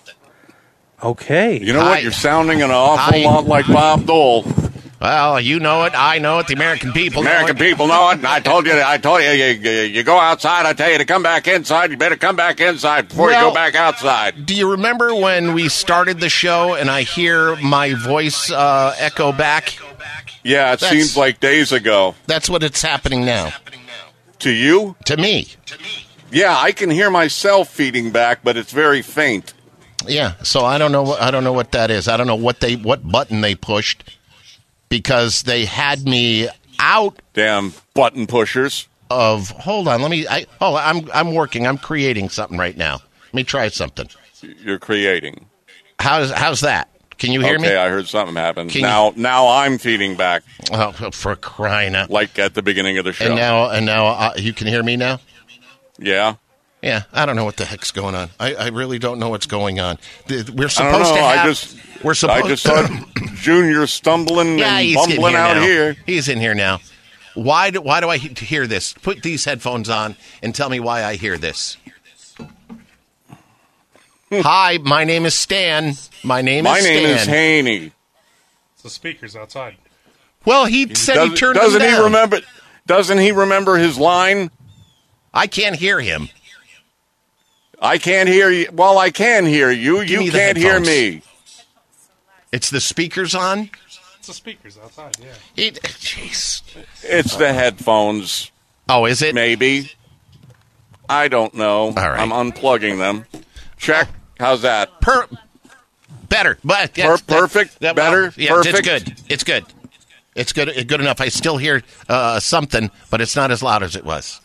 Okay. You know Hi. what? You're sounding an awful Hi. lot like Bob Dole. Well, you know it. I know it. The American people know American it. people know it. I told you. I told you, you. You you go outside. I tell you to come back inside. You better come back inside before you Well, go back outside. Do you remember when we started the show and I hear my voice uh, echo back? Yeah, it That's- seems like days ago. That's what it's happening now. To you? To me. Yeah, I can hear myself feeding back, but it's very faint. Yeah. So I don't know. what- I don't know what that is. I don't know what they what button they pushed because they had me out Damn button pushers. of. Hold on. Let me. I, oh, I'm I'm working. I'm creating something right now. Let me try something. You're creating. How's how's that? Can you hear okay, me? I heard something happen. Can now, now I'm feeding back. Oh, for crying out! Like at the beginning of the show. And now, and now, uh, you can hear me now. Yeah. Yeah, I don't know what the heck's going on. I, I really don't know what's going on. The- We're I supposed don't know. to have. I just, we're supposed. I just saw Junior stumbling yeah, and he's in bumbling here out now. here. He's in here now. Why do Why do I he- hear this? Put these headphones on and tell me why I hear this. Hi, my name is Stan. My name My is name Stan. is Haney. It's the speakers outside. Well, he said he Doesn't- turned Doesn't them he down. remember? Doesn't he remember his line? I can't hear him. I can't hear you. Well, I can hear you. Give You me the can't hear headphones. me. It's the speakers on. It's the speakers outside, yeah. He- Jeez. It's the headphones. Oh, is it? Maybe. I don't know. All right. I'm unplugging them. Check. How's that? Per- better, but Per- that's- that- perfect. that- Better. yeah, Perfect. It's good. It's good. It's good. It's good enough. I still hear uh, something, but it's not as loud as it was.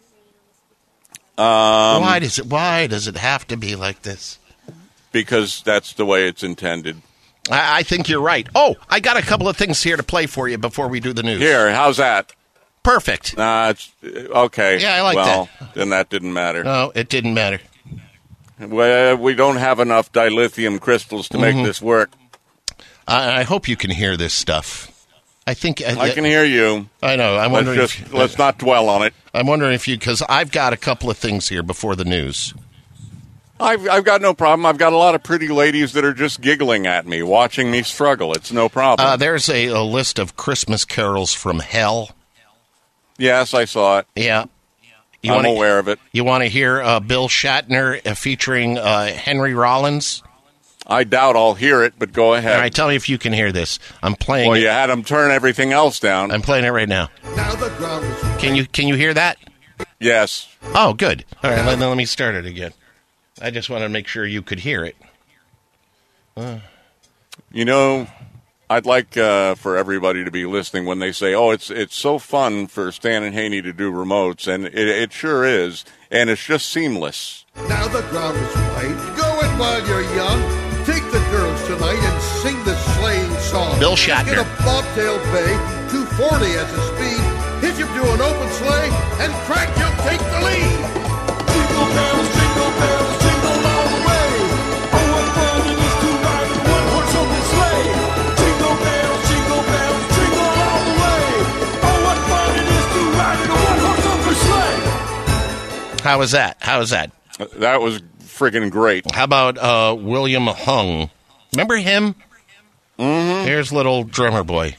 Um, why does it? Why does it have to be like this? Because that's the way it's intended. I, I think you're right. Oh, I got a couple of things here to play for you before we do the news. Here, how's that? Perfect. Nah, it's okay. Yeah, I like well, then that didn't matter. No, it didn't matter. Well, we don't have enough dilithium crystals to Mhm. make this work. I, I hope you can hear this stuff. I think uh, I can hear you. I know. I'm let's wondering. just if, let's not dwell on it. I'm wondering if you, because I've got a couple of things here before the news. I've I've got no problem. I've got a lot of pretty ladies that are just giggling at me, watching me struggle. It's no problem. Uh, there's a, a list of Christmas carols from hell. Yes, I saw it. Yeah. You I'm wanna, aware of it. You want to hear uh, Bill Shatner uh, featuring uh, Henry Rollins? I doubt I'll hear it, but go ahead. All right, tell me if you can hear this. I'm playing. Well, it. you had him turn everything else down. I'm playing it right now. Now the ground is Can you can you hear that? Yes. Oh, good. All right, let, let me start it again. I just want to make sure you could hear it. Uh, You know, I'd like uh, for everybody to be listening when they say, "Oh, it's it's so fun for Stan and Haney to do remotes," and it, it sure is, and it's just seamless. now the ground is white. Go it while you're young. Take the girls tonight and sing the sleighing song. Bill Shatner. Get a bobtail bay, two forty as the speed. Hitch him to an open sleigh, and crack, he'll take the lead. Jingle bells, jingle bells, jingle all the way. Oh, what fun it is to ride in one horse open sleigh. Jingle bells, jingle bells, jingle all the way. Oh, what fun it is to ride in a one horse open sleigh. How was that? How was that? That was friggin' great. How about uh, William Hung? Remember him? Mm-hmm. Here's little drummer boy.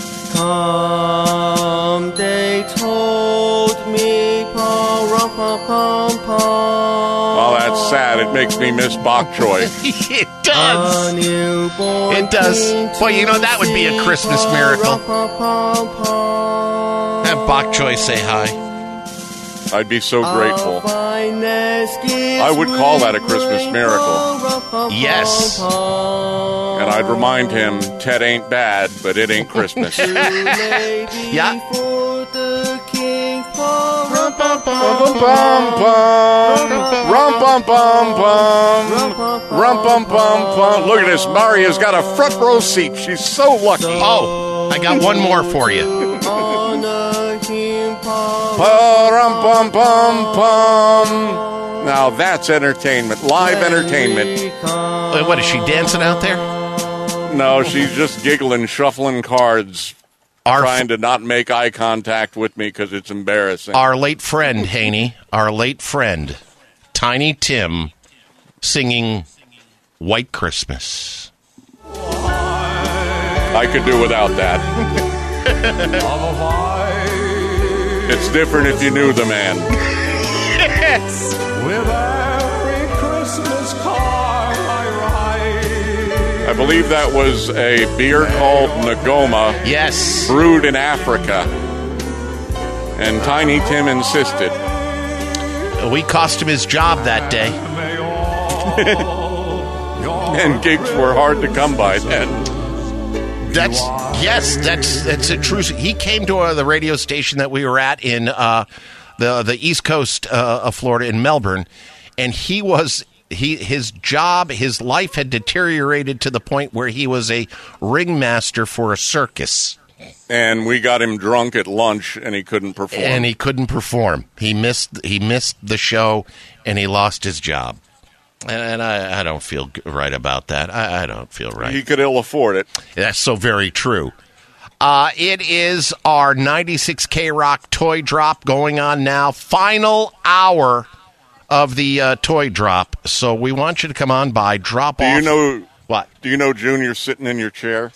Come, they told me, oh, that's sad. It makes me miss Bok Choy. It does. It does. Boy, you know, that would be a Christmas miracle. Have Bok Choy say hi. I'd be so grateful. I would call that a Christmas miracle. Yes. And I'd remind him, Ted ain't bad, but it ain't Christmas. Yeah. Rum bum bum bum. Rum bum bum bum. Rum bum bum bum. Look at this. Maria's got a front row seat. She's so lucky. Oh, I got one more for you. Rum bum bum bum. Now that's entertainment. Live entertainment. Wait, what is she dancing out there? No, she's just giggling, shuffling cards. Our trying to not make eye contact with me because it's embarrassing. Our late friend, Haney, our late friend, Tiny Tim, singing White Christmas. I could do without that. It's different if you knew the man. Yes. With every Christmas card I write. I believe that was a beer called Nagoma. Yes. Brewed in Africa. And Tiny Tim insisted. We cost him his job that day. And gigs were hard to come by then. That's, yes, that's that's a true. He came to uh, the radio station that we were at in uh, the the East Coast uh, of Florida in Melbourne, and he was he his job, his life had deteriorated to the point where he was a ringmaster for a circus. And we got him drunk at lunch, and he couldn't perform. And he couldn't perform. He missed he missed the show, and he lost his job. And I, I don't feel right about that. I, I don't feel right. He could ill afford it. That's so very true. Uh, it is our ninety-six K Rock toy drop going on now. Final hour of the uh, toy drop. So we want you to come on by, drop do off. Do you know what? Do you know Junior sitting in your chair?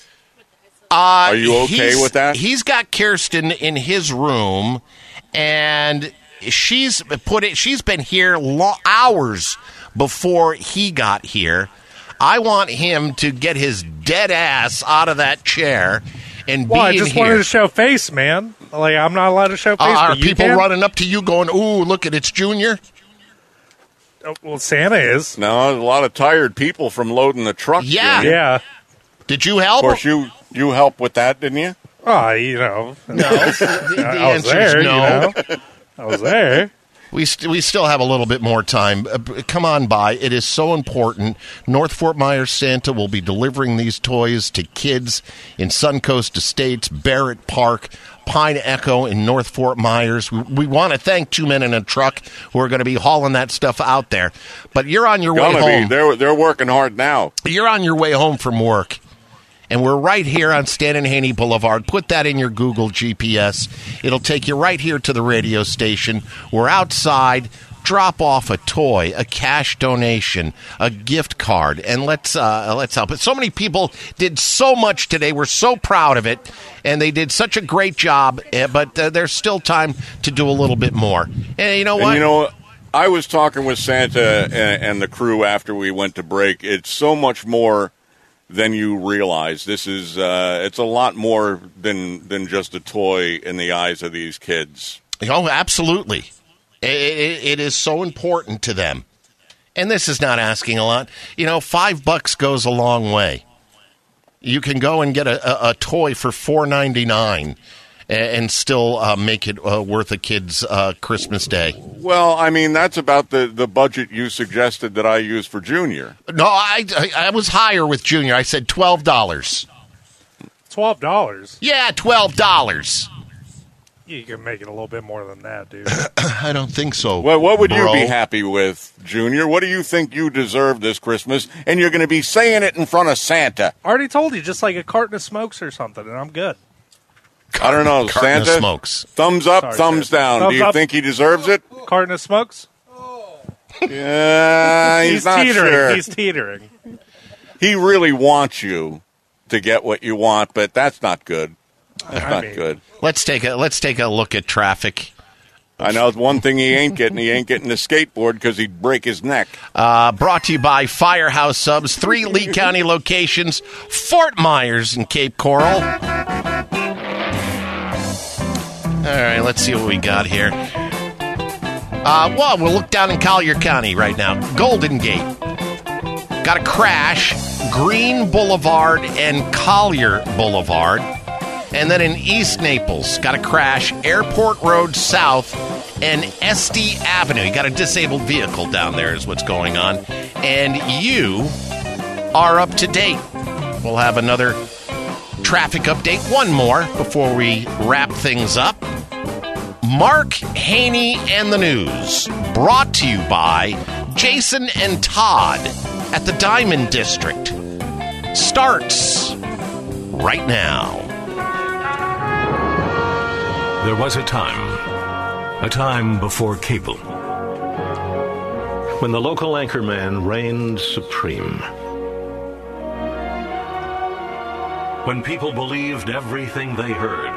Uh, Are you okay with that? He's got Kirsten in his room, and she's put it. She's been here lo- hours before he got here. I want him to get his dead ass out of that chair and well, be I just in wanted here. to show face, man. Like, I'm not allowed to show face. Uh, are but you people can? running up to you going, ooh, look at it's Junior? Oh, well, Santa is. No, there's a lot of tired people from loading the truck. Yeah. Junior. Yeah. Did you help? Of course, you, you helped with that, didn't you? Oh, you know. No. the the I was answer there, is no. You know? I was there. We st- we still have a little bit more time. Uh, b- come on by. It is so important. North Fort Myers Santa will be delivering these toys to kids in Suncoast Estates, Barrett Park, Pine Echo in North Fort Myers. We, we want to thank Two Men in a Truck who are going to be hauling that stuff out there. But you're on your way Gonna home. Be. They're, they're working hard now. You're on your way home from work. And we're right here on Stan and Haney Boulevard. Put that in your Google G P S. It'll take you right here to the radio station. We're outside. Drop off a toy, a cash donation, a gift card, and let's uh, let's help it. So many people did so much today. We're so proud of it, and they did such a great job. Uh, but uh, there's still time to do a little bit more. And you know what? And you know, I was talking with Santa and, and the crew after we went to break. It's so much more than you realize. This is uh, it's a lot more than than just a toy in the eyes of these kids. Oh, absolutely. It, it, it is so important to them. And this is not asking a lot. You know, five bucks goes a long way. You can go and get a, a, a toy for four ninety-nine and, and still uh, make it uh, worth a kid's uh, Christmas day. Well, I mean, that's about the, the budget you suggested that I use for Junior. No, I, I, I was higher with Junior. I said twelve dollars. twelve dollars. Yeah, twelve dollars. You can make it a little bit more than that, dude. I don't think so. Well, what would bro. you be happy with, Junior? What do you think you deserve this Christmas? And you're going to be saying it in front of Santa. I already told you, just like a carton of smokes or something, and I'm good. I don't know, Carton Santa. of smokes. Thumbs up, Sorry, thumbs Santa. down. Thumbs do you up. think he deserves it? Carton of smokes? Yeah, he's, he's not teetering. sure. He's teetering. He really wants you to get what you want, but that's not good. That's I not mean, good. Let's take a let's take a look at traffic. I know one thing he ain't getting. He ain't getting the skateboard because he'd break his neck. Uh, brought to you by Firehouse Subs, three Lee County locations, Fort Myers and Cape Coral. All right, let's see what we got here. Uh, well, we'll look down in Collier County right now. Golden Gate. Got a crash, Green Boulevard and Collier Boulevard. And then in East Naples, got a crash, Airport Road South and Estee Avenue. You got a disabled vehicle down there is what's going on. And you are up to date. We'll have another traffic update, one more, before we wrap things up. Mark Haney and the News, brought to you by Jason and Todd at the Diamond District. Starts right now. There was a time, a time before cable, when the local anchorman reigned supreme. When people believed everything they heard.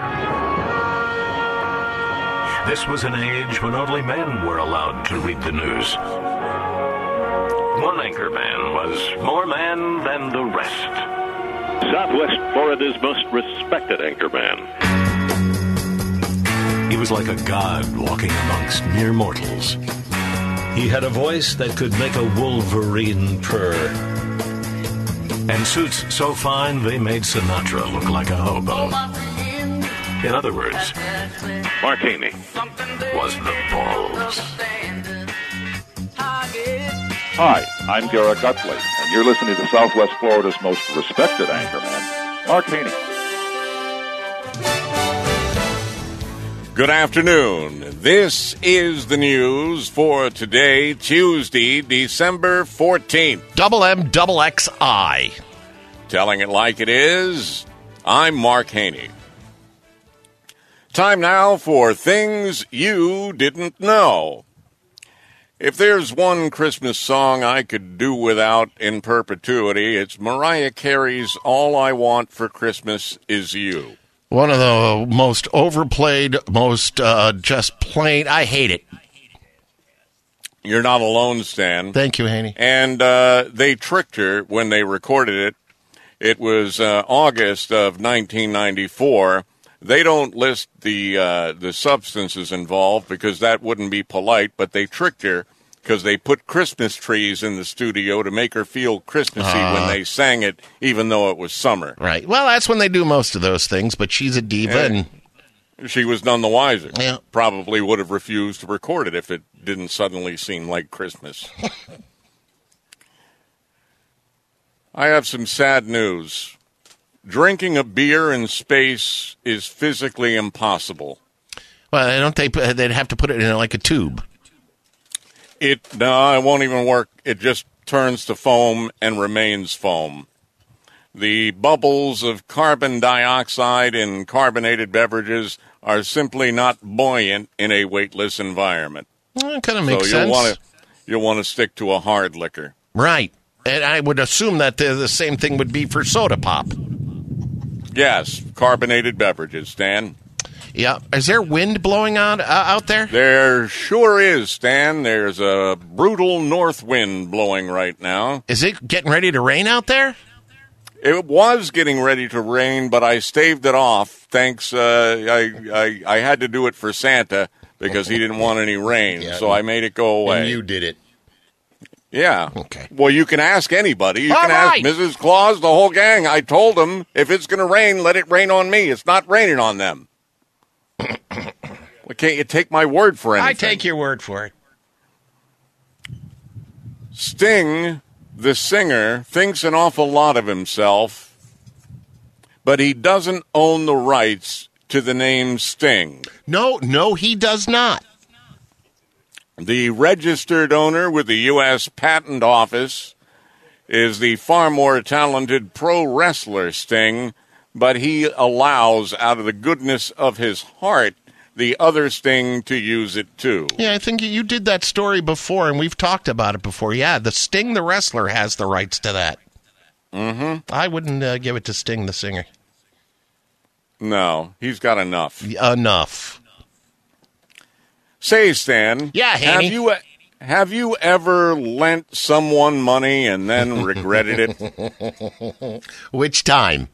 This was an age when only men were allowed to read the news. One anchorman was more man than the rest. Southwest Florida's most respected anchorman. He was like a god walking amongst mere mortals. He had a voice that could make a wolverine purr. And suits so fine they made Sinatra look like a hobo. In other words, Mark Haney was the balls. Hi, I'm Garrett Gutley, and you're listening to Southwest Florida's most respected anchorman, Mark Haney. Good afternoon. This is the news for today, Tuesday, December fourteenth. Double M, double X I. Telling it like it is, I'm Mark Haney. Time now for Things You Didn't Know. If there's one Christmas song I could do without in perpetuity, it's Mariah Carey's All I Want for Christmas Is You. One of the most overplayed, most uh, just plain. I hate it. You're not alone, Stan. Thank you, Haney. And uh, they tricked her when they recorded it. It was uh, August of nineteen ninety-four. They don't list the uh, the substances involved because that wouldn't be polite, but they tricked her because they put Christmas trees in the studio to make her feel Christmassy uh, when they sang it, even though it was summer. Right. Well, that's when they do most of those things, but she's a diva. And, and she was none the wiser. Yeah. Probably would have refused to record it if it didn't suddenly seem like Christmas. I have some sad news. Drinking a beer in space is physically impossible. Well, don't they? They'd have to put it in like a tube. It no, it won't even work. It just turns to foam and remains foam. The bubbles of carbon dioxide in carbonated beverages are simply not buoyant in a weightless environment. Well, it kind of makes so you'll sense. Want to, you'll want to stick to a hard liquor. Right. And I would assume that the, the same thing would be for soda pop. Yes, carbonated beverages, Stan. Yeah. Is there wind blowing out, uh, out there? There sure is, Stan. There's a brutal north wind blowing right now. Is it getting ready to rain out there? It was getting ready to rain, but I staved it off. Thanks. Uh, I, I I had to do it for Santa because he didn't want any rain, yeah, so I made it go away. And you did it. Yeah. Okay. Well, you can ask anybody. You All can right. ask Missus Claus, the whole gang. I told them, if it's going to rain, let it rain on me. It's not raining on them. Well, can't you take my word for anything? I take your word for it. Sting, the singer, thinks an awful lot of himself, but he doesn't own the rights to the name Sting. No, no, he does not. The registered owner with the U S Patent Office is the far more talented pro wrestler Sting, but he allows, out of the goodness of his heart, the other Sting to use it too. Yeah, I think you did that story before, and we've talked about it before. Yeah, the Sting the wrestler has the rights to that. Mm-hmm. I wouldn't uh, give it to Sting the singer. No, he's got enough. Enough. Say, Stan. Yeah, have Haney. you have you ever lent someone money and then regretted it? Which time?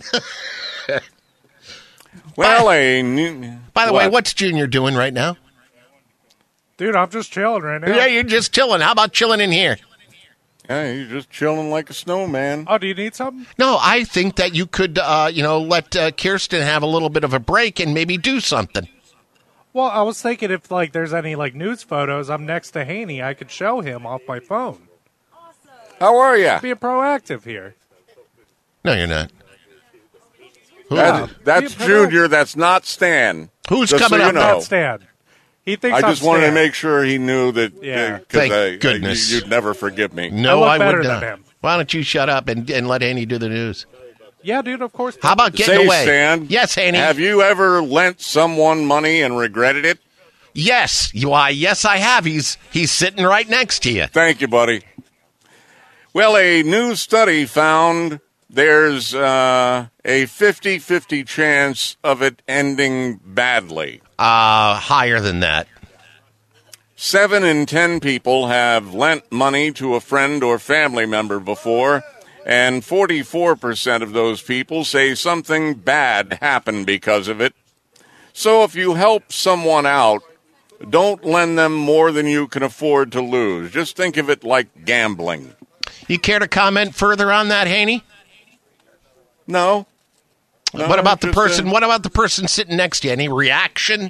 Well, a new, By the what? way, what's Junior doing right now? Dude, I'm just chilling right now. Yeah, you're just chilling. How about chilling in here? Yeah, he's just chilling like a snowman. Oh, do you need something? No, I think that you could, uh, you know, let uh, Kirsten have a little bit of a break and maybe do something. Well, I was thinking if like there's any like news photos, I'm next to Haney, I could show him off my phone. How are you? Being proactive here. No, you're not. That, that's Junior. That's not Stan. Who's Just coming so up? You know. Not Stan. He thinks I I'm just wanted Stan. to make sure he knew that. Yeah. Because Thank I, goodness. I, you'd never forgive me. No, I I, look better would than not. him. Why don't you shut up and, and let Haney do the news? Yeah, dude, of course. How about getting Say, away? Stan, Yes, Haney. have you ever lent someone money and regretted it? Yes. Why, yes, I have. He's he's sitting right next to you. Thank you, buddy. Well, a new study found there's uh, a fifty-fifty chance of it ending badly. Uh, higher than that. Seven in ten people have lent money to a friend or family member before, and forty-four percent of those people say something bad happened because of it. So if you help someone out, don't lend them more than you can afford to lose. Just think of it like gambling. You care to comment further on that, Haney? No. no what about the just, person? Uh, What about the person sitting next to you? Any reaction?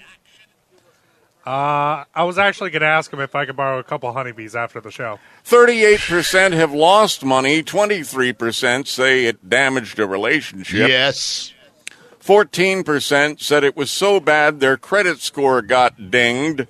Uh, I was actually going to ask him if I could borrow a couple honeybees after the show. thirty-eight percent have lost money. twenty-three percent say it damaged a relationship. Yes. fourteen percent said it was so bad their credit score got dinged.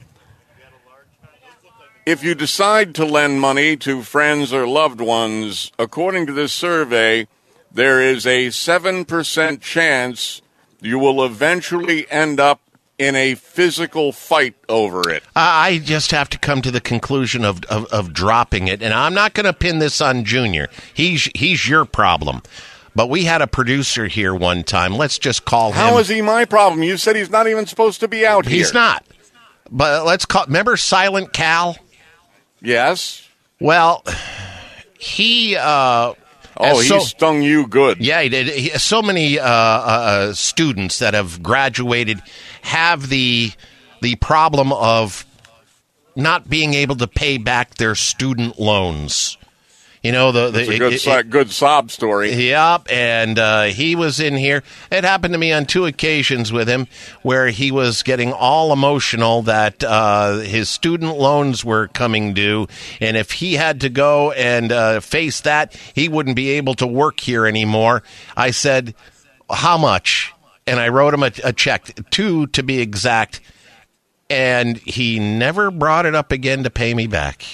If you decide to lend money to friends or loved ones, according to this survey, there is a seven percent chance you will eventually end up in a physical fight over it. I just have to come to the conclusion of, of, of dropping it, and I'm not going to pin this on Junior. He's he's your problem. But we had a producer here one time. Let's just call him. How is he my problem? You said he's not even supposed to be out here. He's not. But let's call. Remember Silent Cal? Yes. Well, he. Uh, oh, he so, stung you good. Yeah, he did. He, so many uh, uh, students that have graduated have the the problem of not being able to pay back their student loans. You know, the, the it's a good, it, so, it, good sob story. Yep, and uh, he was in here. It happened to me on two occasions with him where he was getting all emotional that uh, his student loans were coming due, and if he had to go and uh, face that, he wouldn't be able to work here anymore. I said, how much? And I wrote him a, a check, two to be exact, and he never brought it up again to pay me back.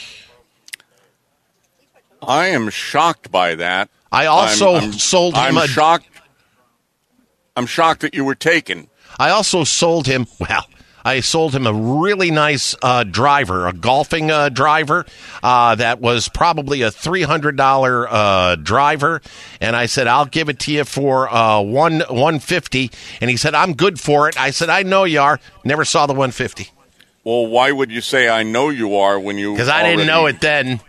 I am shocked by that. I also I'm, I'm, sold him I'm a... shocked. I'm shocked that you were taken. I also sold him, well, I sold him a really nice uh, driver, a golfing uh, driver uh, that was probably a three hundred dollars uh, driver. And I said, I'll give it to you for uh, one, one fifty. And he said, I'm good for it. I said, I know you are. Never saw the one fifty. Well, why would you say I know you are when you... Because I didn't know it then.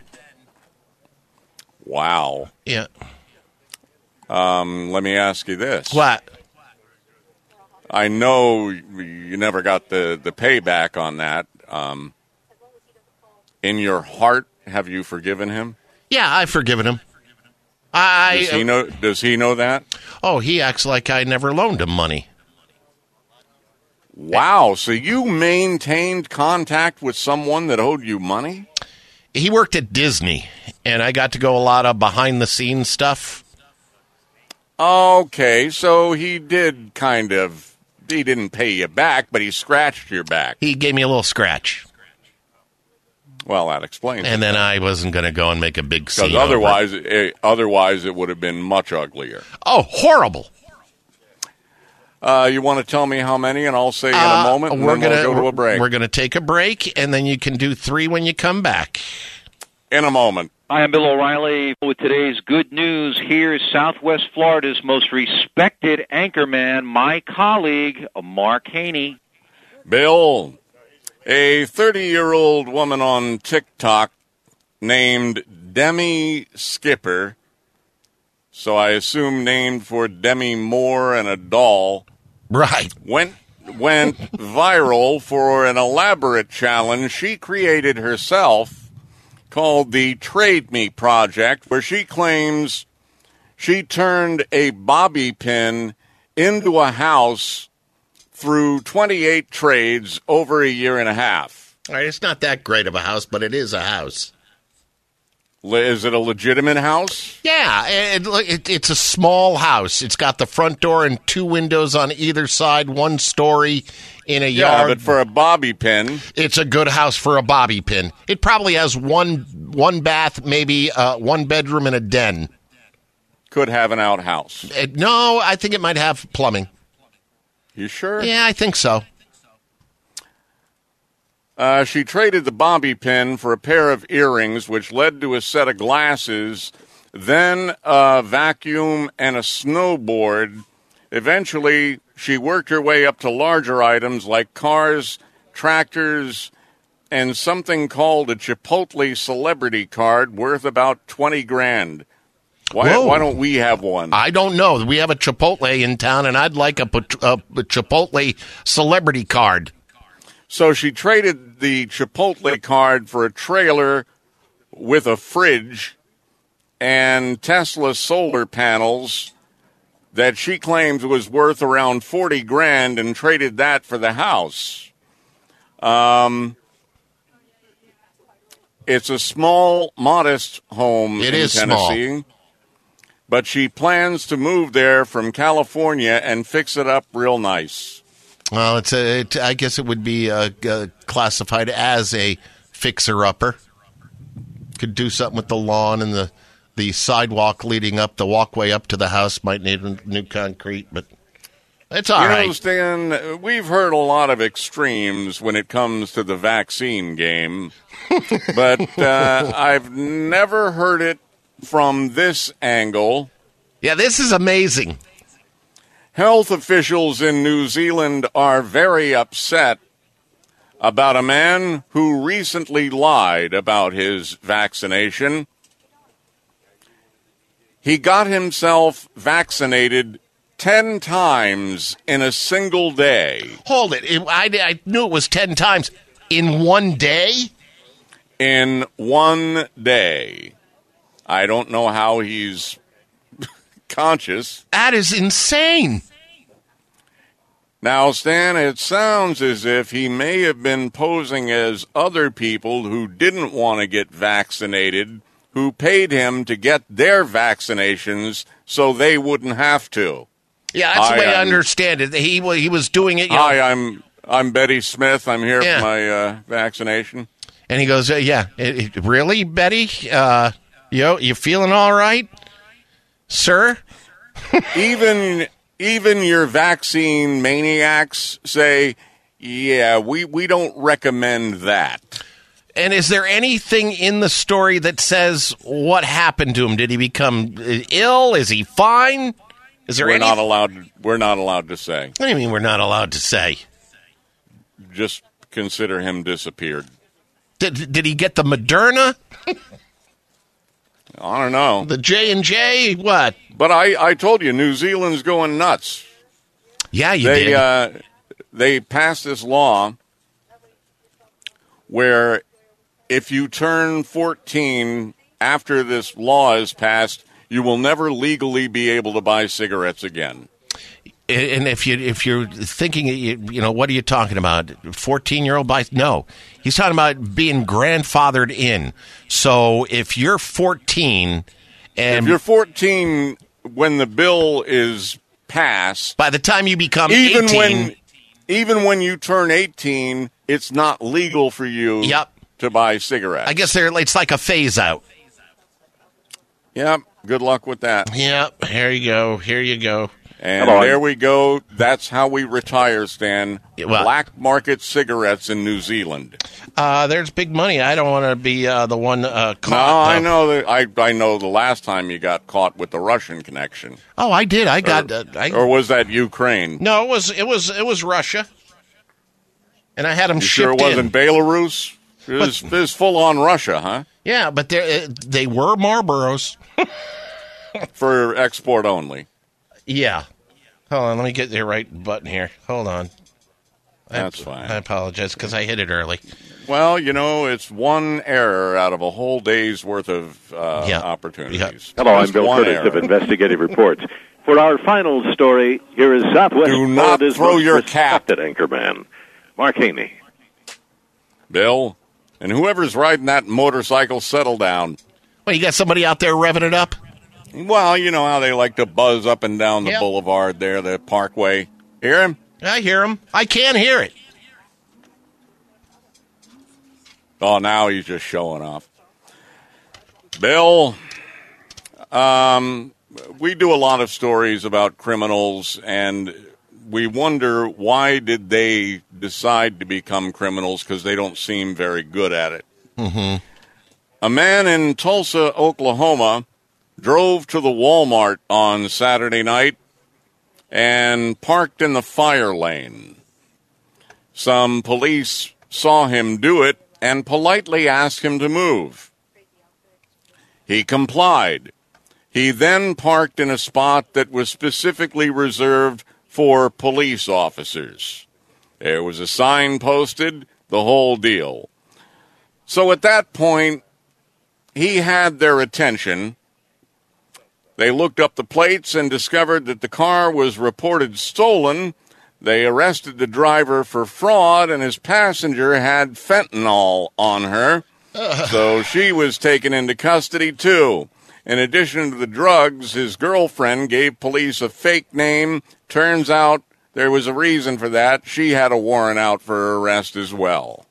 Wow. Yeah. Um, let me ask you this. What? I know you never got the, the payback on that. Um, in your heart, have you forgiven him? Yeah, I've forgiven him. I, does he know? Does he know that? Oh, he acts like I never loaned him money. Wow. So you maintained contact with someone that owed you money? He worked at Disney, and I got to go a lot of behind-the-scenes stuff. Okay, so he did kind of, he didn't pay you back, but he scratched your back. He gave me a little scratch. Well, that explains And it. then I wasn't going to go and make a big scene. Because otherwise, it, otherwise it would have been much uglier. Oh, horrible. Uh, you want to tell me how many, and I'll say in a Uh, moment, and we're then gonna we'll go to a break. We're going to take a break, and then you can do three when you come back. In a moment. Hi, I'm Bill O'Reilly with today's good news. Here's Southwest Florida's most respected anchorman, my colleague, Mark Haney. Bill, a thirty-year-old woman on TikTok named Demi Skipper, so I assume named for Demi Moore and a doll, right? Went went viral for an elaborate challenge she created herself called the Trade Me Project, where she claims she turned a bobby pin into a house through twenty-eight trades over a year and a half. All right, it's not that great of a house, but it is a house. Is it a legitimate house? Yeah, it, it, it's a small house. It's got the front door and two windows on either side, one story in a Yeah, yard. but for a bobby pin, it's a good house for a bobby pin. It probably has one one bath, maybe uh, one bedroom and a den. Could have an outhouse. It, no, I think it might have plumbing. You sure? Yeah, I think so. Uh, she traded the bobby pin for a pair of earrings, which led to a set of glasses, then a vacuum and a snowboard. Eventually, she worked her way up to larger items like cars, tractors, and something called a Chipotle celebrity card worth about twenty grand. Why, Whoa. why don't we have one? I don't know. We have a Chipotle in town, and I'd like a, a, a Chipotle celebrity card. So she traded the Chipotle card for a trailer with a fridge and Tesla solar panels that she claims was worth around forty grand, and traded that for the house. Um, it's a small, modest home It in is Tennessee. small. But she plans to move there from California and fix it up real nice. Well, it's a. It, I guess it would be uh, uh, classified as a fixer-upper. Could do something with the lawn and the the sidewalk leading up, the walkway up to the house might need new concrete, but it's all you right. know, Stan, we've heard a lot of extremes when it comes to the vaccine game, but uh, I've never heard it from this angle. Yeah, this is amazing. Health officials in New Zealand are very upset about a man who recently lied about his vaccination. He got himself vaccinated ten times in a single day. Hold it. it I, I knew it was ten times. In one day? In one day. I don't know how he's conscious. That is insane. Now, Stan, it sounds as if he may have been posing as other people who didn't want to get vaccinated, who paid him to get their vaccinations so they wouldn't have to. Yeah, that's Hi, the way I I'm- understand it. He wa- he was doing it. You know, Hi, I'm I'm Betty Smith. I'm here Yeah. for my uh, vaccination. and he goes, uh, "Yeah, it, it- really, Betty? Uh, you you feeling all right, sir?" even even your vaccine maniacs say, yeah, we, we don't recommend that. And is there anything in the story that says what happened to him? Did he become uh, ill? Is he fine? Is there we're any? not allowed we're not allowed to say. What do you mean we're not allowed to say? Just consider him disappeared. Did did he get the Moderna? I don't know. The J and J? What? But I, I told you, New Zealand's going nuts. Yeah, you they, did. Uh, they passed this law where if you turn fourteen after this law is passed, you will never legally be able to buy cigarettes again. And if you if you're thinking, you, you know, what are you talking about? fourteen year old buys? No, he's talking about being grandfathered in. So if you're fourteen, and if you're fourteen when the bill is passed, by the time you become even eighteen, when even when you turn eighteen, it's not legal for you yep. to buy cigarettes. I guess they're, it's like a phase out. Yep. Good luck with that. Yep. Here you go. Here you go. And there we go. That's how we retire, Stan. Well, black market cigarettes in New Zealand. Uh, there's big money. I don't want to be uh, the one uh, caught. No, I know that. I I know the last time you got caught with the Russian connection. Oh, I did. I got. Or, uh, I, or was that Ukraine? No, it was. It was. It was Russia. And I had them you shipped sure it wasn't in. Belarus? It was, it was full on Russia, huh? Yeah, but they they were Marlboros for export only. Yeah. Hold on, let me get the right button here. Hold on. That's I, fine. I apologize because I hit it early. Well, you know, it's one error out of a whole day's worth of uh, yeah. opportunities. Yeah. Hello, I'm Just Bill one Curtis error. of Investigative Reports. For our final story, here is Southwest Do not Florida's throw most your cap. respected anchorman, Mark Haney. Bill, and whoever's riding that motorcycle, settle down. Well, you got somebody out there revving it up? Well, you know how they like to buzz up and down the yep. boulevard there, the parkway. Hear him? I hear him. I can hear it. Oh, now he's just showing off. Bill, um, we do a lot of stories about criminals, and we wonder why did they decide to become criminals, because they don't seem very good at it. Mm-hmm. A man in Tulsa, Oklahoma, drove to the Walmart on Saturday night and parked in the fire lane. Some police saw him do it and politely asked him to move. He complied. He then parked in a spot that was specifically reserved for police officers. There was a sign posted, the whole deal. So at that point, he had their attention. They looked up the plates and discovered that the car was reported stolen. They arrested the driver for fraud, and his passenger had fentanyl on her. So she was taken into custody, too. In addition to the drugs, his girlfriend gave police a fake name. Turns out there was a reason for that. She had a warrant out for her arrest as well.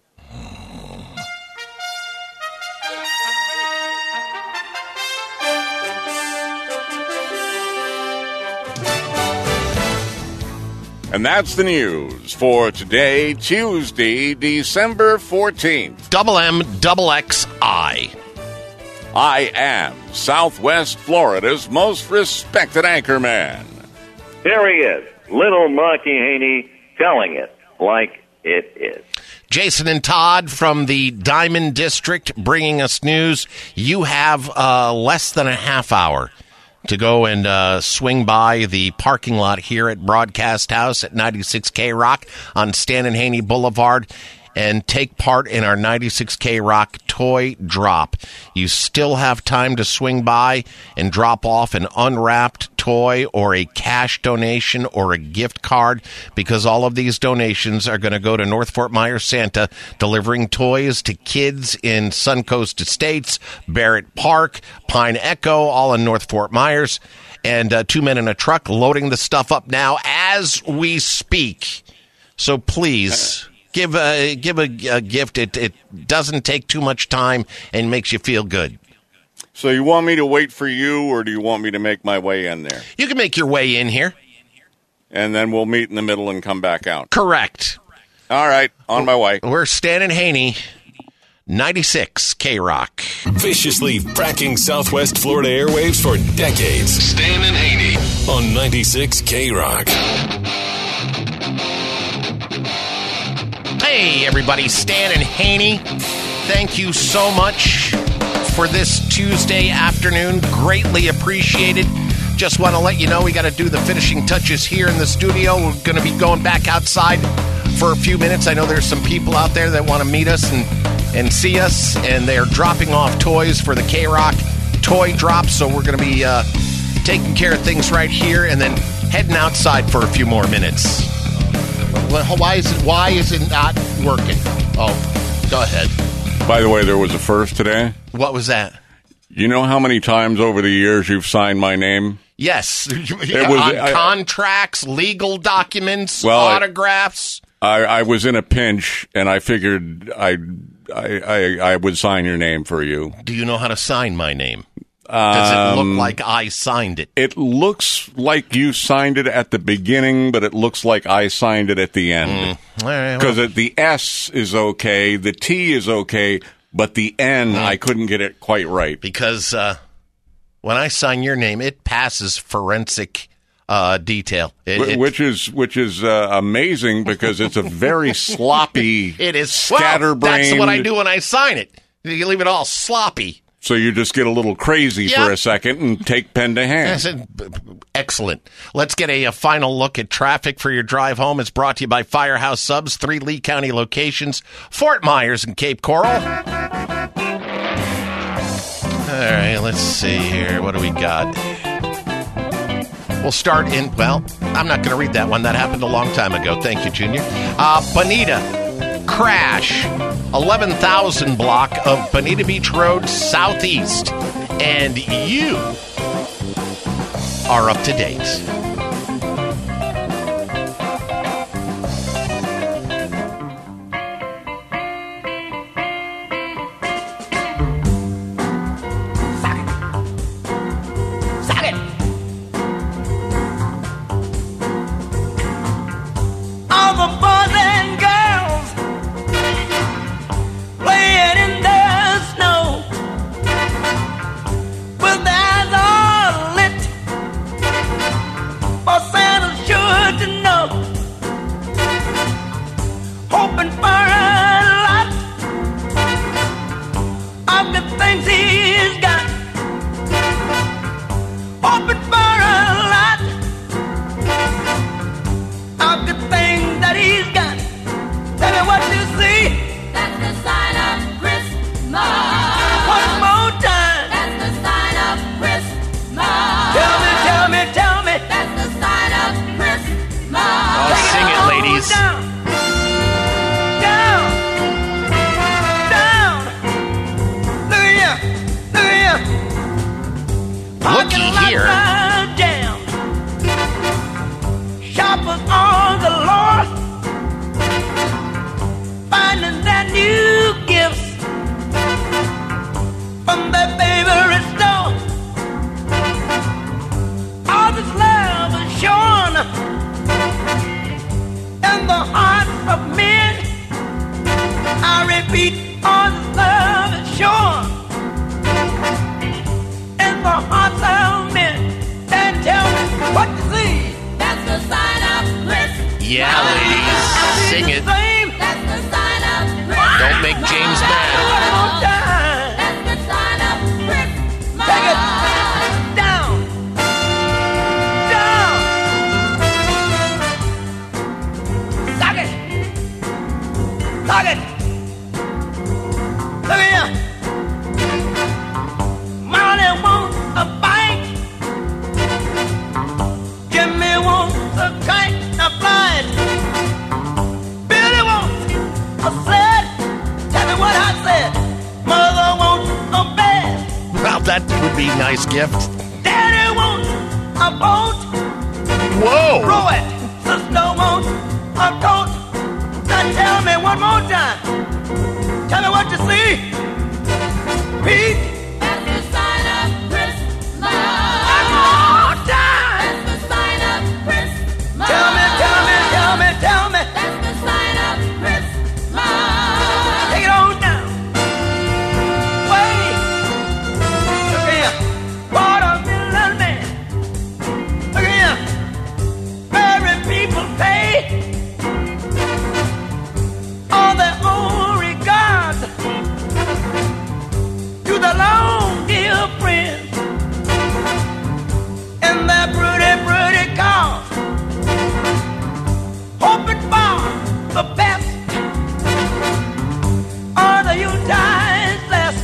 And that's the news for today, Tuesday, December fourteenth. Double M, double X, I. I am Southwest Florida's most respected anchorman. Here he is, little Marky Haney, telling it like it is. Jason and Todd from the Diamond District bringing us news. You have uh, less than a half hour to go and uh, swing by the parking lot here at Broadcast House at ninety-six K Rock on Stan and Haney Boulevard and take part in our ninety-six K Rock toy drop. You still have time to swing by and drop off an unwrapped toy or a cash donation or a gift card, because all of these donations are going to go to North Fort Myers Santa, delivering toys to kids in Suncoast Estates, Barrett Park, Pine Echo, all in North Fort Myers, and uh, two men in a truck loading the stuff up now as we speak. So please give a, give a, a gift. It, it doesn't take too much time and makes you feel good. So you want me to wait for you, or do you want me to make my way in there? You can make your way in here. And then we'll meet in the middle and come back out. Correct. All right, on my way. We're Stan and Haney, ninety-six K Rock. Viciously fracking Southwest Florida airwaves for decades. Stan and Haney on ninety-six K Rock. Hey, everybody, Stan and Haney. Thank you so much for this Tuesday afternoon. Greatly appreciated. Just want to let you know we got to do the finishing touches here in the studio. We're going to be going back outside for a few minutes. I know there's some people out there that want to meet us and, and see us, and they're dropping off toys for the K-Rock toy drop, so we're going to be uh, taking care of things right here and then heading outside for a few more minutes. Well, why is it, why is it not working? Oh, go ahead. By the way, there was a first today. What was that? You know how many times over the years you've signed my name? Yes. It was, on I, contracts, legal documents, well, autographs. I, I was in a pinch, and I figured I, I, I, I would sign your name for you. Do you know how to sign my name? Does it look Um, like I signed it? It looks like you signed it at the beginning, but it looks like I signed it at the end. Mm. All right, Because well. the S is okay, the T is okay, but the N, Mm. I couldn't get it quite right. Because uh, when I sign your name, it passes forensic uh, detail. It, Wh- it- which is which is uh, amazing because it's a very sloppy, it is scatterbrained. Well, that's what I do when I sign it. You leave it all sloppy. So you just get a little crazy Yep. for a second and take pen to hand. Yes, it- excellent. Let's get a, a final look at traffic for your drive home. It's brought to you by Firehouse Subs, three Lee County locations, Fort Myers and Cape Coral. All right, let's see here. What do we got? We'll start in, well, I'm not going to read that one. That happened a long time ago. Thank you, Junior. Uh, Bonita. Crash, eleven thousand block of Bonita Beach Road Southeast. And you are up to date. Suck it! All the boys and girls playing in the snow with their eyes all lit for Santa sure to know, hoping for a lot of the things he's got, hoping for a lot of the things that he's got. Tell me what you see. That's the sign of Christmas. One more time. That's the sign of Christmas. Tell me, tell me, tell me. That's the sign of Christmas. Oh, sing it, ladies. Down, down, down. Look at you, look at you. Looky here. Jam. Shoppers on the Lord, finding their new gifts from their favorite store. All this love is shown in the hearts of men. I repeat, all this love is shown in the hearts of men. Then tell me what you see. That's the sign of Christmas. Yeah, ladies, sing it. That's the sign of Christmas. Don't make James mad. One more time. That's the sign of Christmas. Take it down, down. Suck it, suck it. Look at you. Molly wants a bite. Jimmy wants a kite, a flight. Billy wants a sled. Tell me what I said. Mother wants a bed. Well, that would be a nice gift. Daddy wants a boat. Whoa. Row it. Sister wants a coat. Now tell me one more time. Tell me what you see. Pete. That's the sign of Christmas. One more time. That's the sign of Christmas. Tell me, tell me, tell me, tell me. That's the sign of Christmas. Take it on down. Wait. Look here. Watermelon man. Look here. Very people pay all their own regard to the long dear friends in their pretty, pretty cars, hoping for the best. Are the Yuletide blessed?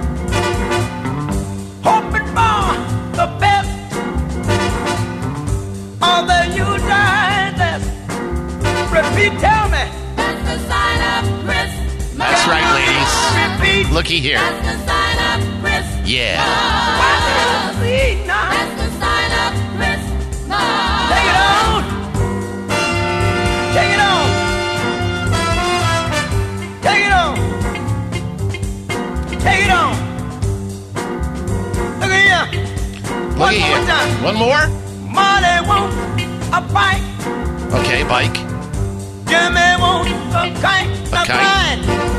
Hoping for the best. Are the Yuletide blessed? Repeat, tell me. That's the sign of Christmas. That's right, ladies. Repeat. Looky here. That's the sign of Christmas. Yeah. What is it now? That's the sign of One at more you. time. One more? Molly wants a bike. Okay, bike. Jimmy wants a kite. A kite.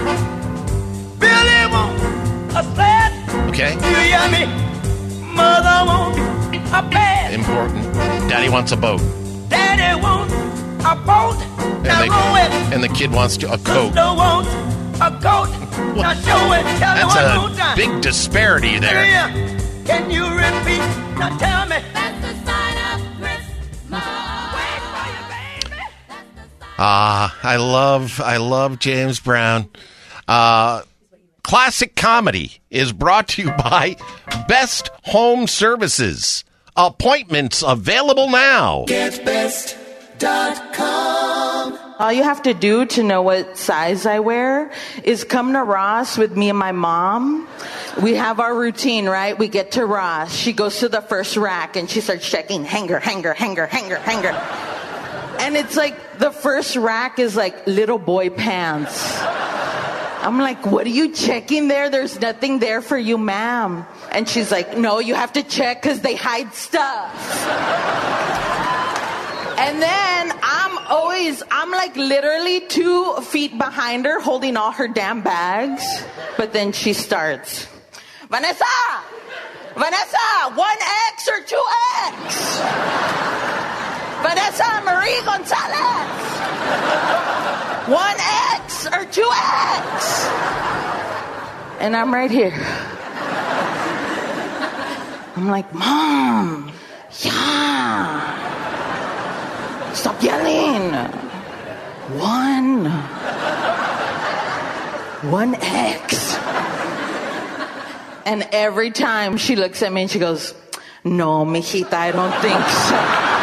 Billy wants a sled. Okay. You hear me? Mother wants a bed. Important. Daddy wants a boat. Daddy wants a boat. Now And, row it. they, and the kid wants to, a coat. Sister wants a coat. Now show it. Tell me That's one more a time. big disparity there. Yeah. Can you repeat? Now tell me. That's the sign of Christmas. Wait for you, baby. Ah, I love, I love James Brown. Uh, Classic Comedy is brought to you by Best Home Services. Appointments available now. Get best dot com. All you have to do to know what size I wear is come to Ross with me and my mom. We have our routine, right? We get to Ross. She goes to the first rack and she starts checking hanger, hanger, hanger, hanger, hanger. And it's like the first rack is like little boy pants. I'm like, what are you checking there? There's nothing there for you, ma'am. And she's like, no, you have to check because they hide stuff. And then I'm always, I'm like literally two feet behind her holding all her damn bags. But then she starts, Vanessa! Vanessa, one X or two X? Vanessa Marie Gonzalez! One X or two X? And I'm right here. I'm like, Mom, yeah. Stop yelling. One. One X. And every time she looks at me and she goes, no, mijita, I don't think so.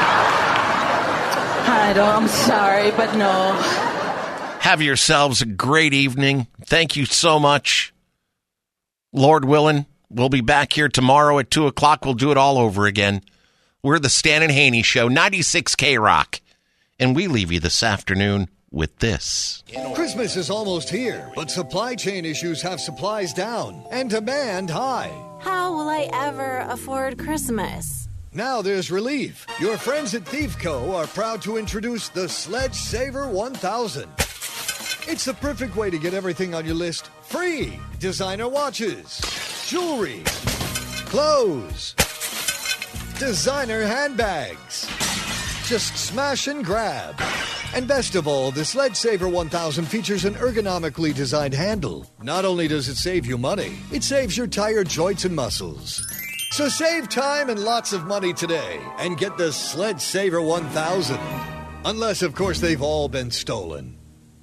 I don't, I'm sorry, but no. Have yourselves a great evening. Thank you so much. Lord willing, we'll be back here tomorrow at two o'clock. We'll do it all over again. We're the Stan and Haney Show, ninety-six K Rock. And we leave you this afternoon with this. Christmas is almost here, but supply chain issues have supplies down and demand high. How will I ever afford Christmas? Now there's relief. Your friends at Thief Co. are proud to introduce the Sledge Saver one thousand. It's the perfect way to get everything on your list free. Designer watches, jewelry, clothes, designer handbags. Just smash and grab. And best of all, the Sledge Saver one thousand features an ergonomically designed handle. Not only does it save you money, it saves your tired joints and muscles. So save time and lots of money today and get the Sledge Saver one thousand. Unless, of course, they've all been stolen.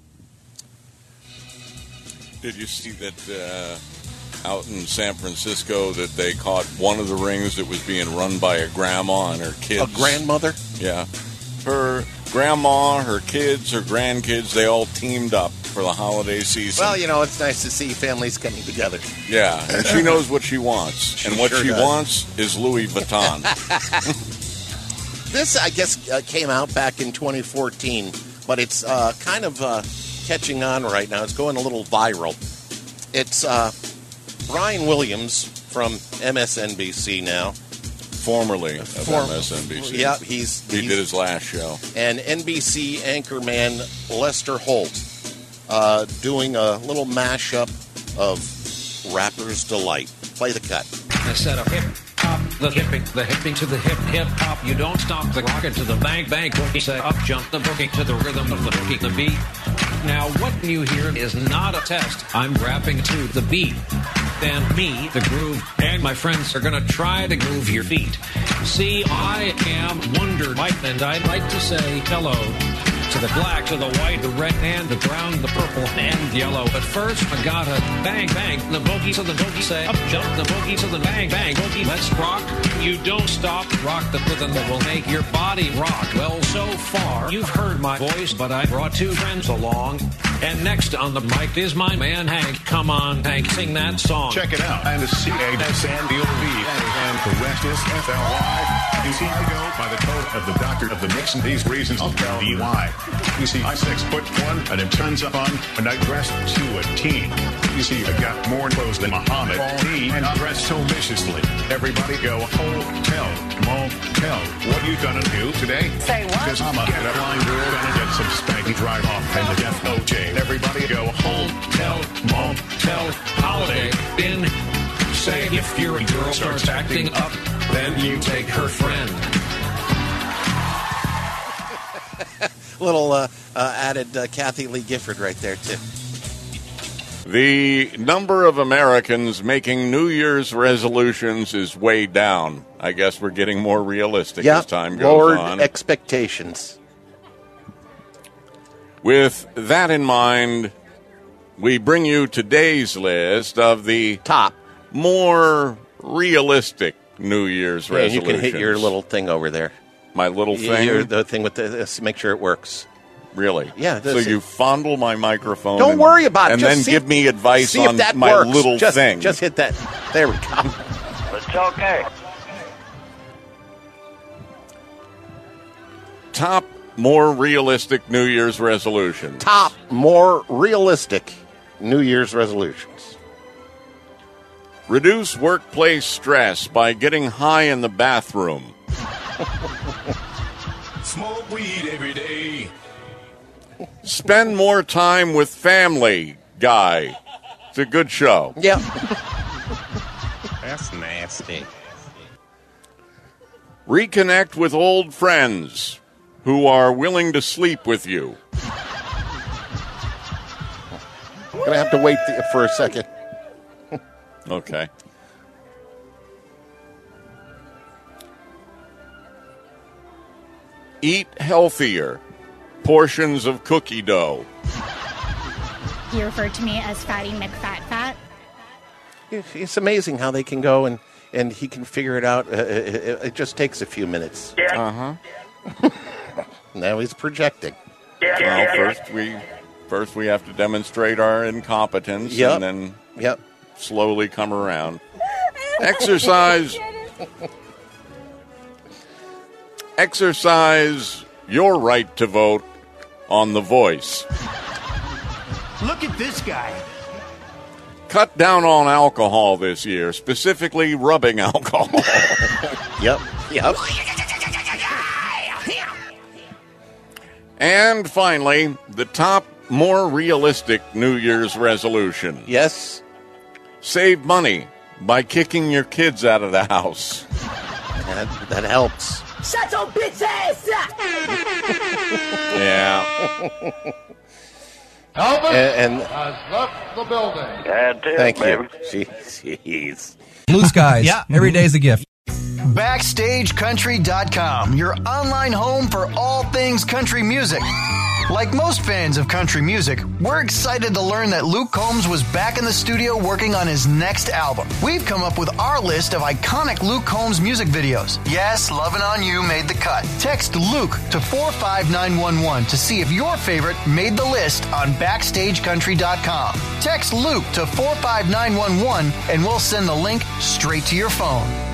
Did you see that uh, out in San Francisco that they caught one of the rings that was being run by a grandma and her kids? A grandmother? Yeah. Her grandma, her kids, her grandkids, they all teamed up for the holiday season. Well, you know, it's nice to see families coming together. Yeah, and she knows what she wants. She and what sure she does. wants is Louis Vuitton. This, I guess, uh, came out back in twenty fourteen, but it's uh, kind of uh, catching on right now. It's going a little viral. It's uh, Brian Williams from M S N B C now. Formerly of Form- M S N B C. Yeah, he's, He he's did his last show. And N B C anchorman Lester Holt uh, doing a little mashup of Rapper's Delight. Play the cut. I said a hip hop, the hipping, the hipping to the hip hip hop. You don't stop the rocket to the bang bang boogie. Say up jump the boogie to the rhythm of the boogie, the beat. Now what you hear is not a test. I'm rapping to the beat. Then me, the groove, and my friends are gonna try to groove your feet. See, I am Wonder Mike, and I'd like to say hello to the black, to the white, the red, and the brown, the purple, and yellow. But first, I gotta bang, bang, the boogie, so the boogie say, up, jump, the boogie, so the bang, bang, boogie, let's rock. You don't stop, rock the rhythm that will make your body rock. Well, so far, you've heard my voice, but I brought two friends along. And next on the mic is my man, Hank. Come on, Hank, sing that song. Check it out. And the C A S N D O V. And the rest is F L Y. You see, I go by the code of the doctor of the Nixon. These reasons I'll tell you why. You see, I'm six foot one, and it turns up on, and I dress to a teen. You see, I got more clothes than Muhammad Ali, and I dress so viciously. Everybody go, hotel, motel. What you gonna do today? Say what? Because I'm a get a blind girl, gonna get some spanky drive off, and the death O J. Everybody go, hotel, motel, holiday in. Say if your girl starts acting up, then you take her friend. Little uh, uh, added uh, Kathy Lee Gifford right there, too. The number of Americans making New Year's resolutions is way down. I guess we're getting more realistic Yep, as time goes lowered on. expectations. With that in mind, we bring you today's list of the top, more realistic New Year's Yeah, and you resolutions. can hit your little thing over there. My little thing? Your, the thing with the, this, make sure it works. Really? Yeah. So you fondle my microphone. Don't and, worry about it. And Just then see give if- me advice see if on that my works. little Just- thing. Just hit that. There we go. It's okay. Top more realistic New Year's resolutions. Top more realistic New Year's resolutions. Reduce workplace stress by getting high in the bathroom. Smoke weed every day. Spend more time with Family Guy. It's a good show. Yep. That's nasty. Reconnect with old friends who are willing to sleep with you. I'm going to have to wait th- for a second. Okay. Eat healthier. Portions of cookie dough. He referred to me as Fatty McFatFat. It's amazing how they can go and, and he can figure it out. Uh, it, it just takes a few minutes. Uh-huh. Now he's projecting. Well, first we first we have to demonstrate our incompetence Yep. and then yep. slowly come around. Exercise. Exercise your right to vote on The Voice. Look at this guy. Cut down on alcohol this year, specifically rubbing alcohol. Yep. Yep. And finally, the top more realistic New Year's resolution. Yes. Save money by kicking your kids out of the house. That, that helps. Shut your bitch ass up! Yeah. Elvis And- and- has left the building. Had to, Thank baby. you. Jeez. Blue skies. Yeah. Every day's a gift. Backstage Country dot com, your online home for all things country music. Like most fans of country music, we're excited to learn that Luke Combs was back in the studio working on his next album. We've come up with our list of iconic Luke Combs music videos. Yes, Lovin' On You made the cut. Text Luke to four five nine one one to see if your favorite made the list on Backstage Country dot com. Text Luke to four five nine one one and we'll send the link straight to your phone.